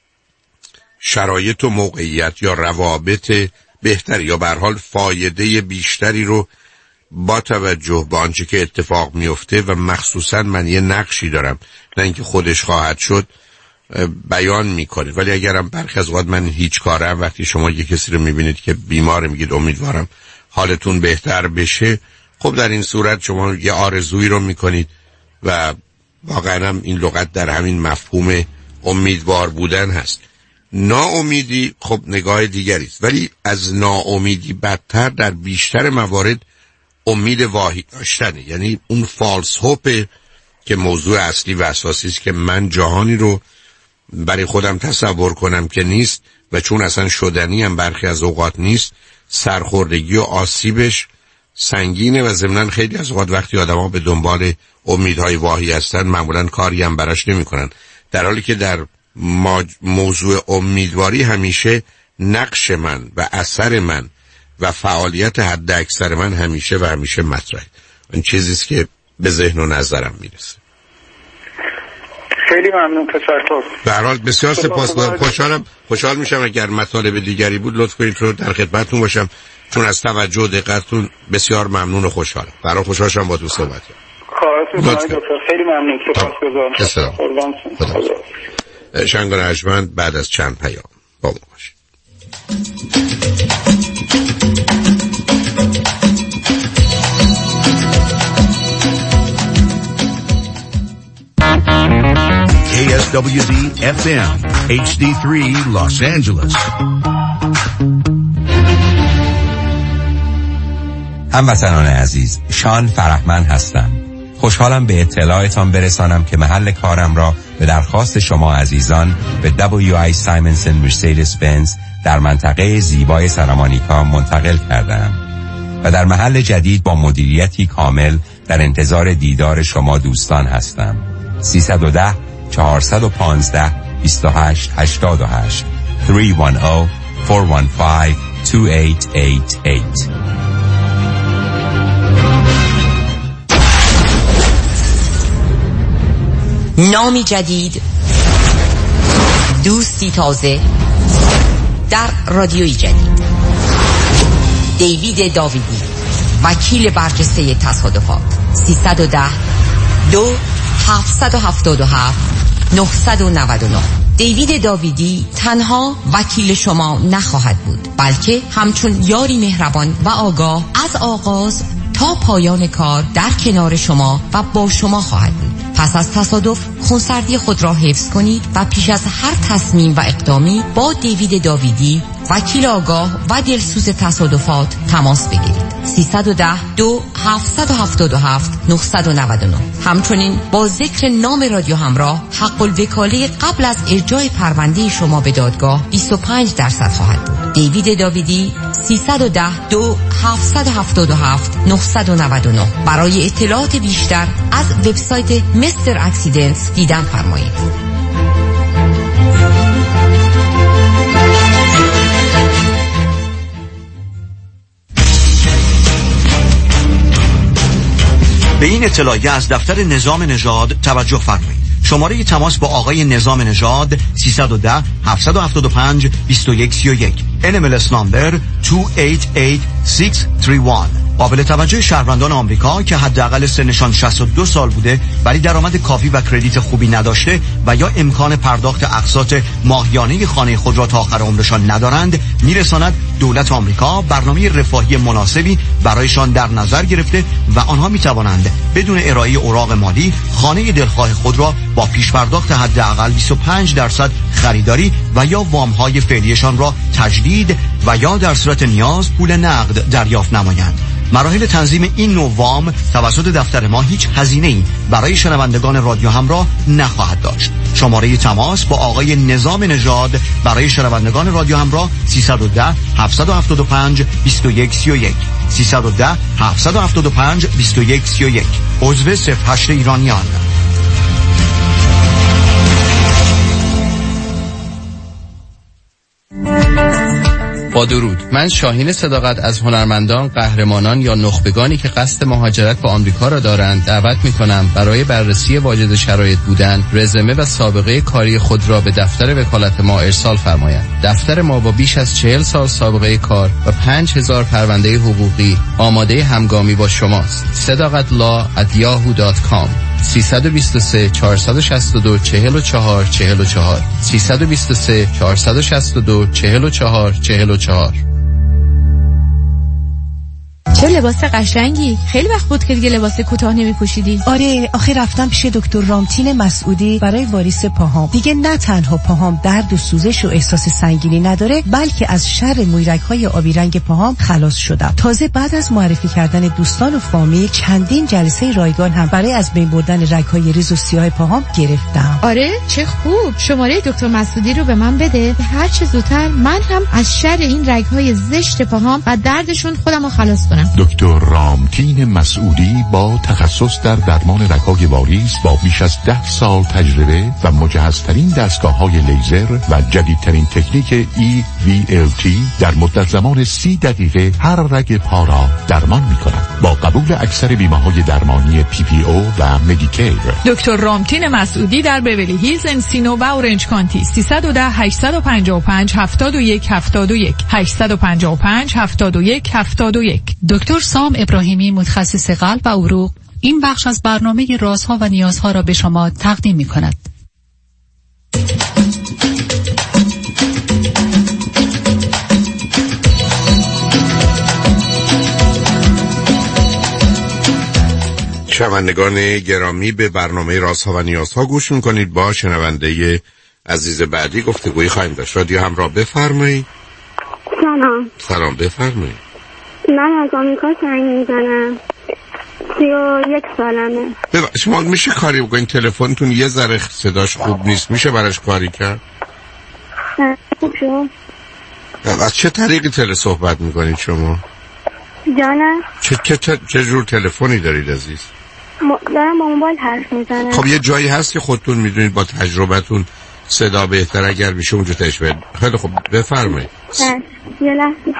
شرایط و موقعیت یا روابط بهتری یا به هر حال فایده بیشتری رو با توجه به آنچه که اتفاق میفته و مخصوصا من یه نقشی دارم نه اینکه خودش خواهد شد بیان میکنه. ولی اگرم برخی از اوقات من هیچ کارم، وقتی شما یه کسی رو میبینید که بیماره میگید امیدوارم حالتون بهتر بشه، خب در این صورت شما یه آرزویی رو میکنید و واقعا هم این لغت در همین مفهوم امیدوار بودن هست. ناامیدی خب نگاه دیگری است، ولی از ناامیدی بدتر در بیشتر موارد امید واهی داشتنه، یعنی اون فالس هوپ که موضوع اصلی و اساسی است که من جهانی رو برای خودم تصور کنم که نیست و چون اصلا شدنی هم برخی از اوقات نیست، سرخوردگی و آسیبش سنگینه و ضمناً خیلی از اوقات وقتی آدم‌ها به دنبال امیدهای واهی هستن معمولاً کاری هم براش نمی‌کنن، در حالی که در موضوع امیدواری همیشه نقش من و اثر من و فعالیت حد اکثر من همیشه و همیشه مطرحه. این چیزیست که به ذهن و نظرم میرسه. خیلی ممنون، تشکر. به هر حال بسیار سپاسگزارم. خوشحال میشم اگر مطالب دیگری بود لطف کنید تو در خدمتتون باشم، چون از توجه و دقتتون بسیار ممنون و خوشحالم. برای خوشحال شدم با تو صحبت کردم. خواهش می‌کنم دکتر، خیلی ممنون، سپاسگزارم. شنگ رجمند بعد از چند پیام با ما باشید. KSWZ FM HD3 Los Angeles. هموطنان عزیز، شان فرحمند هستم. خوشحالم به اطلاعتان برسانم که محل کارم را به درخواست شما عزیزان به WI سایمنسن مرسدس بنز در منطقه زیبای سرامانیکا منتقل کردم و در محل جدید با مدیریتی کامل در انتظار دیدار شما دوستان هستم. 310 415 2888 310 415 2888. نامی جدید، دوستی تازه در رادیوی جدید. دیوید داویدی، وکیل برجسته تصادفات. 310-2777-999. دیوید داویدی تنها وکیل شما نخواهد بود، بلکه همچون یاری مهربان و آگاه از آغاز تا پایان کار در کنار شما و با شما خواهد بود. پس از تصادف خونسردی خود را حفظ کنید و پیش از هر تصمیم و اقدامی با دیوید داویدی، وکیل آگاه و دلسوز تصادفات تماس بگیرید. 310-2777-999. همچنین با ذکر نام رادیو همراه حق الوکاله قبل از ارجاع پرونده شما به دادگاه 25% خواهد بود. دیوید داویدی 310-2777-999. برای اطلاعات بیشتر از وبسایت مستر اکسیدنتس دیدن فرمایید. به این اطلاعیه از دفتر نظام نژاد توجه فرمایید. شماره تماس با آقای نظام نژاد 310-775-2131. NMLS نامبر 288631. قابل توجه شهروندان آمریکا که حداقل سنشان 62 سال بوده ولی درآمد کافی و کردیت خوبی نداشته و یا امکان پرداخت اقساط ماهیانه خانه خود را تا آخر عمرشان ندارند، میرساند دولت آمریکا برنامه رفاهی مناسبی برایشان در نظر گرفته و آنها میتوانند بدون ارائه اوراق مالی خانه دلخواه خود را با پیش پرداخت حداقل 25% خریداری و یا وام‌های فعلیشان را تجدید و یا در صورت نیاز پول نقد دریافت نمایند. مراحل تنظیم این نوع وام توسط دفتر ما هیچ هزینه‌ای برای شنوندگان رادیو همراه نخواهد داشت. شماره تماس با آقای نظام نژاد برای شنوندگان رادیو همراه 310-775-2131. 310-775-2131. عضو 08 ایرانیان. با درود، من شاهین صداقت از هنرمندان، قهرمانان یا نخبگانی که قصد مهاجرت به آمریکا را دارند دعوت می‌کنم برای بررسی واجد شرایط بودن، رزومه و سابقه کاری خود را به دفتر وکالت ما ارسال فرمایند. دفتر ما با بیش از 40 سال سابقه کار و 5000 پرونده حقوقی آماده همگامی با شماست. sadaqatlaw@yahoo.com 323-462-44-44 323-462-44-44. چه لباس قشنگی. خیلی وقت بود که دیگه لباس کوتاه نمی‌پوشیدی. آره، آخه رفتم پیش دکتر رامتین مسعودی برای واریس پاهام. دیگه نه تنها پاهام درد و سوزش و احساس سنگینی نداره، بلکه از شر مویرگ‌های آبی رنگ پاهام خلاص شدم. تازه بعد از معرفی کردن دوستان و فامیل چندین جلسه رایگان هم برای از بین بردن رگ‌های ریز و سیاه پاهام گرفتم. آره، چه خوب. شماره دکتر مسعودی رو به من بده. هر چه زودتر من هم از شر این رگ‌های زشت پاهام و دردشون خودم رو خلاص کنم. دکتر رامتین مسعودی با تخصص در درمان رگ‌های واریس با بیش از 10 سال تجربه و مجهزترین دستگاه‌های لیزر و جدیدترین تکنیک EVLT در مدت زمان 30 دقیقه هر رگ پا را درمان می‌کند. با قبول اکثر بیمه‌های درمانی PPO و مدیکیر. دکتر رامتین مسعودی در بیولی هیلز، انسینو و اورنج کانتی. 310-855-7171 855-7171. دکتر سام ابراهیمی، متخصص قلب و عروق، این بخش از برنامه رازها و نیازها را به شما تقدیم می کند. شنوندگان گرامی، به برنامه رازها و نیازها گوش میکنید. با شنونده عزیز بعدی گفتگویی خواهیم داشت. رادیو همراه، بفرمایید. سلام بفرمایید. من از آمریکا زنگ میزنم. 31 سالمه. شما میشه کاری بکنین؟ تلفنتون یه ذره صداش خوب نیست، میشه براش کاری کرد؟ خوب شد. از چه طریقی صحبت میکنید شما؟ جانم؟ چه جور تلفنی دارید عزیز؟ دارم با موبایل حرف میزنم. خب یه جایی هست که خودتون میدونید با تجربتون صدا بهتر اگر میشه اونجا تشبیه. خیلی خب بفرمایید. یه لحظه.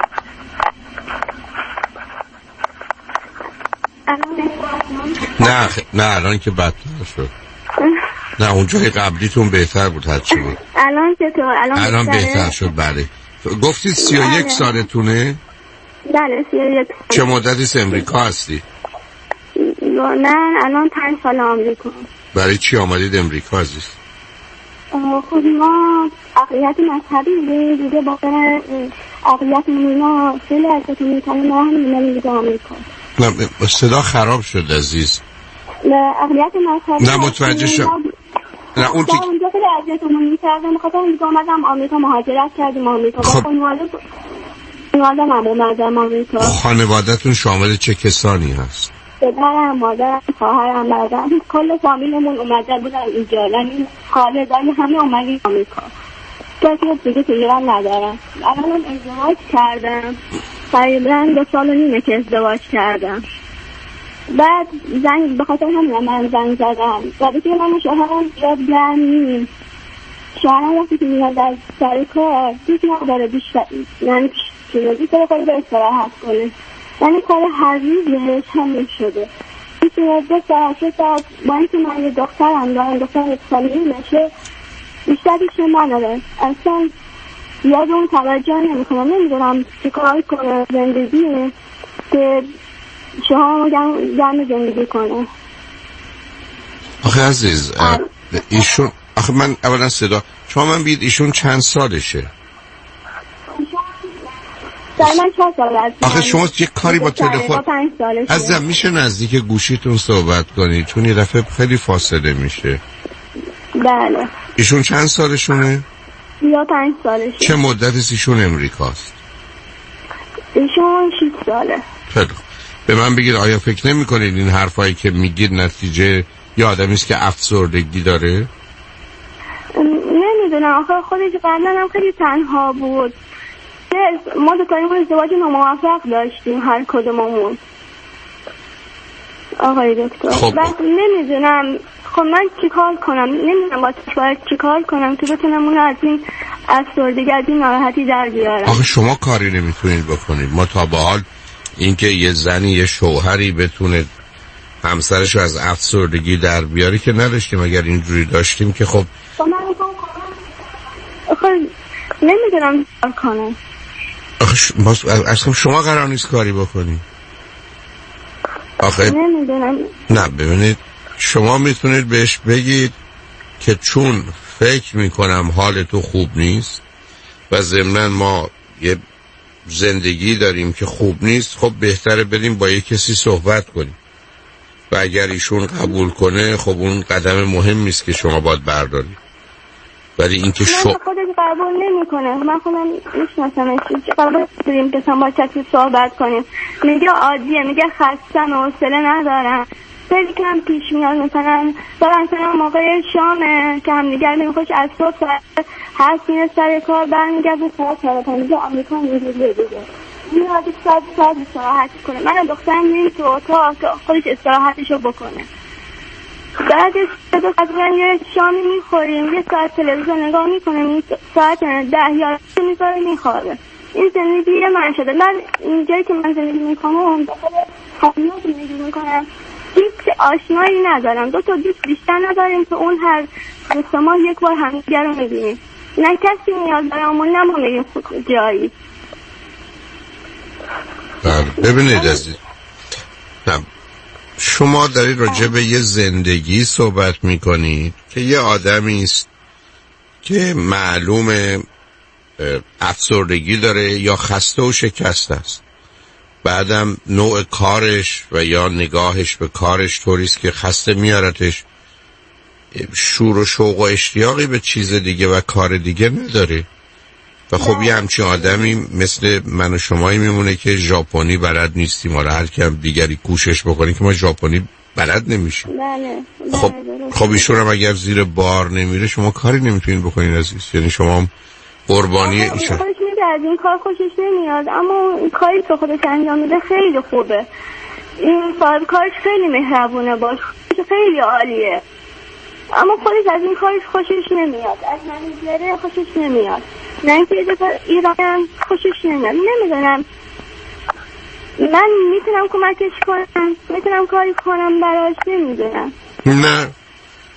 نه الان که بدتر شد. نه اونجای قبلیتون بهتر بود هرچی بود. الان چطور؟ الان بهتر شد. بله. گفتید 31 سالتونه؟ بله 31. چه مدتی از امریکا هستی؟ نه الان 5 سال آمریکا. برای چی آمدید امریکا عزیز؟ خب ما اقلیت مذهبی دیگه با اقلیت ما خیلی ازتون میکنه ما هم میگه آمریکا. نه صدا خراب شد عزیز. نه اقلیت مذهبی نه متوجه شدم. نه اون اونجا خیلی ازتون میکردم بخاطر میگه اومدم آمریکا مهاجرت کردیم آمریکا. خب اومدم آمریکا. خانواده‌تون شامل چه کسانی هست؟ پدرم، مادرم، خواهرم، برادرم، کل فامیلمون اومده بودن اینجا، یعنی خالدای همه اومدیم آمریکا. کسی دیگه تو ایران ندارم. الان ازدواج کردم. تقریبا 2 سال و نیمه که ازدواج کردم. بعد به خاطر همین من زنگ زدم. و دیگه من شوهرم زیاد گرم نیست. شوهرم وقتی که میاد از سر کار دوست نداره بیشتر، یعنی دوست داره خود به استراحت کنه. یعنی کار هر روزش همین شده. 2 ساعت با اینکه من یه دخترم دارم، دختر سالی نشه بیشترش نداره. اصلا یاد اون توجه نمیکنم. نمیدونم چه کار کنه زندگی که شما گرم زندگی کنه. آخه عزیز ایشون، آخه من اولا صدا شما من بید ایشون چند سالشه؟ من 4 سال هست. آخه شما یه کاری با تلفن عزیزم میشه نزدیک گوشیتون صحبت کنید چون یه دفعه خیلی فاصله میشه. بله. ایشون چند سالشونه؟ 35 سالشه. چه مدتی ایشون امریکاست؟ ایشون 6 ساله. خیلی خوب. به من بگید آیا فکر نمی کنید این حرفایی که میگید نتیجه یه آدمی است که افسردگی داره؟ نمیدونم. آخه خودش قبلا هم خیلی تنها بود. ما دوتایمون ازدواج ناموفق داشتیم هر کدوممون آقای دکتر. خب نمیدونم خب من چیکار کنم؟ نمیدونم باید چیکار کنم که بتونم اون از این افسردگی از این ناراحتی در بیارم. آخه شما کاری نمیتونید بکنید. ما تا به حال اینکه یه زنی یه شوهری بتونه همسرش از افسردگی در بیاره که نداشتیم. اگر اینجوری داشتیم که خب نمیدونم چیکار کنم. اصلا شما قرار نیست کاری بکنی. آخه نمیدونم. نه ببینید شما میتونید بهش بگید که چون فکر میکنم حال تو خوب نیست و ضمناً ما یه زندگی داریم که خوب نیست، خب بهتره بریم با یه کسی صحبت کنیم و اگر ایشون قبول کنه خب اون قدم مهمی است که شما باید بردارید. ولی اینکه خودش قبول نمیکنه. من خودم میشناسمش. قبول داریم که با کسی صحبت کنیم میگه عادیه، میگه خستم و حوصله ندارم. خیلی کم پیش میاد مثلا موقع شامه که هم دیگر میخوش از صبح ساعت 7 میره سر کار برمیگرده ساعت 5 آمریکا میگه دیگه میاد ساعت استراحت کنه. من دخترم میریم تو اتاق که خودش استراحتشو بکنه. بعدش یه شامی میخوریم، یه ساعت تلویزیون نگاه میکنیم، ساعت 10-11 میذاره میخوابه. این زندگی من شده. من اینجایی که من زندگی میکنم داخل خانه زندگی میکنم، هیچ آشنایی ندارم. 2 تا دوست بیشتر نداریم که اون هر 2 ماه یک بار همدیگر رو میبینیم. نه کسی نیاز دارم و نه ما میریم جایی. ببینید عزیز، شما دارید راجع به یه زندگی صحبت میکنید که یه آدمی است که معلومه افسردگی داره یا خسته و شکسته است. بعدم نوع کارش و یا نگاهش به کارش طوریست که خسته میارتش، شور و شوق و اشتیاقی به چیز دیگه و کار دیگه نداره. و خب یه همچین آدمی مثل من و شمایی میمونه که ژاپنی بلد نیستیم، حالا هر کم دیگری کوشش بکنی که ما ژاپنی بلد نمیشیم. خب ایشون هم اگر زیر بار نمیره شما کاری نمیتونید بکنید عزیز. یعنی شما قربانی ایشون. خودش میگه از این کار خوشش نمیاد، اما کاری که خودش انجام میده خیلی خوبه. این صاحب کارش خیلی مهربونه، باش خیلی عالیه، اما خودش از این کارش خوشش نمیاد. از منیجره خوشش نمیاد، نه اینکه ایران خوشش نمیاد. نمیدونم من میتونم کمکش کنم، میتونم کاری کنم براش، نمیدونم. نه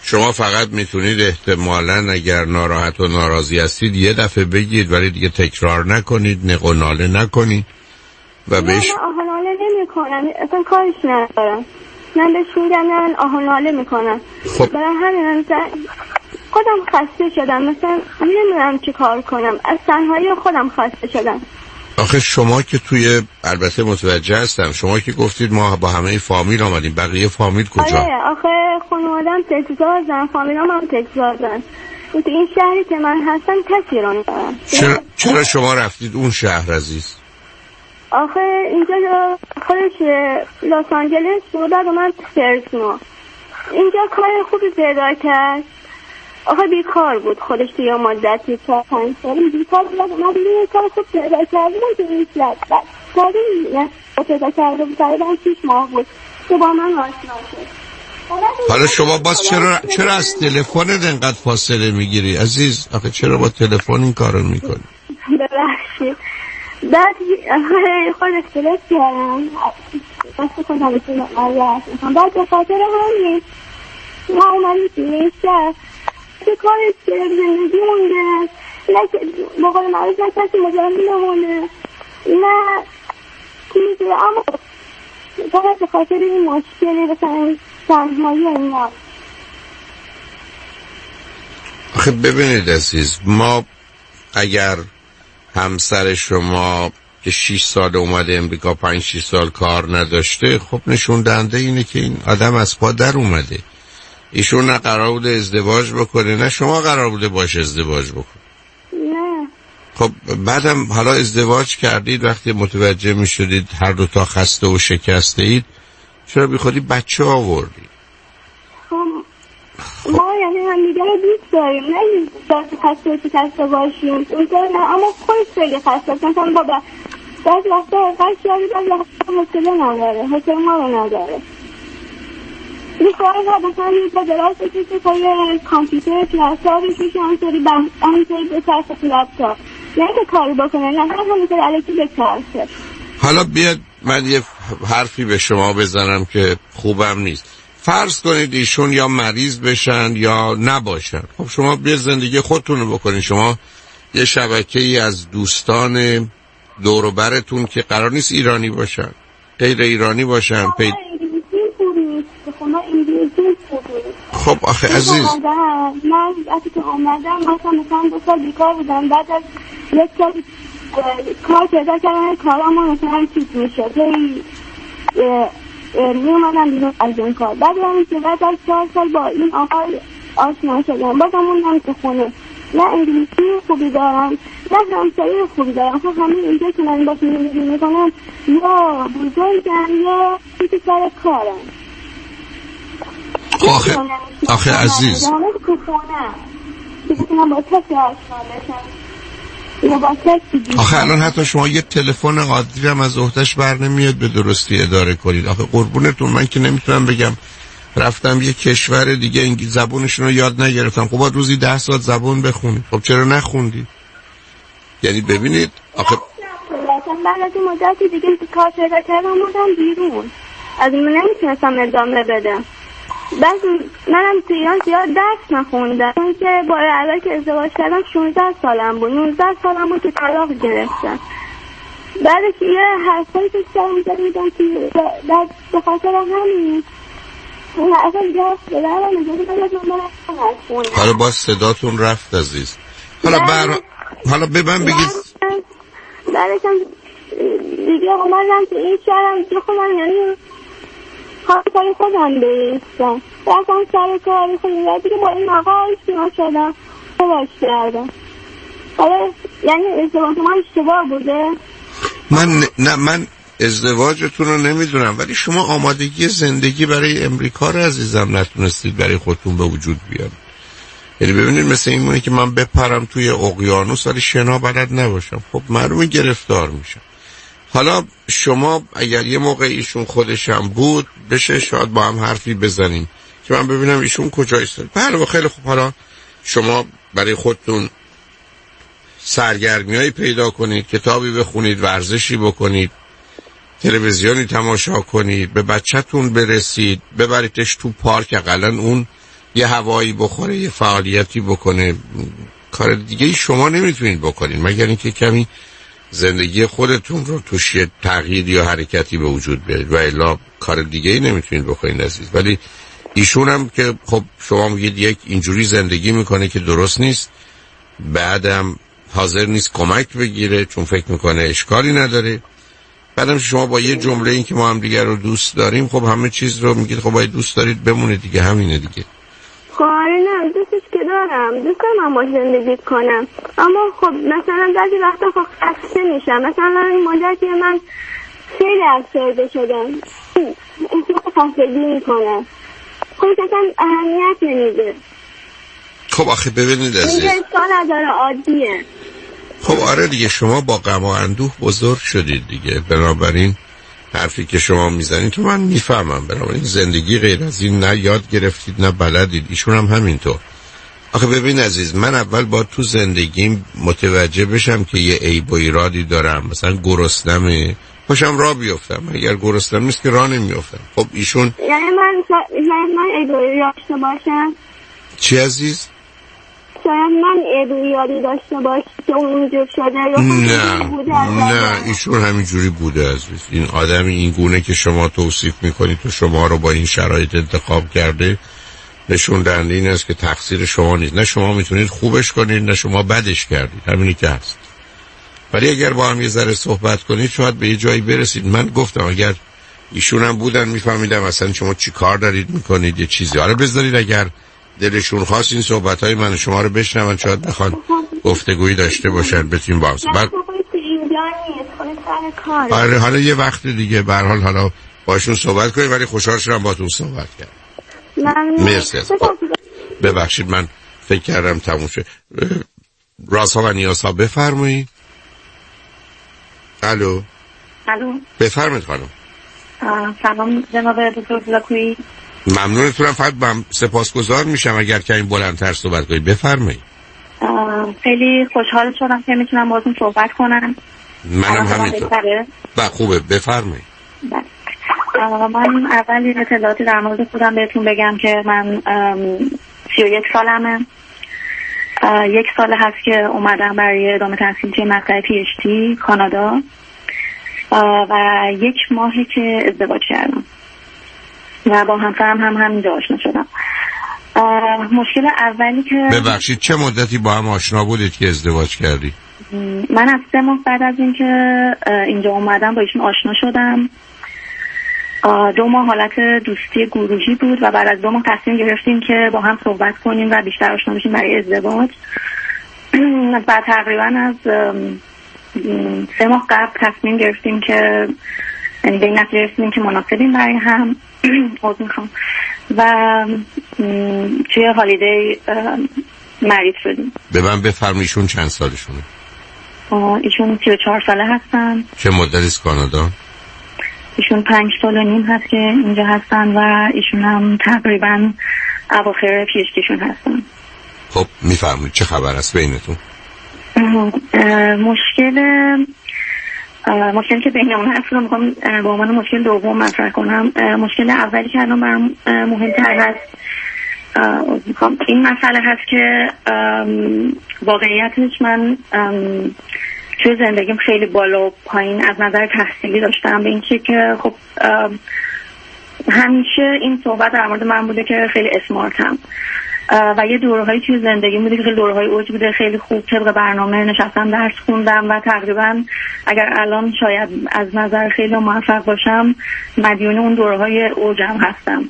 شما فقط میتونید احتمالاً اگر ناراحت و ناراضی هستید یه دفعه بگید ولی دیگه تکرار نکنید، نق و ناله نکنید و بهش من آه و ناله نمی کنم، اصلا کارش ندارم. من بهش میگم من آه و ناله میکنم. خب برای همین خودم خسته شدم، مثلا نمیدونم چی کار کنم، از تنهایی خودم خسته شدم. آخه شما که البته متوجه هستم، شما که گفتید ما با همه فامیل آمدیم، بقیه فامیل کجا؟ آره آخه خانوادم تکزازن، فامیلام هم تکزازن. تو این شهری که من هستم کسی رو ندارم. چرا شما رفتید اون شهر عزیز؟ آخه اینجا خودش لس آنجلس بود و من فرزنو. اینجا کار خوبی پیدا کرد. آخه بیکار بود خودش توی مدتی 4-5 سال بیکار بود. من دیگه کار خوب پیدا کردم که این شد. پیدا کرده بود تقریبا 6 ماه بود که با من آشنا شد. حالا شما باز چرا از تلفن انقدر فاصله میگیری عزیز؟ آخه چرا با تلفن این کارو میکنی؟ ببخشید. بعد خود استرس کردم. بس خودم بسیارم. بعد به خاطر همین ما اومدیم توی شهر که کارش زندگی مونده، نه که بقول معروف نه کسی مجرمی نمونه، نه چیزی، اما فقط به خاطر این مشکلی بسن تنهایی اینا. آخه ببینید عزیز، ما اگر همسر شما که 6 سال اومده امریکا 5-6 سال کار نداشته، خب نشون دهنده اینه که این آدم از پا در اومده. ایشون نه قرار بوده ازدواج بکنه نه شما قرار بوده باش ازدواج بکنه. نه. خب بعدم حالا ازدواج کردید، وقتی متوجه می شدید هر دوتا خسته و شکسته اید، چرا بی خودی بچه آوردید؟ ما یعنی هم دیگه رو دوست داریم، نه این خسته و شکسته باشیم اونطور نه، اما خودش خیلی خسته مثلا بابا بعض وقتا قش داری، بعض وقتا حوصله نداره، حوصله ما رو نداره. این کار ها مثلا با دراز بکشه پای کامپیوتر کلاسا بکشه همینطوری به طرف لپتاپ، نه که کاری بکنه، نه همینطوری علیکی به طرفه. حالا بیاد من یه حرفی به شما بزنم که خوبم نیست. فرض کنید ایشون یا مریض بشن یا نباشن، خب شما بیا زندگی خودتون رو بکنید. شما یه شبکه‌ای از دوستان دور و برتون که قرار نیست ایرانی باشن، غیر ایرانی باشن خب آخه عزیز من وقتی که اومدم مثلا 2 سال بیکار بودم، بعد از 1 سال کار پیدا کردم، کارامو مثلا چیز میشه می اومدم بیرون از این کار. بعد از 4 سال با این آقای آشنا شدم، بازم موندم تو خونه، نه انگلیسی خوبی دارم نه همسایه خوبی دارم. خب همه اینجا که من باش زندگی میکنم یا بزرگم یا چیزی سر کارم. آخه عزیز آخه الان حتی شما یه تلفن عادی هم از عهده‌اش بر نمیاد به درستی اداره کنید. آخه قربونتون من که نمیتونم بگم رفتم یه کشور دیگه زبونشون رو یاد نگرفتم، خب باید روزی 10 ساعت زبون بخونید. خب چرا نخوندید؟ یعنی ببینید آخه بعد از این مدتی دیگه کار پیدا کردم بودم بیرون، از این نمیتونستم ادامه بدم. بعد منم تو ایران زیاد درس نخوندم، چون که با علاقه که ازدواج کردم 16 سالم بود، 19 سالم بود که طلاق گرفتم. بعدش یه حرفایی که سرم زدیدم که به خاطر همین اصلا دیگه بدارم نجاتی باید من برم. حالا باز صداتون رفت عزیز. حالا به من بگید بعدشم دیگه اومدم که این شهرم که خودم یعنی کاری خودم بیستم، رفتم سر کاری خودم دیگه با این آقا آشنا شدم، ازدواج کردم. حالا یعنی ازدواج من اشتباه بوده؟ من ازدواجتون رو نمیدونم، ولی شما آمادگی زندگی برای امریکا رو عزیزم نتونستید برای خودتون به وجود بیارید. یعنی ببینید مثل این مونه که من بپرم توی اقیانوس ولی شنا بلد نباشم، خب معلومه گرفتار میشم. حالا شما اگر یه موقع ایشون خودشم بود بشه شاید با هم حرفی بزنیم که من ببینم ایشون کجا ایستاد. بله خیلی خوب، حالا شما برای خودتون سرگرمیایی پیدا کنید، کتابی بخونید، ورزشی بکنید، تلویزیونی تماشا کنید، به بچه‌تون برسید، ببریدش تو پارک، اقلن اون یه هوایی بخوره، یه فعالیتی بکنه، کار دیگه شما نمیتونید بکنید مگر اینکه کمی زندگی خودتون رو توش یه تغییر یا حرکتی به وجود بیارید و الا کار دیگه ای نمیتونید بکنید عزیز. ولی ایشون هم که خب شما میگید یک اینجوری زندگی میکنه که درست نیست، بعدم حاضر نیست کمک بگیره چون فکر میکنه اشکالی نداره، بعدم شما با یه جمله این که ما هم دیگر رو دوست داریم، خب همه چیز رو میگید خب باید دوست دارید بمونه دیگه، همینه دیگه. خب نه دوستش که دارم، دوست دارم من باش زندگی کنم، اما خب مثلا بعضی وقتا خب خسته میشم. مثلا این مدتی من خیلی افسرده شدم، احساس خستگی میکنم، خب اصلا اهمیت نمیده. خب آخه ببینید عزیز، این اشکال نداره، عادیه. خب آره دیگه، شما با غم و اندوه بزرگ شدید دیگه، بنابراین حرفی که شما میزنید تو من میفهمم، بنابراین زندگی غیر از این نه یاد گرفتید نه بلدید، ایشون هم همینطور. آخه ببین عزیز، من اول با تو زندگیم متوجه بشم که یه عیب و ایرادی دارم، مثلا گرسنمه پاشم راه بیفتم، اگر گرسنم نیست که راه نمیافتم. خب ایشون یعنی من عیب و ایراد داشته باشم؟ چی عزیز؟ شاید من عیب و ایرادی داشته باشم که اونجور شده. نه ایشون همینجوری بوده عزیز. این آدمی این گونه که شما توصیف میکنید تو شما رو با این شرایط انتخاب کرده، نشون دهنده این است که تقصیر شما نیست. نه شما میتونید خوبش کنید نه شما بدش کردید، همینی که هست. ولی اگر با هم یه ذره صحبت کنید شاید به یه جایی برسید. من گفتم اگر ایشون هم بودن میفهمیدم اصلا شما چی کار دارید میکنید یه چیزی. آره بذارید اگر دلشون خواست این صحبت‌های من و شما رو بشنون، شاید بخوان گفتگویی داشته باشن بتونیم باز. آره حالا یه وقت دیگه به هر حال حالا باشون صحبت کنید، ولی خوشحال شدم باهاتون صحبت کردم. مرسی از ببخشید من فکر کردم تموم شد. رازها و نیازها بفرمایید. الو بفرمایید خانم. سلام جناب دکتر زاکویی. ممنونتونم، فقط سپاسگزار میشم اگر که این بلندتر صحبت کنید. بفرمایید. خیلی خوشحال شدم که میتونم باهاتون صحبت کنم. منم همینطور. خوبه بفرمایید. من اول اطلاعاتی در مورد خودم بهتون بگم که من 31 سالمه. 1 سال هست که اومدم برای ادامه تحصیل توی مقطع PhD کانادا و 1 ماهی که ازدواج کردم و با همسرم هم همینجا آشنا شدم. مشکل اولی که ببخشید چه مدتی با هم آشنا بودید که ازدواج کردی؟ من از 3 ماه بعد از اینکه اینجا اومدم با ایشون آشنا شدم. 2 ماه حالت دوستی گروهی بود و بعد از 2 ماه تصمیم گرفتیم که با هم صحبت کنیم و بیشتر آشنا بشیم برای ازدواج. بعد تقریبا از 3 ماه قبل تصمیم گرفتیم که یعنی به این نتیجه رسیدیم که مناسبیم برای هم و توی هالیدی مریض شدیم. به من بفرمایشون چند سالشونه؟ ایشون 34 ساله هستن. چه مدتی از کانادا؟ ایشون 5 سال و نیم هست که اینجا هستن و ایشون هم تقریبا اواخر پیشگیشون هستن. خب میفرمایید چه خبر است بینتون؟ مشکلی که بینمون هست رو میخوام به عنوان مشکل دوم مطرح کنم. مشکل اولی که الان برام مهمتر هست این مسئله هست که واقعیتش من توی زندگیم خیلی بالا و پایین از نظر تحصیلی داشتم، به این چیه که خب همیشه این صحبت در مورد من بوده که خیلی اسمارتم و یه دورهایی توی زندگی بوده که خیلی دورهای اوج بوده، خیلی خوب طبق برنامه نشستم درس خوندم و تقریبا اگر الان شاید از نظر خیلی موفق باشم مدیون اون دورهای اوجم هستم.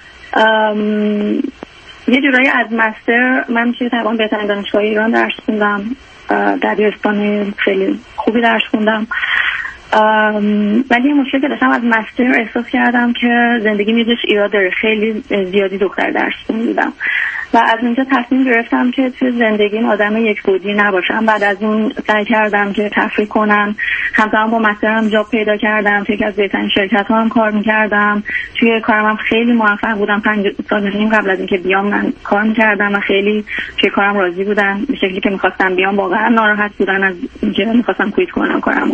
یه جورایی از مستر من توی تقریبا بهترین دانشگاه ایران درس خوندم، دبیرستان خیلی خوبی درس خوندم، ولی یه مشکل که داشتم از مستر احساس کردم که زندگی میزش ایراد داره، خیلی زیادی دختر درس خوندم و از اونجا تصمیم گرفتم که توی زندگیم آدم یک بودی نباشم. بعد از اون سعی کردم که تفریح کنم، همزمان با مسترم جاب پیدا کردم، توی یکی از بهترین شرکت‌ها هم کار می‌کردم. توی کارم هم خیلی موفق بودم. 5 سال قبل از اینکه بیام من کار می‌کردم و خیلی توی کارم راضی بودن، به شکلی که می‌خواستم بیام. واقعا ناراحت بودن از اینکه می‌خواستم کویت کنم کارمو.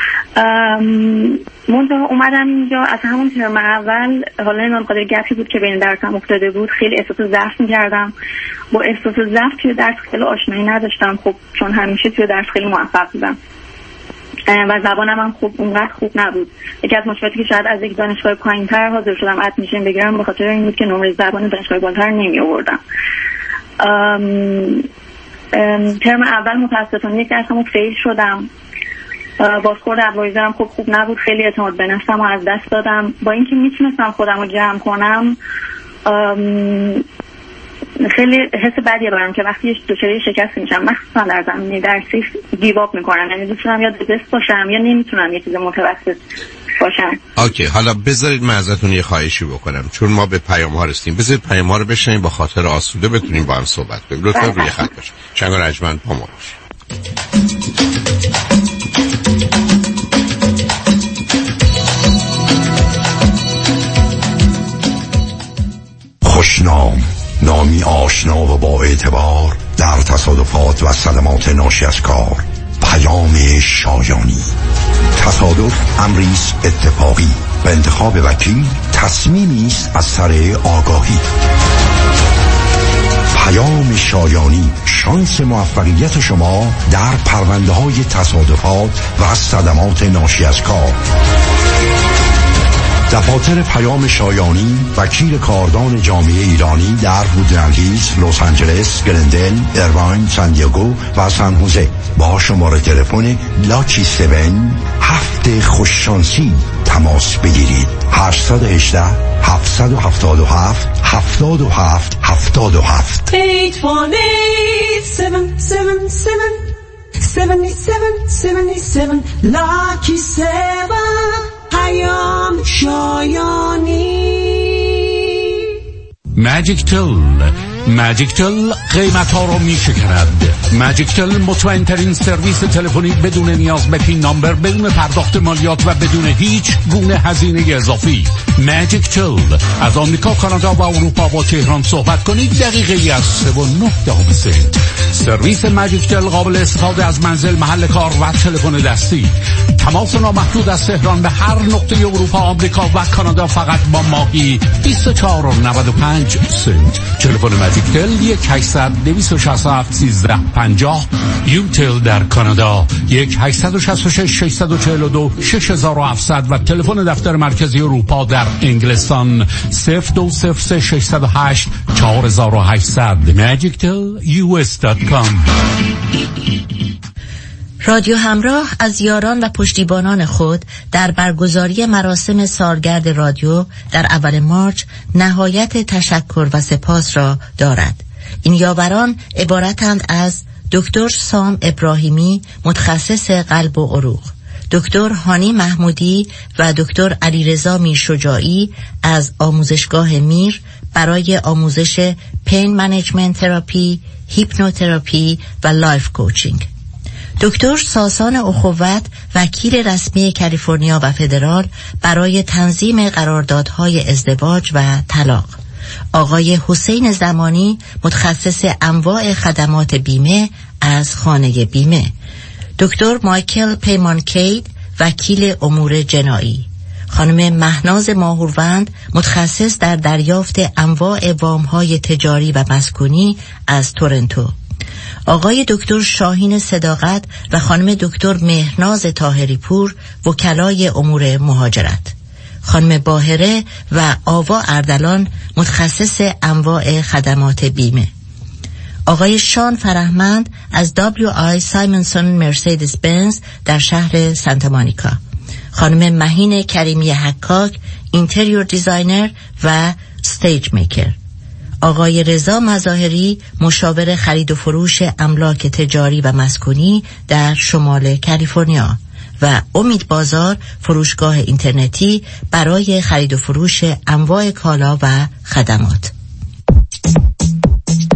منتها اومدم اینجا از همون ترم اول، حالا این خاطر گپی بود که بین درسم افتاده بود، خیلی احساس ضعف می‌کردم. با احساس ضعف توی درس خیلی آشنایی نداشتم، خب چون همیشه توی درس خیلی موفق بودم و زبانم هم اونقدر خوب نبود. یکی از مشکلاتی که شاید از یک دانشگاه پایین‌تر حاضر شدم ادمیشن بگیرم به خاطر این بود که نمره زبان دانشگاه بالاتر نمی آوردم. ترم اول متأسفانه یک درسمو فیل شدم. بازخورد ادوایزرم خوب نبود، خیلی اعتماد به نفسم رو از دست دادم. با اینکه میتونستم خودم رو جمع کنم، خیلی حس بدیه برام که وقتی دچار شکست میشم، مخصوصا در زمینه درسی، گیواب میکنم. یعنی دوست دارم یا دست باشم یا نمیتونم یه چیز متوسط باشم. اوکی، حالا بذارید من ازتون یه خواهشی بکنم، چون ما به پیام ها رسیدیم. بذارید پیام ها رو بشنویم، با خاطر آسوده بتونیم با هم صحبت کنیم. لطفا روی خط باشید. شنگ رجمن با ما باشید. خوشنام، نامی آشنا و با اعتبار در تصادفات و صدمات ناشی از کار. پیام شایانی. تصادف امریست اتفاقی و انتخاب وکیل تصمیمی است از سر آگاهی. پیام شایانی، شانس موفقیت شما در پرونده‌های تصادفات و صدمات ناشی از کار. دفاتر پیام شایانی، وکیل کاردان جامعه ایرانی در وودلند هیلز، لس آنجلس، گلندل، ایرواین، سان دیگو و سان خوزه. با شماره تلفن لاکی 7 هفت خوششانسی تماس بگیرید. 818 777 77 77 818-777-7777 Lucky 7 پیام شایانی. ماجیک تل قیمت ها رو می شکرد. ماجیک تل مطمئن ترین سرویس تلفنی بدون نیاز به پین نامبر، بدون پرداخت مالیات و بدون هیچ گونه هزینه اضافی. ماجیک تل از آمریکا، کانادا و اروپا با تهران صحبت کنید، دقیقه از 3.9 سنت. سرویس ماجیک تل قابل استفاده از منزل، محل کار و تلفن دستی. تماس نامحدود از تهران به هر نقطه اروپا، آمریکا و کانادا فقط با ماهی 24.95 سنت. تلفن ماجیک تل 1-800-267-1350. یوتل در کانادا 1-866-642-6700 و تلفن دفتر مرکزی اروپا در انگلستان 02-608-4800. magictel.us.com. رادیو همراه از یاران و پشتیبانان خود در برگزاری مراسم سالگرد رادیو در اول مارچ نهایت تشکر و سپاس را دارد. این یاوران عبارتند از دکتر سام ابراهیمی، متخصص قلب و عروق، دکتر هانی محمودی و دکتر علیرضا میرشجاعی از آموزشگاه میر برای آموزش پین منیجمنت تراپی، هیپنوتراپی و لایف کوچینگ، دکتر ساسان اخوت، وکیل رسمی کالیفرنیا و فدرال برای تنظیم قراردادهای ازدواج و طلاق، آقای حسین زمانی، متخصص انواع خدمات بیمه از خانه بیمه، دکتر مایکل پیمانکید، وکیل امور جنایی، خانم مهناز ماهوروند، متخصص در دریافت انواع وام‌های تجاری و مسکونی از تورنتو، آقای دکتر شاهین صداقت و خانم دکتر مهناز طاهری پور، وکلای امور مهاجرت، خانم باهره و آوا اردلان، متخصص انواع خدمات بیمه، آقای شان فرهمند از WI سایمنسون مرسیدس بنز در شهر سانتا مونیکا، خانم مهین کریمی حکاک، اینتریور دیزاینر و استیج میکر، آقای رضا مظاهری، مشاور خرید و فروش املاک تجاری و مسکونی در شمال کالیفرنیا و امید بازار، فروشگاه اینترنتی برای خرید و فروش انواع کالا و خدمات.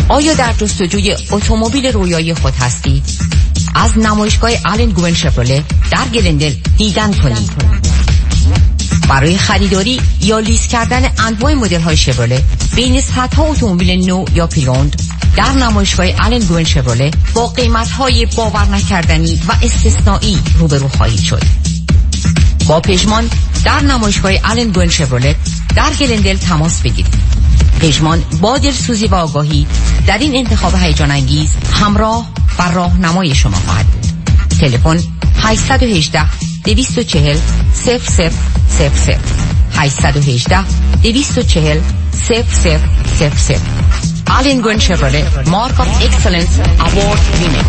آیا در جستجوی اتومبیل رویایی خود هستید؟ از نمایشگاه آلن گوین شفرله در گلندل دیدن کنید. برای خریداری یا لیز کردن انواع مدل‌های شفرله بین صدها اتومبیل نو یا پری‌اوند در نمایشگاه آلن گوین شفرله با قیمت‌های باور نکردنی و استثنایی روبرو خواهید شد. با پژمان در نمایشگاه آلن گوین شفرله در گلندل تماس بگیرید. پژمان با دلسوزی و آگاهی در این انتخاب هیجان انگیز همراه و راهنمای شما خواهد بود. تلفن 818 240 0000 818 240 0000. آلن گوین شفرله مارک آف اکسلنس اوارد وینر.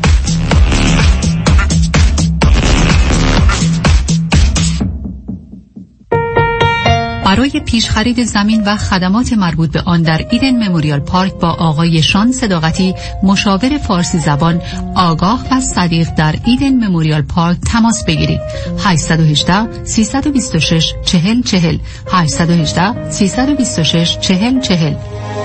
برای پیش خرید زمین و خدمات مربوط به آن در ایدن مموریال پارک با آقای شان صداقتی، مشاور فارسی زبان آگاه و صدیق در ایدن مموریال پارک تماس بگیرید. 818 326 4040 818 326 4040.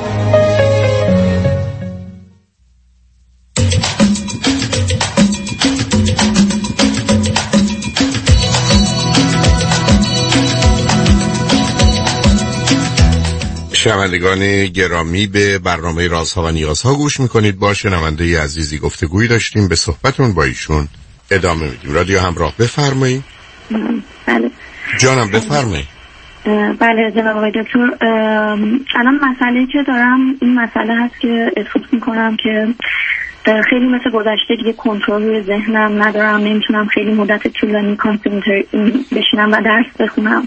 شنوندگان گرامی، به برنامه رازها و نیازها گوش میکنید. با شنونده عزیزی گفتگویی داشتیم، به صحبتون با ایشون ادامه میدیم. رادیو همراه، بفرمایید. بله جانم، بفرمایید. بله جناب آقای دکتر، الان مسئله که دارم این مسئله هست که احساس میکنم که خیلی مثل گذشته دیگه کنترل روی ذهنم ندارم، نمیتونم خیلی مدت طولانی کانسنتریت بشینم و درس بخونم.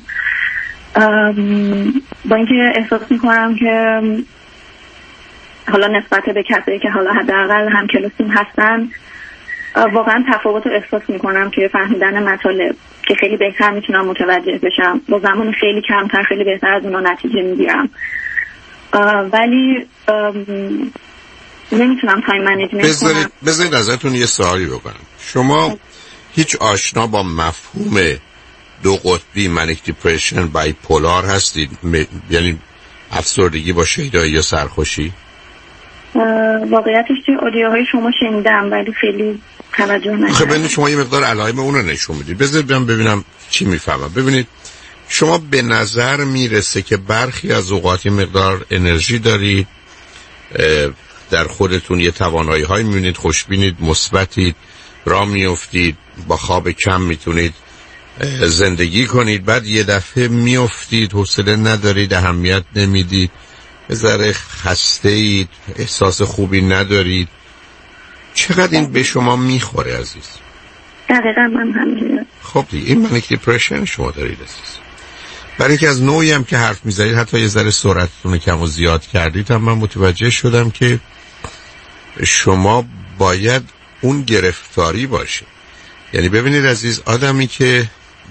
با اینکه احساس میکنم که حالا نسبت به کسایی که حالا حداقل هم کلاسیم هستن واقعا تفاوت رو احساس میکنم که فهمیدن مطالب که خیلی بهتر میتونم متوجه بشم، با زمان خیلی کمتر خیلی بهتر از اونا نتیجه میگیرم، ولی نمیتونم تایم منیجمنت کنم. بذارید ازتون یه سوالی بکنم. شما هیچ آشنا با مفهوم دو قطبی منیک دیپرشن بایپولار هستید؟ یعنی افسردگی با شیدایی یا سرخوشی؟ واقعیتش توی اودیوهای شما شنیدم ولی خیلی توجه نکردم. خب ببینید شما یه مقدار علائم اون رو نشون میدید. بذارید ببینم چی میفهمم. ببینید شما به نظر میرسه که برخی از اوقات مقدار انرژی دارید، در خودتون یه توانایی های میبینید، خوشبینید، مثبتید، راه میافتید، با خواب کم میتونید زندگی کنید، بعد یه دفعه میافتید، حوصله ندارید، اهمیت نمیدید، یه ذره خسته اید، احساس خوبی ندارید. چقدر این به شما میخوره عزیز؟ دقیقا من همینجوره. خب دیگه این منیک دیپرشن شما دارید عزیز. برای اینکه از نوعی هم که حرف میزنید حتی یه ذره سرعتتون کم و زیاد کردید هم من متوجه شدم که شما باید اون گرفتاری باشه. یعنی ببینید عزیز، آدمی که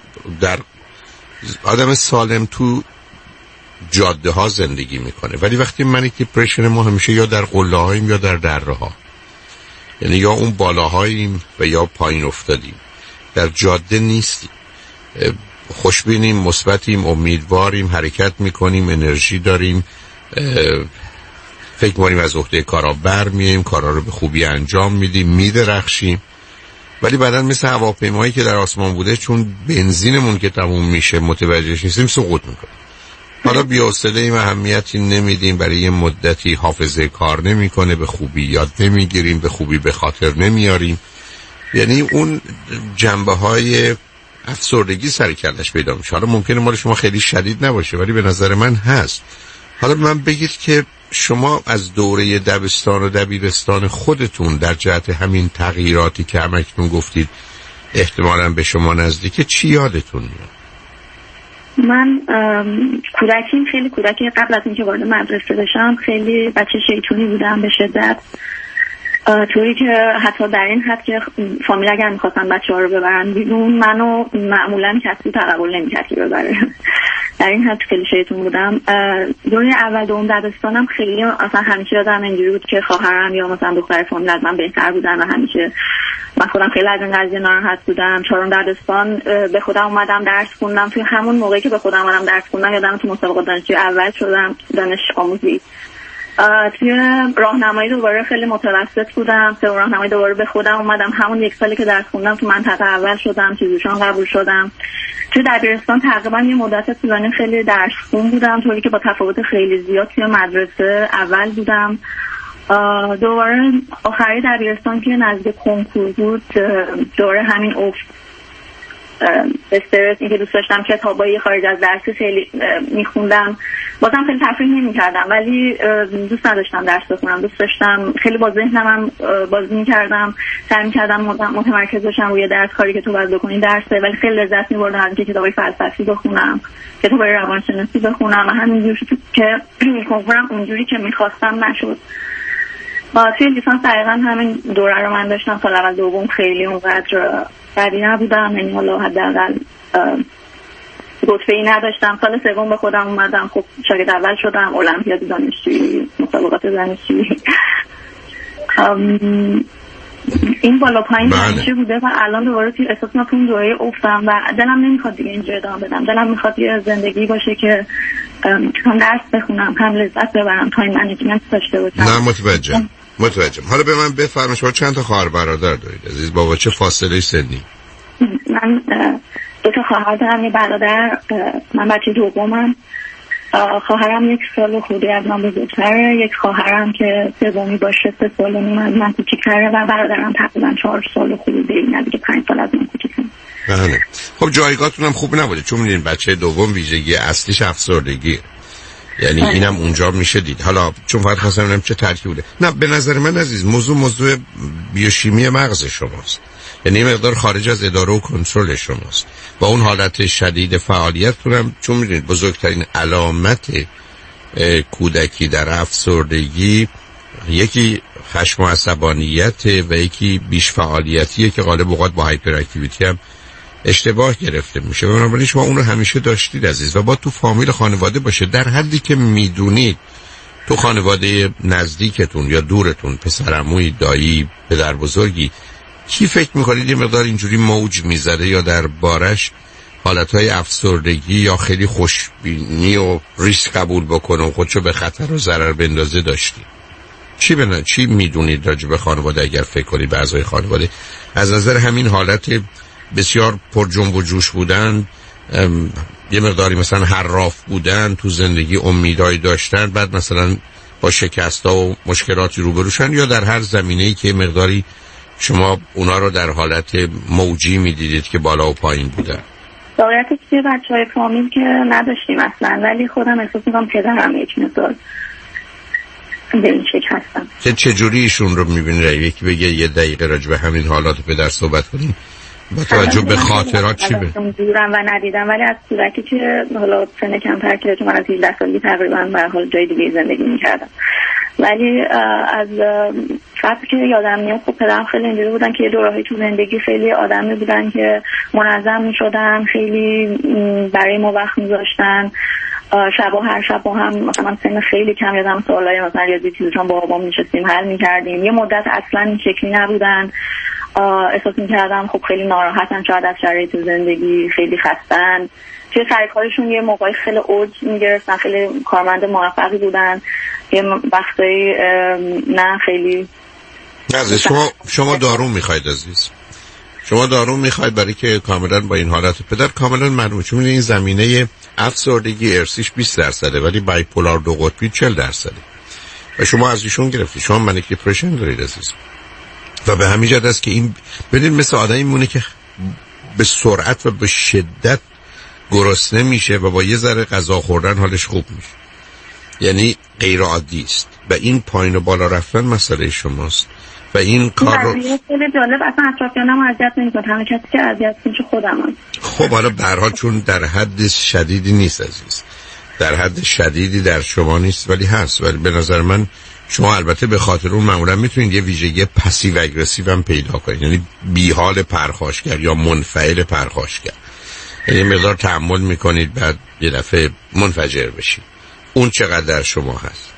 آدم سالم تو جاده ها زندگی میکنه، ولی وقتی منیک دیپرشن ما همیشه یا در قله هاییم یا در دره ها، یعنی یا اون بالاهاییم و یا پایین افتادیم، در جاده نیستیم، خوشبینیم، مثبتیم، امیدواریم، حرکت میکنیم، انرژی داریم، فکر می‌کنیم از عهده کارا برمیاییم، کارا رو به خوبی انجام میدیم، میدرخشیم، ولی بعداً مثل هواپیمایی که در آسمان بوده چون بنزینمون که تموم میشه متوجهش نیستیم سقوط میکنه. حالا بی‌حوصله‌ایم، اهمیتی نمیدیم، برای یه مدتی حافظه کار نمیکنه، به خوبی یاد نمیگیریم، به خوبی به خاطر نمیاریم. یعنی اون جنبه‌های افسردگی سر کلش پیدا میشه. حالا ممکنه مال شما خیلی شدید نباشه ولی به نظر من هست. حالا من بگید که شما از دوره دبستان و دبیرستان خودتون در جهت همین تغییراتی که همکنون گفتید احتمالاً به شما نزدیکه چی یادتون میاد؟ من کودکیم خیلی کودکی قبل از اینکه وارد مدرسه بشم خیلی بچه شیطونی بودم به شدت، طوری که حتی در این حد که فامیل اگر میخواستن بچه ها رو ببرن بیرون منو معمولا کسی تقبل نمیکرد که ببره. در این حد خیلی شیطون بودم. دوره اول دوم دبستانم خیلی اصلا همیشه یادم اینجوری بود که خواهرم یا مثلا دختر فامیل از من بهتر بودن و همیشه من خودم خیلی از این قضیه ناراحت بودم. چهارم دبستان به خودم اومدم درس خوندم. توی همون موقعی که به خودم اومدم درس خوندم یادم تو مسابقات دانشجوی اول شدم، دانش آموزی. توی راهنمایی دوباره خیلی متوسط بودم. توی راهنمایی دوباره به خودم اومدم. همون یک سالی که درس خوندم تو منطقه اول شدم، چیزوشان قبول شدم. توی دبیرستان تقریبا یه مدت طولانی خیلی درس خون بودم، طوری که با تفاوت خیلی زیاد توی مدرسه اول بودم. دوباره آخری دبیرستان که نزدیک کنکور بود، دوباره همین استرس، اینکه دوست داشتم کتابای خارج از درس خیلی میخوندم. بازم خیلی تفریح نمی‌کردم، ولی دوست نداشتم درس بخونم. دوست داشتم خیلی با ذهنم بازی می‌کردم، سعی می‌کردم متمرکز باشم روی درس. کاری که تو باید بکنی درسه، ولی خیلی لذت می‌بردم از اینکه کتابای فلسفی بخونم، کتابای روانشناسی بخونم و همینجوری که کنکورم اونجوری که می‌خواستم نشد. توی لیسانس دقیقا همین دوره رو من داشتم. سال اول دوم خیلی اونقدر قوی نبودم، یعنی حالا حداقل رتبه‌ای نداشتم. سال سوم به خودم اومدم، خب شاگرد اول شدم، المپیاد دانشجویی، مسابقات دانشجویی. این بالا پایین همیشه بوده و الان دوباره توی احساس من تو اون دوره افتم و دلم نمیخواد دیگه اینجا ادامه بدم. دلم میخواد یه زندگی باشه که هم درس بخونم، هم لذت ببرم، تایم منیجمنت داشته باشم. نه متوجهم. حالا به من بفرمایید شما چند تا خواهر برادر دارید عزیز؟ با چه فاصله سنی؟ من 2 تا خواهر دارم، یه برادر. من بچه دومم. خواهرم 1 سال خودی از من بزرگتره. یک خواهرم که سومی باشه 3 سال و نیم از من کوچیک‌تره و برادرم تقریبا 4 سال خودی، نه دیگه 5 سال از من کوچیک‌تره. بله. خب جایگاهتون هم خوب نبوده، چون می‌دونید بچه دوم ویژگی اصلیش افسردگیه. یعنی اینم اونجا میشه دید. حالا چون فقط خواستم ببینم چه ترکیبی بوده. نه به نظر من عزیز موضوع بیوشیمی مغز شماست. یعنی مقدار خارج از اداره و کنترل شماست. با اون حالت شدید فعالیتتون هم چون میدونید بزرگترین علامت کودکی در افسردگی یکی خشم و عصبانیت و یکی بیش فعالیتیه که غالب اوقات با هایپر اکتیویتی هم اشتباه گرفته میشه. بنابراین شما اون رو همیشه داشتید عزیز و با تو فامیل خانواده باشه. در حدی که میدونید تو خانواده نزدیکتون یا دورتون، پسر عموی، دایی، پدر بزرگی، کی فکر میکنید یه مقدار اینجوری موج میزده یا در بارش حالتهای افسردگی یا خیلی خوشبینی و ریسک قبول بکنه و خودشو به خطر و ضرر بندازه داشتید؟ چی میدونید راجع به خانواده اگر فکر کنید به اعضای خانواده از نظر همین حالت بسیار پر جنب و جوش بودن، یه مقداری مثلا حراف بودن تو زندگی، امیدایی داشتن، بعد مثلا با شکست‌ها و مشکلاتی روبروشن، یا در هر زمینه‌ای که مقداری شما اونا رو در حالت موجی میدیدید که بالا و پایین بودن؟ واقعیتش که بچه‌های فامیل که نداشتیم اصلا، ولی خودم احساس می‌کنم پدرم یک مقدار به این شکل هستم. چه جوری ایشون رو می‌بینید؟ یکی بگه یه دقیقه راجع به همین حالات پدر صحبت کنیم با توجه به خاطرات چی به دورم و ندیدم، ولی از کودکی که حالا سن کمتر که چون من از 18 سالگی تقریبا به حال جای دیگه زندگی می‌کردم، ولی از قبل که یادم میاد خب پدرم خیلی اینجوری بودن که یه دورهایی تو زندگی خیلی آدمی بودن که منظم می‌شدن، خیلی برای ما وقت می‌ذاشتن. هر شب با هم مثلا سن خیلی کم یادم سوالای مثلا ریاضی چیزا با بابام نشستیم حل می‌کردیم. یه مدت اصلا این شکلی نبودن. احساس می‌کردم خب خیلی ناراحتن شاید از شرایط زندگی، خیلی خستن. توی سر کارشون یه موقعی خیلی اوج می‌گرفتن، خیلی کارمند موفقی بودن، یه وقتایی نه خیلی. عزیز شما دارو می‌خواید عزیز؟ شما دارو می‌خواید برای که کاملا با این حالت پدر کاملا معلومه، چون این زمینه افسردگی ارثیش 20% ولی بایپولار 2 قطبی 40% و شما از ایشون گرفتی. شما منیک دیپرشن دارید عزیز و به همین جهت است که این بدین مثل آدمی مونه که به سرعت و به شدت گرسنه میشه و با یه ذره غذا خوردن حالش خوب میشه. یعنی غیر عادی است و این پایین و بالا رفتن مسئله شماست و این کار رو خیلی جالب. اصلا اطرافیانم اذیت نمی‌کنه، همه کسی که اذیت میشه خودمم. خب حالا به هر حال چون در حد شدیدی نیست عزیز، در حد شدیدی در شما نیست ولی هست. ولی به نظر من شما البته به خاطر اون معمولا میتونید یه ویژگی پسیو اگریسیو هم پیدا کنید، یعنی بیحال پرخاشگر یا منفعل پرخاشگر، یعنی مقدار تحمل میکنید بعد یه دفعه منفجر بشید. اون چقدر در شما هست؟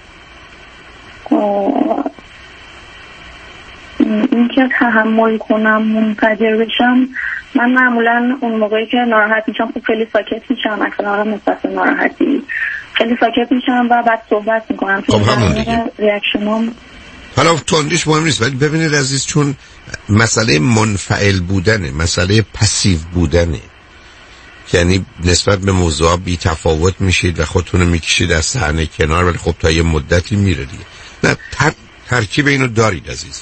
این که تحمل کنم منفجر بشم، من معمولا اون موقعی که ناراحت میشم خب خیلی ساکت میشم، مثلا نسبت به ناراحتی خیلی ساکت میشم و بعد صحبت میکنم. خب همون دیگه. ریاکشنم حالا تندیش مهم نیست، ولی ببینید عزیز، چون مسئله منفعل بودنه، مسئله پسیو بودنه، یعنی نسبت به موضوع بی تفاوت میشید و خودتون رو میکشید از صحنه کنار، ولی خب تا یه مدتی میره دیگه. نه ترکیب اینو دارید عزیز،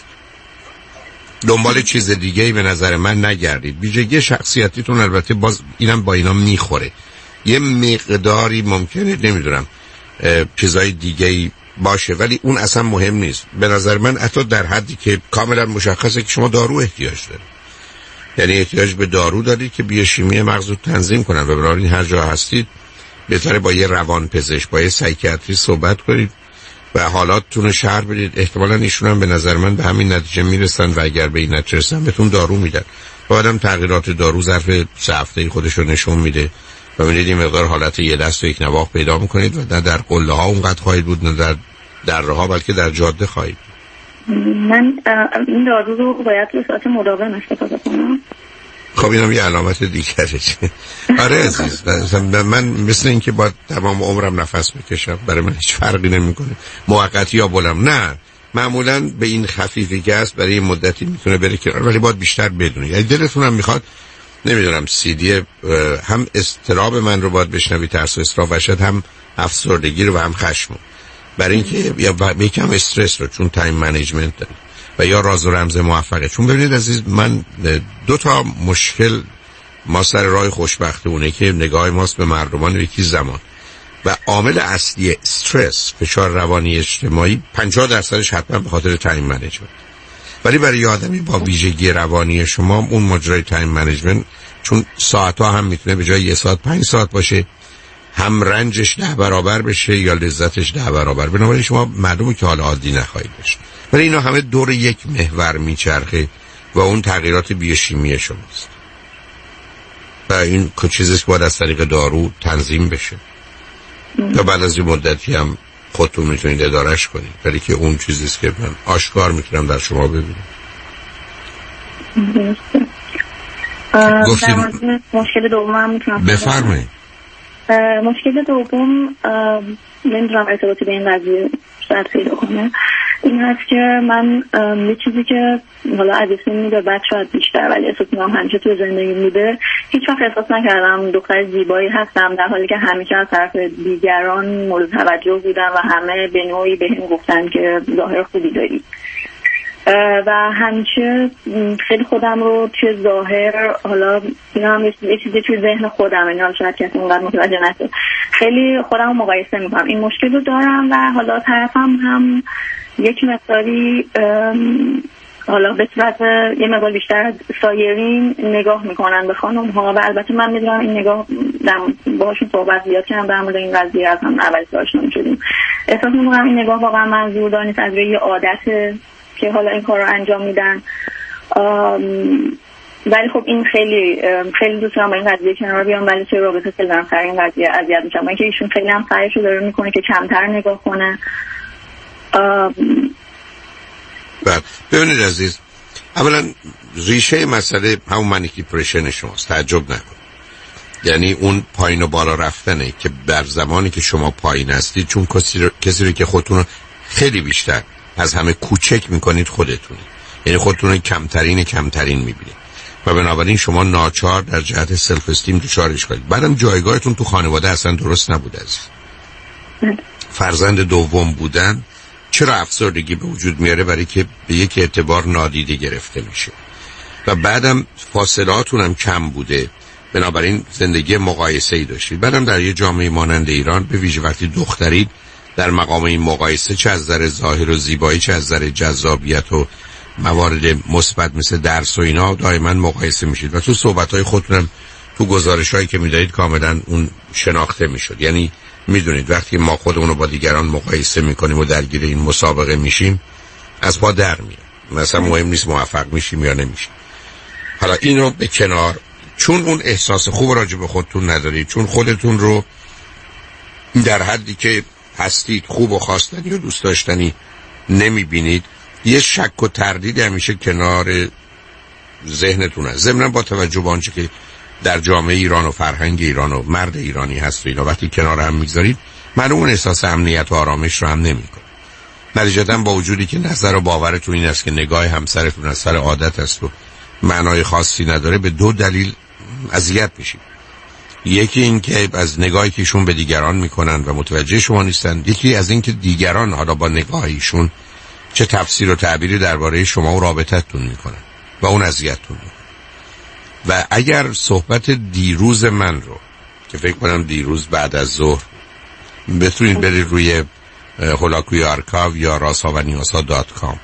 دنبال چیز دیگه ای به نظر من نگردید. ویژگی شخصیتیتون البته باز اینم با اینا میخوره، یه مقداری ممکنه نمیدونم چیزای دیگه ای باشه، ولی اون اصلا مهم نیست به نظر من، حتی در حدی که کاملا مشخصه که شما دارو احتیاج دارید، یعنی احتیاج به دارو دارید که بیوشیمی مغز تنظیم کنن و بنابراین هر جا هستید بهتره با یه روانپزشک، با یه سایکیاتری صحبت کنید و حالاتتون رو شرح بدید. احتمالاً ایشون هم به نظر من به همین نتیجه میرسن و اگر به این نتیجه رسن بهتون دارو میدن. بعدم تغییرات دارو ظرف 3 هفته خودش رو نشون میده و می‌بینید این مقدار حالت یه دست و یک نواخت پیدا می‌کنید و نه در قله ها اونقدر خواهید بود، نه در دره ها، بلکه در جاده خواهید. من این دارو رو باید به صورت مداوم استفاده کنم؟ خب اینم یه علامت دیگره. آره عزیز، من مثل این که با تمام عمرم نفس میکشم، برای من هیچ فرقی نمیکنه موقتی یا بلم. نه، معمولا به این خفیفی که هست برای این مدتی میتونه بره کنار، ولی باید بیشتر بدونید. یعنی دلتون هم میخواد نمیدونم CD هم اضطراب من رو باید بشنوی، ترس و اضطراب وحشت، هم افسردگی رو و هم خشم، برای اینکه یا یکم استرس رو، چون تایم منیجمنت داره، و یا راز و رمز موفقه. چون ببینید عزیز، من 2 تا مشکل ما سر راه خوشبختی اونه که نگاه ماست به مردمان یکی زمان و عامل اصلی استرس، فشار روانی اجتماعی 50% حتما به خاطر تایم منیجمنت. ولی برای آدمی با ویژگی روانی شما اون مجرای تایم منیجمنت، چون ساعت‌ها هم میتونه به جای 1 ساعت 5 ساعت باشه، هم رنجش 10 برابر بشه یا لذتش 10 برابر. بنابراین شما معلومه که حال عادی نخواهید داشت، ولی اینا همه دور یک محور میچرخه و اون تغییرات بیوشیمی شماست و این چیزی که باید از طریق دارو تنظیم بشه تا بعد از این مدتی هم خودتون میتونید ادارش کنید، ولی که اون چیزیست که من آشکار میتونم در شما ببینم. مشکل دوم هم میتونم بفرمایید. مشکل دوم نمیدونم ارتباطی به این قضیه شاید پیدا کنه، این هست که من یه چیزی که حالا از اسم میده بعد شاید بیشتر، ولی احساس میکنم همیشه توی زندگی بوده، هیچ وقت احساس نکردم دختر زیبایی هستم، در حالی که همیشه از طرف دیگران مورد توجه بودم و همه به نوعی بهم گفتن که ظاهر خوبی داری و همیشه خیلی خودم رو توی ظاهر، حالا اینا هم یه چیزی توی ذهن خودم، اینا شاید کسی اونقدر متوجه نشه، خیلی خودم رو مقایسه میکنم. این مشکل رو دارم و حالا طرفم هم یک مقداری حالا به صورت یه مقدار بیشتر سایرین نگاه میکنن به خانم ها و البته من میدونم این نگاه باهاشون صحبت زیاد کردم در مورد این قضیه، از هم اول آشنا شدیم، احساس میکنم این نگاه واقعا منظور دار نیست، از یه عادت که حالا این کار رو انجام میدن، ولی خب این خیلی دوست دارم با این قضیه کنار بیام، ولی توی رابطه خیلی دارم سر این قضیه اذیت میشم، اینکه ایشون خیلی هم سعیشو داره میکنه که کمتر نگاه کنه. ببینید عزیز، اولا ریشه مسئله همون منیپولیشن شماست، تعجب نکن. یعنی اون پایین و بالا رفتنه که در زمانی که شما پایین هستید، چون کسی رو که خودتون رو خیلی بیشتر از همه کوچک میکنید خودتونه، یعنی خودتون رو کمترین میبینید و بنابراین شما ناچار در جهت سلف استیم دچارش کنید. بعدم جایگاهتون تو خانواده اصلا درست نبوده عزیز. فرزند دوم بودن چرا افسردگی به وجود میاره؟ برای که به یک اعتبار نادیده گرفته میشه و بعدم فاصلاتون هم کم بوده، بنابراین زندگی مقایسه‌ای داشتید. بعدم در یه جامعه مانند ایران، به ویژه وقتی دخترید، در مقام این مقایسه چه از نظر ظاهر و زیبایی چه از نظر جذابیت و موارد مثبت مثل درس و اینا دائما مقایسه میشید و تو صحبت‌های خودتونم تو گزارش‌هایی که میدادید کاملا اون شناخته میشد. یعنی میدونید وقتی ما خودمون رو با دیگران مقایسه میکنیم و درگیر این مسابقه میشیم از پا در میاد، مثلا مهم نیست موفق میشیم یا نمیشیم. حالا اینو به کنار، چون اون احساس خوب راجع به خودتون ندارید، چون خودتون رو در حدی که هستید خوب و خواستنی و دوست داشتنی نمیبینید، یه شک و تردید همیشه کنار ذهنتون هست. ضمن با توجه به آنچه که در جامعه ایران و فرهنگ ایران و مرد ایرانی هست و اینا وقتی کنار هم میگذارید من اون احساس امنیت و آرامش رو هم نمی‌کنه. نتیجتاً با وجودی که نظر و باورتون این است که نگاه همسرتون از سر عادت است و معنای خاصی نداره، به دو دلیل اذیت میشید. یکی این که از نگاهی که ایشون به دیگران میکنن و متوجه شما نیستن، یکی از این که دیگران حالا با نگاه ایشون چه تفسیر و تعبیری درباره شما و رابطتون میکنن و اون اذیتتون میکنه. و اگر صحبت دیروز من رو که فکر کنم دیروز بعد از ظهر بتونید برید روی هولاکوی آرکاو یا رازهاونیازها.com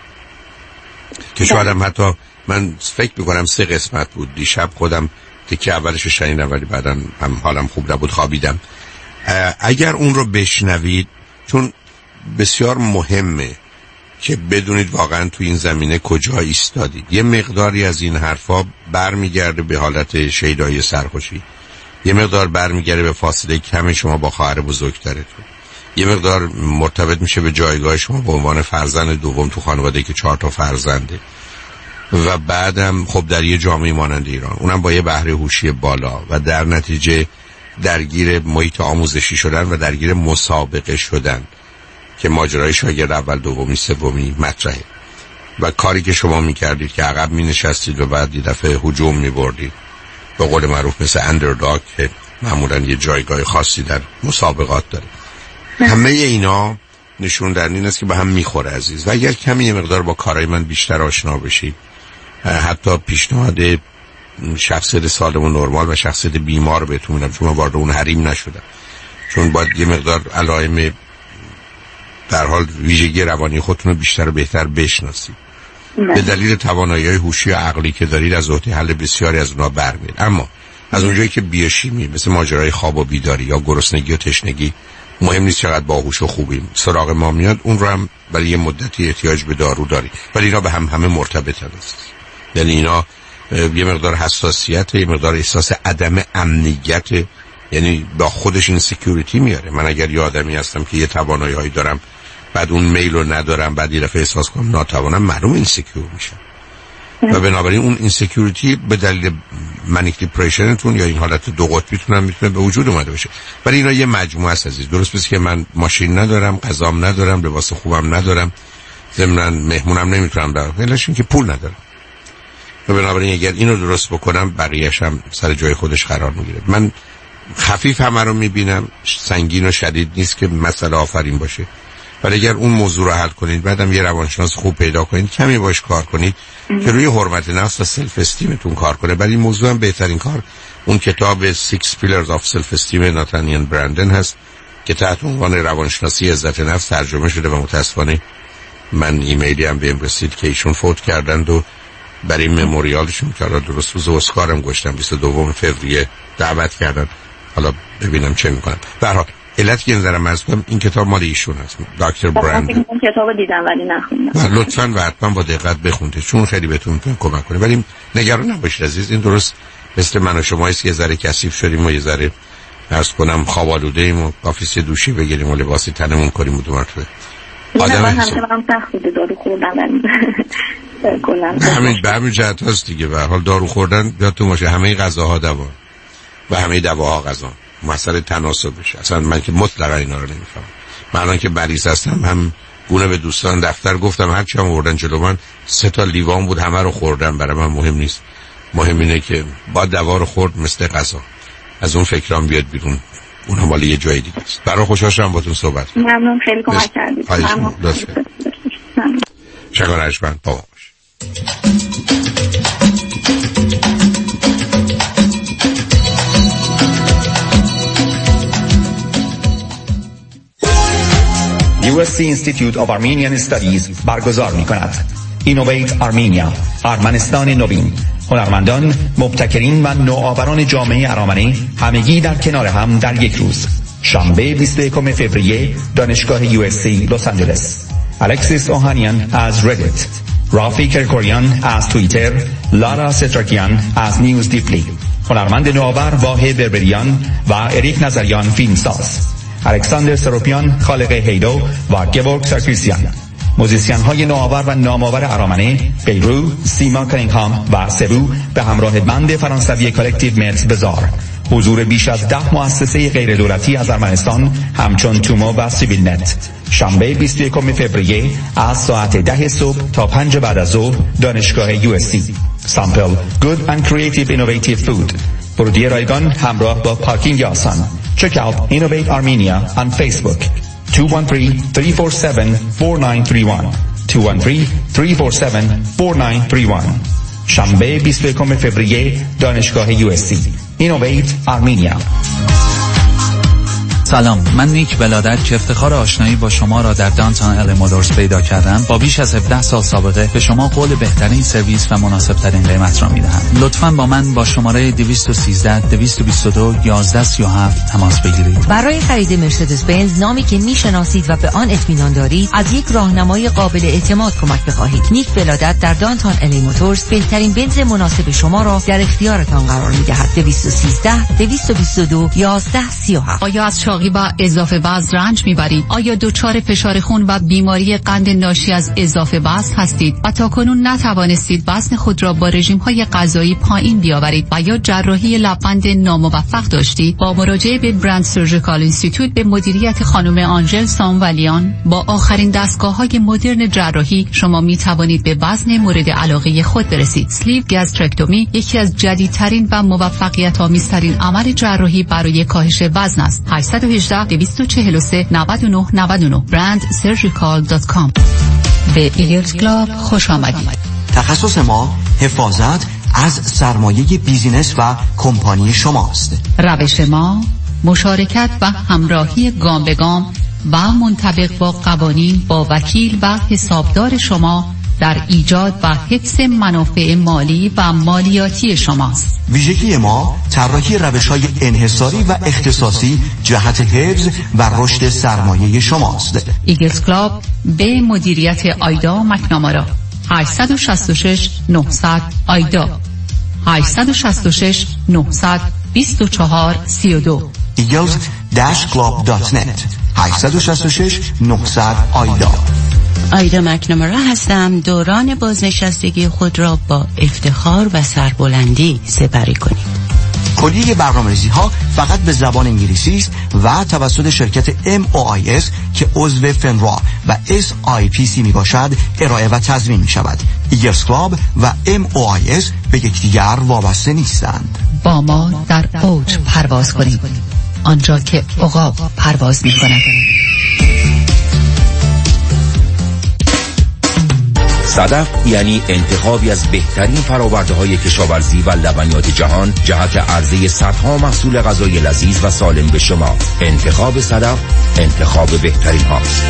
که شاید هم حتی من فکر میکنم 3 قسمت بود، دیشب خودم تیکه اولش رو شنیدم ولی بعدا هم حالم خوب نبود خوابیدم. اگر اون رو بشنوید، چون بسیار مهمه که بدونید واقعا تو این زمینه کجا ایستادید. یه مقداری از این حرفا برمیگرده به حالت شیدایی سرخوشی، یه مقدار برمیگرده به فاصله کم شما با خواهر بزرگترتون، یه مقدار مرتبط میشه به جایگاه شما به عنوان فرزند دوم تو خانواده که 4 تا فرزنده و بعدم خب در یه جامعه مانند ایران، اونم با یه بهره هوشی بالا و در نتیجه درگیر محیط آموزشی شدن و درگیر مسابقه شدن که ماجرای شاگرد اول دومی سومی مطرحه و کاری که شما میکردید که عقب مینشستید و بعد یه دفعه هجوم میبردید، به قول معروف مثل اندرداگ که معمولا یه جایگاه خاصی در مسابقات داره. همه اینا نشون در این است که به هم میخوره عزیز. و اگر کمی یه مقدار با کارهای من بیشتر آشنا بشید، حتی پیشنهاد شخصیت سالم و نرمال و شخصیت بیمار بهتون میدم، چون من وارد اون حریم نشدم، چون باید یه مقدار علائم در حال ویژگی روانی خودتون رو بیشتر و بهتر بشناسید. به دلیل توانایی‌های هوشی و عقلی که دارید از عهده حل بسیاری از اونها برمیاد. اما از اونجایی که بیوشیمی مثل ماجرای خواب و بیداری یا گرسنگی و تشنگی مهم نیست چقدر باهوش و خوبیم، سراغ ما میاد، اون رو هم برای یه مدتی احتیاج به دارو داری، ولی اینا به هم همه مرتبطن است. یعنی اینا یه مقدار حساسیت، یه مقدار احساس عدم امنیت، یعنی با خودش این سکیوریتی میاره. من اگر یه آدمی هستم که یه توانایی‌هایی دارم بعد اون میل رو ندارم، بعد یه دفعه احساس کنم ناتوانم، معلوم این سکیور میشم و بنابراین اون اینسکیوریتی به دلیل منیک دیپرشنتون یا این حالت دو قطبیتون هم میتونه به وجود اومده باشه. ولی اینا یه مجموعه است عزیز. درست بس که من ماشین ندارم، غذام ندارم، لباس خوبم ندارم، ضمن مهمونم نمیتونم برم، علتش این که پول ندارم. و بنابراین اگر اینو درست بکنم بقیه‌اش هم سر جای خودش قرار میگیره. من خفیف همه رو میبینم، سنگین و شدید نیست که مسئله آفرین باشه. ولی اگر اون موضوع رو حل کنید، بعدم یه روانشناس خوب پیدا کنید، کمی باش کار کنید که روی حرمت نفس و سلف استیمتون کار کنه. برای این موضوع هم بهترین کار اون کتاب 6 Pillars of Self-Esteem ناتانیل برندن هست که تحت عنوان روانشناسی عزت نفس ترجمه شده و متاسفانه من ایمیلی هم بهم رسید که ایشون فوت کردند و برای مموریالشون که درست روز اسکارم گشتم 22 فوریه دعوت کردن. حالا ببینم چه میکنم. به هر حال علت که نظرم از کنم این کتاب مال ایشون هست، دکتر برندن. این کتاب دیدم ولی نخوندم. لطفاً و حتما با دقت بخونید چون خیلی بهتون میتونه کمک کنه. ولی نگران نباشید عزیز، این درست مثل من و شما است که یه ذره کثیف شدیم و یه ذره عرض کنم خواب آلوده ایم و کافیس دوشی بگیریم و لباسی تنمون کنیم و دو مرتبه آدم هم سخت بوده دارو خوردن همین به همین جهت هست دیگه. به حال دارو خوردن یادتون باشه همه غذاها دوا و همه دواها غذا، مسئله تناسبش. اصلا من که مطلقا اینا رو نمیفهمم. من الان که مریض هستم هم گونه به دوستان دفتر گفتم هر چی هم آوردن جلو من 3 تا لیوان بود همه رو خوردم، برای من مهم نیست. مهم اینه که با دوا رو خورد مثل غذا، از اون فکرام بیاد بیرون، اون هم یه جای دیگه است. برای خوشحال شدم باهاتون صحبت کردم. ممنون، خیلی کمک کردید. ممنون. شکر عشقم. با USC Institute of Armenian Studies برگزار می‌کند. Innovate Armenia، ارمنستان نوین. هنرمندان، مبتکرین و نوآوران جامعه ارامنه همگی در کنار هم در یک روز. شنبه 21 فوریه دانشگاه USC لس آنجلس. الکسیس اوهانیان از ردیت، رافی کرکوریان از توییتر، لارا سترکیان از نیوز دیپلی، هنرمند نوآور واحد بربریان و اریک نظریان فیلمساز، الکساندر سروپیان خالق هیدو و گبورگ سرکیسیان. موزیسین های نوآور و نامآور ارامنه بیرو، سیما کنینگهام و سبو به همراه بند فرانسوی کلکتیو مرز بزار. حضور بیش از 10 مؤسسه غیر دولتی از ارمنستان همچون تومو و سیویل نت. شنبه 21 فوریه از ساعت 10 صبح تا 5 بعد از ظهر دانشگاه USC. سامپل Good and Creative Innovative Food. ورودی رایگان همراه با پارکینگ آسان. Check out Innovate Armenia on Facebook. 213-347-4931 213-347-4931. شنبه 21 فوریه دانشگاه USC. Innovate Armenia. سلام، من نیک ولادت که افتخار آشنایی با شما را در دانتون ال مودرز پیدا کردم. با بیش از 17 سال سابقه به شما قول بهترین سرویس و مناسب ترین قیمت را میدهم. لطفاً با من با شماره 213-222-1137 تماس بگیرید. برای خرید مرسدس بنز، نامی که میشناسید و به آن اطمینان دارید، از یک راهنمای قابل اعتماد کمک بخواهید. نیک ولادت در دانتون ال مودرز بهترین بنز مناسب شما را در اختیارتان قرار میدهد. 213-222-1137. آیا از و اضافه وزن رنج میبرید؟ آیا دچار فشار خون و بیماری قند ناشی از اضافه وزن هستید و تاکنون نتوانستید وزن خود را با رژیم‌های غذایی پایین بیاورید و یا جراحی لبخند ناموفق داشتید؟ با مراجعه به برند سرجیکال اینستیتوت به مدیریت خانم آنژل سامولیان با آخرین دستگاه‌های مدرن جراحی شما میتوانید به وزن مورد علاقه خود برسید. اسلیو گاسترکتومی یکی از جدیدترین و موفقیت‌آمیزترین عمل جراحی برای کاهش وزن است. 818-243-9999 brandsurgical.com. به ایگلز کلاب خوش آمدید. تخصص ما حفاظت از سرمایه بیزینس و کمپانی شماست. روش ما مشارکت و همراهی گام به گام و منطبق با قوانین با وکیل و حسابدار شما در ایجاد و حفظ منافع مالی و مالیاتی شماست. ویژگی ما طراحی روش‌های انحصاری و اختصاصی جهت حفظ و رشد سرمایه شماست. ایگلز کلاب به مدیریت آیدا مکنامارا. 866-900 آیدا 866-900-2432 eagles-club.net 866-900 آیدا. آیدا مکنامارا هستم. دوران بازنشستگی خود را با افتخار و سربلندی سپری کنید. کلیه برنامه‌ریزی ها فقط به زبان انگلیسی است و توسط شرکت MOIS که عضو فنرا و SIPC می باشد ارائه و تضمین می شود. ایگلز کلاب و MOIS به یکدیگر وابسته نیستند. با ما در اوج پرواز کنید، آنجا که عقاب پرواز می کند. صدف یعنی انتخابی از بهترین فرآورده‌های کشاورزی و لبنیات جهان جهت عرضه صدها محصول غذایی لذیذ و سالم به شما. انتخاب صدف انتخاب بهترین هاست.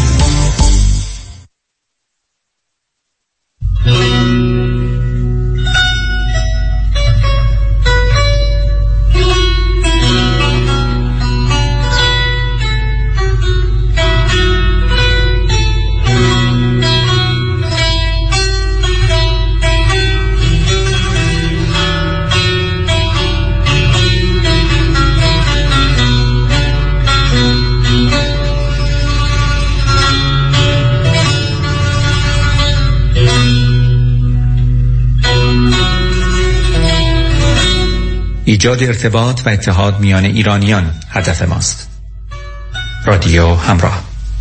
ایجاد ارتباط و اتحاد میان ایرانیان هدف ماست. رادیو همراه.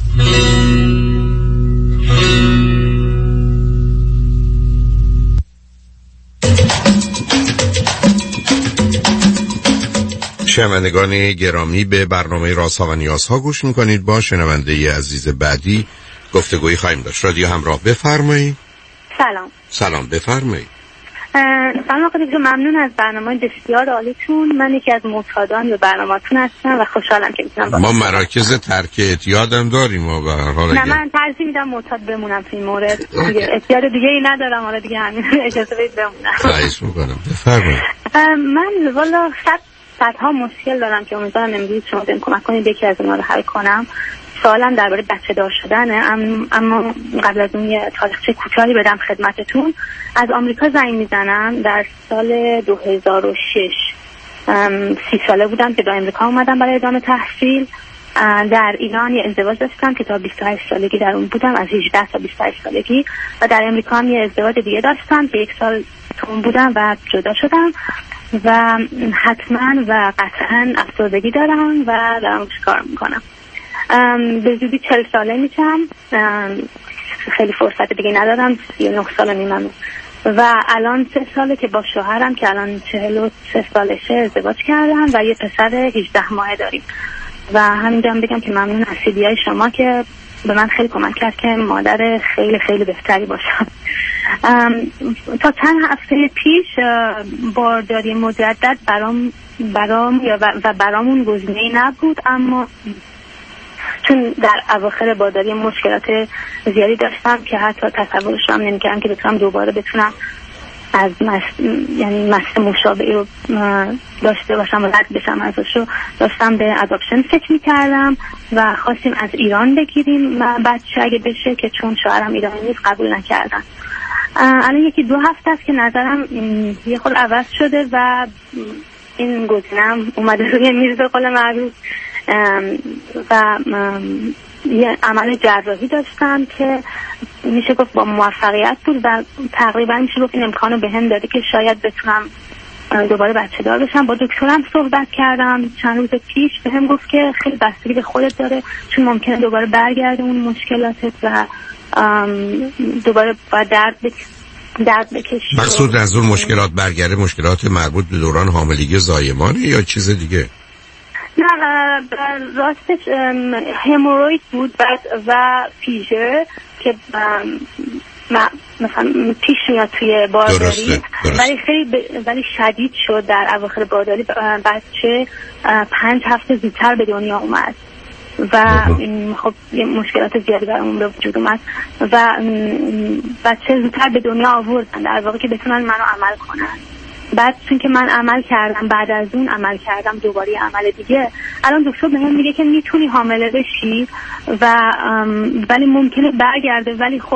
شنوندگان گرامی، به برنامه رازها و نیازها گوش میکنید. با شنونده عزیز بعدی گفتگویی خواهیم داشت. رادیو همراه، بفرمایید. سلام بفرمایید. سلام آقای دکتر، ممنون از برنامه بسیار عالیتون. من یکی از معتادان به برنامه‌تون هستم و خوشحالم که میتونم ما مراکز ترک اعتیادم داریم و به هر حال نه، من ترجیح میدم معتاد بمونم تو این مورد. اعتیاد دیگه ای ندارم، حالا دیگه همین اجازه بدید بمونم. خواهش می‌کنم، بفرمایید. من والا صدها مشکل دارم که امیدوارم امروز شما بهم کمک کنید یکی از اونها رو حل کنم. سوالم درباره بچه دار شدنه، اما قبل از اون یه تاریخچه کوتاهی بدم خدمتتون. از آمریکا زنگ میزنم. در سال 2006 30 ساله بودم که به آمریکا اومدم برای ادامه تحصیل. در ایران یه ازدواج داشتم که تا 28 سالگی در اون بودم، از 18 تا 28 سالگی، و در امریکا هم یه ازدواج دیگه داشتم که 1 سال توم بودم و جدا شدم و حتما و قطعا افسردگی دارم و دارم کار میکنم. به زودی 40 ساله میشم، خیلی فرصت دیگه ندارم، 39 ساله میمم و الان 3 ساله که با شوهرم که الان 43 سالشه ازدواج کردم و یه پسر 18 ماهه داریم و همینجا هم بگم که ممنون از CDI شما که به من خیلی کمک کرد که مادر خیلی خیلی بهتری باشم. تا چند هفته پیش بارداری مجدد برامون گزینه‌ای نبود، اما چون در اواخر بارداری مشکلات زیادی داشتم که حتی تصورش هم نمی‌کردم که دوباره بتونم از یعنی مست مشابهی رو داشته باشم و رد بشم ازشو، داشتم به اداپشن فکر می‌کردم و خواستیم از ایران بگیریم و بچه اگه بشه که چون شوهرم ایرانی نیست قبول نکردن. الان 1-2 هفته است که نظرم یه خورده عوض شده و این گزینه‌ام اومده روی میز به قول معروف و یه عمل جراحی داشتم که میشه گفت با موفقیت بود و تقریبا میشه گفت این امکانو بهم داده که شاید بتونم دوباره بچه دار بشم. با دکترم صحبت کردم چند روز پیش، بهم گفت که خیلی بستگی به خودت داره چون ممکنه دوباره برگرده اون مشکلاتت و دوباره با درد بکشی. مقصود از اون مشکلات برگرده مشکلات مربوط به دوران حاملگی زایمانه یا چیز دیگه؟ نه راستش هموروید بود و فیژر که مثلا پیش میاد توی بارداری، ولی شدید شد در اواخر بارداری. بچه 5 هفته زودتر به دنیا اومد و خب مشکلات زیادی برامون به وجود اومد و بچه زودتر به دنیا آوردن در واقع که بتونن منو عمل کنن. بعد چون که من عمل کردم، بعد از اون عمل کردم دوباره عمل دیگه، الان دکتر بهم میگه که میتونی حامله بشی و ولی ممکنه برگرده، ولی خب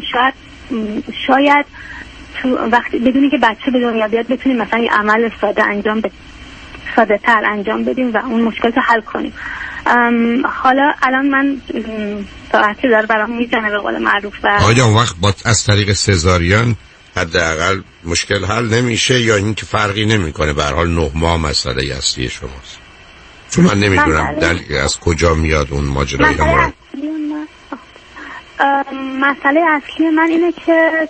شاید تو وقتی بدونی که بچه به دنیا بیاد بتونیم مثلا یه عمل ساده تر انجام بدیم و اون مشکلات حل کنیم. حالا الان من ساعتی داره برام میزنه به قول معروف و آیا اون وقت از طریق سزارین حداقل مشکل حل نمیشه یا این که فرقی نمیکنه؟ به هر حال 9 ماه مسئله اصلی شماست، چون من نمیدونم از کجا میاد اون ماجرای همون. مسئله اصلی من اینه که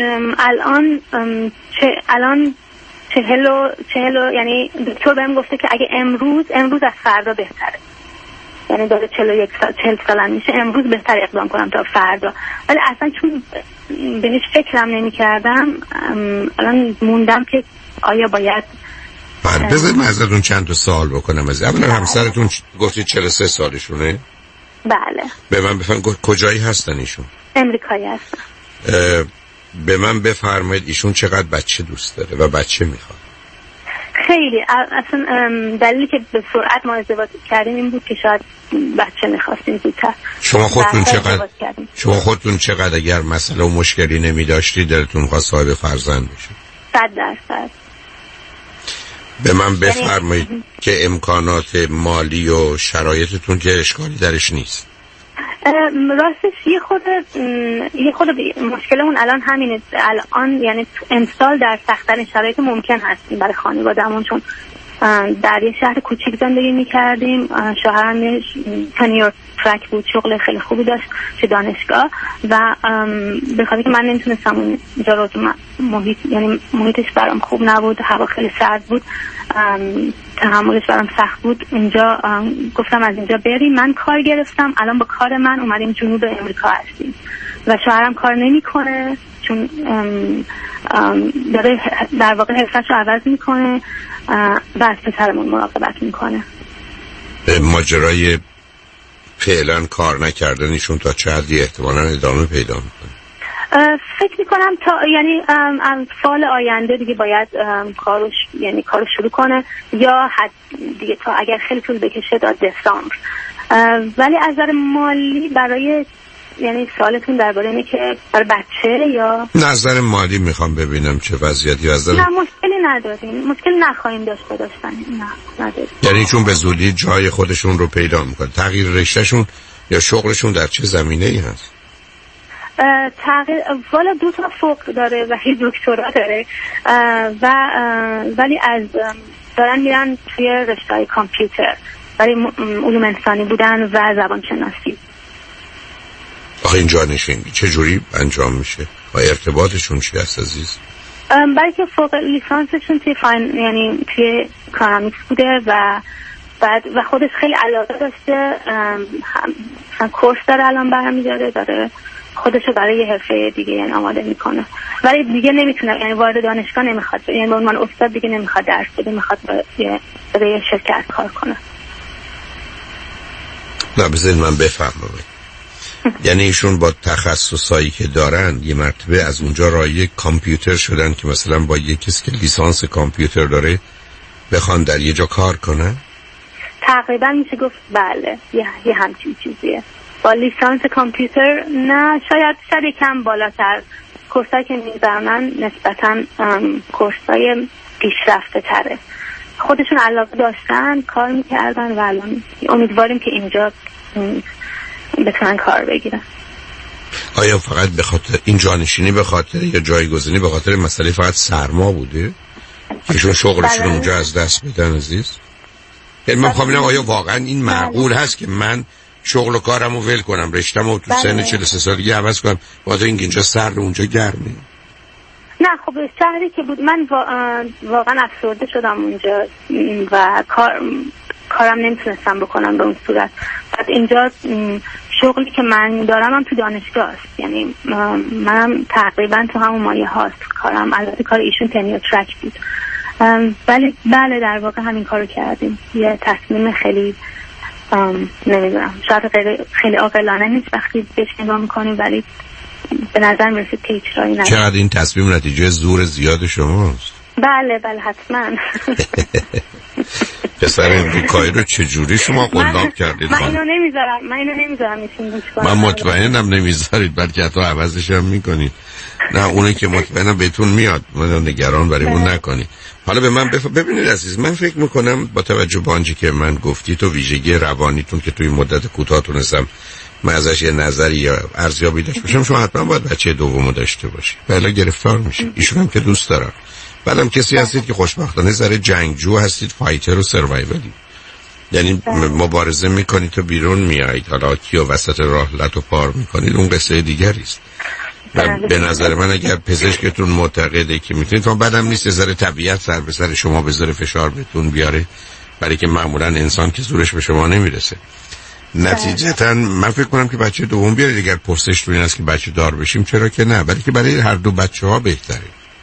الان 40 یعنی دکتر بهم گفته که اگه امروز از فردا بهتره، یعنی داره 40 سالم میشه، امروز بهتر اقدام کنم تا فردا. ولی اصلا چون به هیچ فکرم نمی کردم الان موندم که آیا باید بذارید من ازتون چند تا سوال بکنم. اولا همسرتون گفتید 43 سالشونه؟ بله. به من بفرمایید کجایی هستن ایشون؟ امریکایی هستن. به من بفرمایید ایشون چقدر بچه دوست داره و بچه میخواد؟ خیلی اصلا دلیلی که به سرعت ما ازدواج کردیم این بود که شاید بچه میخواستیم زودتر. شما خودتون چقدر اگر مسئله و مشکلی نمی داشتی دلتون خواست صاحب فرزند بشید؟ 100%. به من بفرمایید که امکانات مالی و شرایطتون که اشکالی درش نیست. راستش یه خود مشکلمون الان همینه. الان یعنی امسال در سخت‌ترین شرایط ممکن هستیم برای خانواده‌مون، چون در یه شهر کوچیک زندگی می‌کردیم. شوهرم یه تنیور ترک بود، شغل خیلی خوبی داشت چه دانشگاه و به خاطر که من نمیتونستم اونجا رو یعنی محیطش برام خوب نبود، هوا خیلی سرد بود، تحملش برام سخت بود. اینجا گفتم از اینجا بریم. من کار گرفتم، الان با کار من اومدیم جنوب امریکا هستیم و شوهرم کار نمیکنه چون داره در واقع حرفش رو عوض میکنه و از پسرمون مراقبت میکنه. ماجرای فعلا کار نکردنشون تا چه حدی احتمالاً ادامه پیدا میکنه؟ فکر میکنم تا یعنی فال آینده دیگه باید کارش شروع کنه یا دیگه تا اگر خیلی طول بکشه تا دسامبر. ولی از نظر مالی برای یعنی سوالتون درباره اینه که برای بچه یا نظر مالی میخوام ببینم چه وضعیتی نه مشکلی نداریم، مشکلی نخواهیم داشتن. نه نداریم. یعنی چون به زودی جای خودشون رو پیدا میکنه. تغییر رشتهشون یا شغلشون در چه زمینه‌ای هست؟ والا 2 تا فوق داره و یه دکترا داره ولی از دارن میرن توی رشته کامپیوتر برای علوم انسانی بودن و زبان شناسی. آخه این جانشین چجوری انجام میشه و ارتباطشون چی هست عزیز؟ برای که فوق لیسانسشون توی یعنی توی اکونومیکس بوده و بعد و خودش خیلی علاقه داشته، مثلا کورس داره الان برمی‌داره، داره خودشو برای یه حرفه دیگه یعنی آماده میکنه ولی دیگه نمیتونه، یعنی وارد دانشگاه نمیخواد، یعنی به عنوان استاد دیگه نمیخواد درس بده، میخواد برای یه شرکت کار کنه. نه بذارید من بفهمم. یعنی ایشون با تخصصایی که دارن یه مرتبه از اونجا رای کامپیوتر شدن که مثلا با یه کسی که لیسانس کامپیوتر داره بخوان در یه جا کار کنن؟ تقریبا میشه گفت بله، یه همچین چیزیه. با لیسانس کامپیوتر نه، شاید کم بالاتر. کورسایی که میزنن نسبتا کورسای پیشرفته تره. خودشون علاقه داشتن، کار میکردن و الان امیدواریم که اینجا بتونن کار بگیرن. آیا فقط به خاطر این جانشینی به خاطر یا جایگزینی به خاطر مسئله فقط سرما بوده که ایشون شغلشون اونجا از دست بدن عزیز؟ یعنی من میخوام ببینم آیا واقعا این معقول هست که من شغل و کارمو ول کنم، رشته‌مو تو سن 43 سالگی عوض کنم واسه اینکه اینجا سرد و اونجا گرمه؟ نه خب شهری که بود من واقعا افسرده شدم اونجا و کارم نمیتونستم بکنم به اون صورت. بعد اینجا شغلی که من دارم هم تو دانشگاه است، یعنی منم تقریبا تو همون مایه هاست کارم. البته کار ایشون تنیو ترک بود ولی بله در واقع همین کارو کردیم. یه تصمیم خیلی نمیدونم شاید خیلی عاقلانه نیست وقتی بهش نگاه میکنیم ولی به نظر میرسید که هیچ راهی نداره. چقدر این تصمیم نتیجه زور زیاد شماست؟ بله حتما. پسر امریکایی رو چجوری شما قلاب کردید؟ من اینو نمیذارم ایشون من مطمئنم نمیذارید بلکه حتی عوضش هم میکنید. نه اونه که مطمئنم بهتون میاد، من نگران برای اون نکنید. حالا به من ببینید عزیز، من فکر میکنم با توجه به آنچه که من گفتید و ویژگی روانیتون که توی مدت کوتاه تونستم من ازش یه نظری یا ارزیابی داشته باشم، شما حتما باید بچه دومو داشته باشید. بله گرفتار میشید. ایشون هم که دوست دارم. بعدم کسی هستید که خوشبختانه ذره جنگجو هستید، فایتر و سروایولی، یعنی مبارزه میکنید تا بیرون میایید. حالا کیو وسط راه لتو پار میکنید اون قصه دیگری است. به نظر من اگر پزشکتون معتقده که میتونید، تا بعدم نیست ذره طبیعت سر به سر شما بذاره فشار بهتون بیاره، برای که معمولا انسان که زورش به شما نمیرسه. نتیجتا من فکر کنم که بچه دوم بیارید. اگر پرسش تو این است که بچه دار بشیم چرا که نه، برای که برای هر دو بچه‌ها بهتره.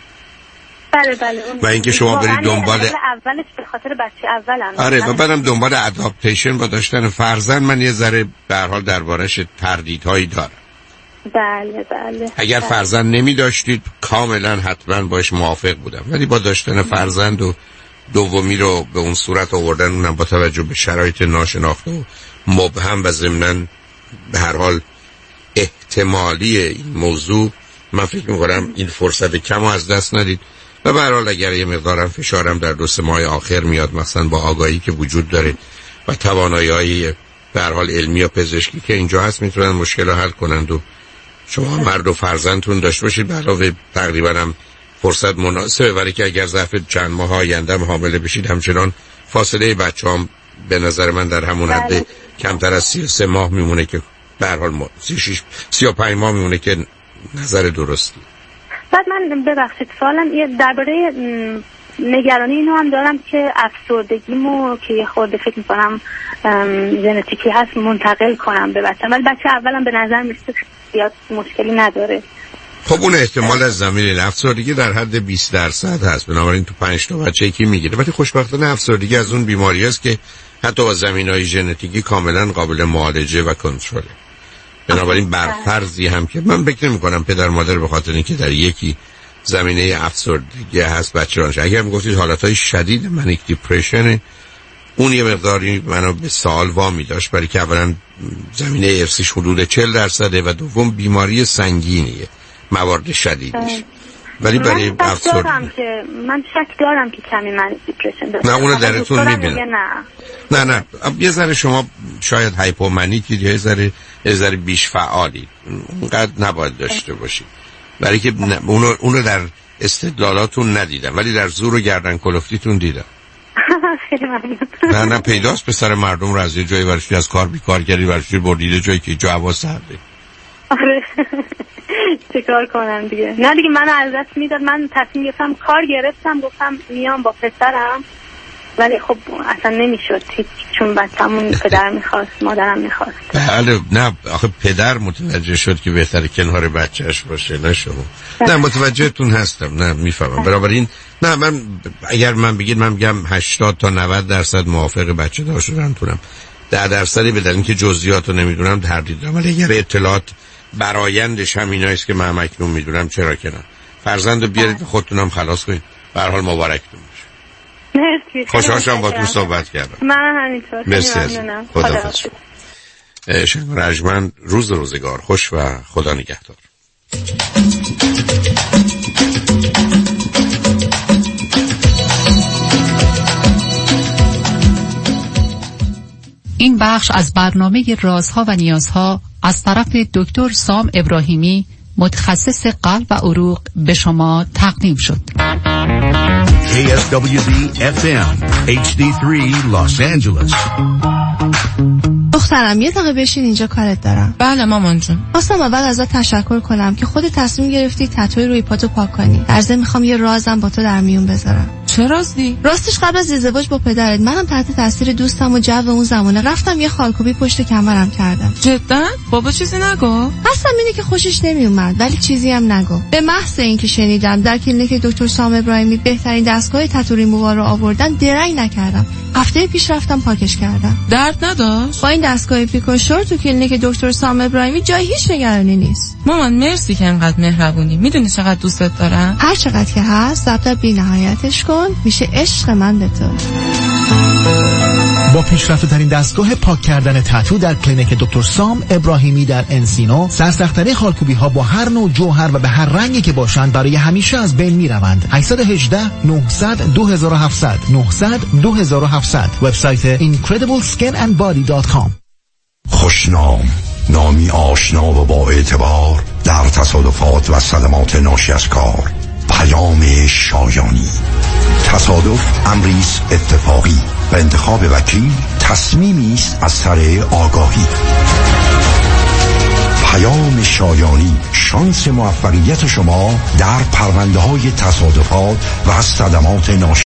بله و اینکه شما برید دنبال اولش به خاطر بچه اولم. آره و بعدم دنبال اداپتیشن با داشتن فرزند من یه ذره به هر حال دربارش تردیدهایی دارم. بله اگر فرزند نمی داشتید کاملا حتما باش موافق بودم، ولی با داشتن فرزند و دومی رو به اون صورت آوردن، اونم با توجه به شرایط ناشناخته و مبهم و ضمناً به هر حال احتمالی این موضوع، من فکر می‌کنم این فرصت کم از دست ندید. و به هر حال اگر یه مقدارم فشارم در 2-3 ماه آخر میاد، مثلا با آگاهی که وجود داره و توانایی‌های به هر حال علمی و پزشکی که اینجا هست، میتونن مشکل رو حل کنند و شما مرد و فرزندتون داشته باشید. به علاوه تقریبا هم فرصت مناسبه، ولی که اگر ظرف چند ماه آینده حامله بشید، همچنان فاصله بچه‌ام به نظر من در همون حد کمتر از 33 ماه میمونه که به هر حال 35 ماه میمونه که نظر درستی. بعد من ببخشید سوالم یه درباره نگرانی اینو هم دارم که افسردگیمو که یه خورده فکر می‌کنم ژنتیکی هست منتقل کنم به بچه‌م، ولی بچه اولم به نظر میاد زیاد مشکلی نداره. خب اون احتمال از زمینه افسردگی در حد 20% هست، بنابراین تو 5 تا بچه‌ای که میگیره. ولی خوشبختانه افسردگی از اون بیماری است که حتی با زمینه‌های ژنتیکی کاملا قابل معالجه و کنترله. بنابراین برفرضی هم که من فکر نمی‌کنم پدر مادر به خاطر اینکه در یکی زمینه افسردگی هست بچه‌هاش، اگر میگفتید حالتهای شدید منیک دیپرشن، اون یه مقداری منو به سوال وامی داشت، برای که اولا زمینه ارثیش حدود 40% و دوم بیماری سنگینیه، موارد شدیدش. ولی برای من شک دارم که کمی من دیپرشن دارم. نه اونو درتون میبینم. نه یه ذره شما شاید هایپومانیکید یا یه ذره بیش فعالی، اونقدر نباید داشته باشید، برای که اونو در استدلالاتون ندیدم ولی در زور و گردن کلفتیتون دیدم. خیلی ممنون. نه پیداست پسر مردم رو از یه جایی ورشی از کار بیکار کردی ورشی بردیده جایی که جا هوا سرده. آره چه کار کنم دیگه. نه دیگه منو از دست میداد. من تصمیم گرفتم کار گرفتم، گفتم میام با پسرم، ولی خب اصلا نمیشد چون بچه‌مون پدر میخواست، مادرم میخواست. بله نه آخه پدر متوجه شد که بهتره کنار بچهش باشه نه شما. نه متوجهتون هستم، نه میفهمم. بنابراین نه من اگر من بگید من میگم 80 تا 90% موافق بچه دار شدنتونم، 10% بدن اینکه جزئیاتو نمیدونم تردید دارم، ولی اگر اطلاعات برآیندش هم ایناییست که من اکنون میدونم چرا که نه. فرزندو بیارید خودتونم خلاص کنید. به هر حال مبارکتون باشه. مرسی. خوشحال شدم باهاتون صحبت کردم. من همینطور. مرسی. خداحافظ. شنگ رجمن روز روزگار خوش و خدا نگهدار. این بخش از برنامه رازها و نیازها از طرف دکتر سام ابراهیمی متخصص قلب و عروق به شما تقدیم شد. KSWB FM HD3 Los Angeles. دخترم یه دقیقه بشین اینجا کارت دارم. بله مامان جون. خواستم اول ازت تشکر کنم که خودت تصمیم گرفتی تتوی روی پاتو پاک کنی. در ضمن میخوام یه رازم با تو در میون بذارم. چه رازی؟ راستش قبل از ازدواج با پدرت منم تحت تاثیر دوستم و جو اون زمانه رفتم یه خالکوبی پشت کمرم کردم. جدا؟ بابا چیزی نگو؟ قصدم اینه که خوشش نمیومد ولی چیزی هم نگو. به محض اینکه شنیدم در کلینیک دکتر سام ابراهیمی بهترین دستگاه تتو ریمووار رو آوردن درنگ نکردم. هفته پیش رفتم پاکش کردم. درد نداشت؟ با این دستگاه پیکوشور تو کلینیک دکتر سام ابراهیمی جای هیچ نگرانی نیست. مامان مرسی که انقدر مهربونی. میدونی چقدر دوستت دارم؟ هر چقدر که هست ضبط بی نهایتش کن، میشه عشق من به تو. با پیشرفته ترین دستگاه پاک کردن تتو در کلینیک دکتر سام ابراهیمی در انسینو، سرسخت‌ترین خالکوبی ها با هر نوع جوهر و به هر رنگی که باشند برای همیشه از بین میروند. 818 900 2700 900 2700 وبسایت incredibleskinandbody.com. خوشنام، نامی آشنا و با اعتبار در تصادفات و صدمات ناشی از کار. پیام شایانی. تصادف امریست اتفاقی و انتخاب وکیل تصمیمی است از سر آگاهی. پیام شایانی، شانس موفقیت شما در پرونده‌های تصادفات و صدمات ناشی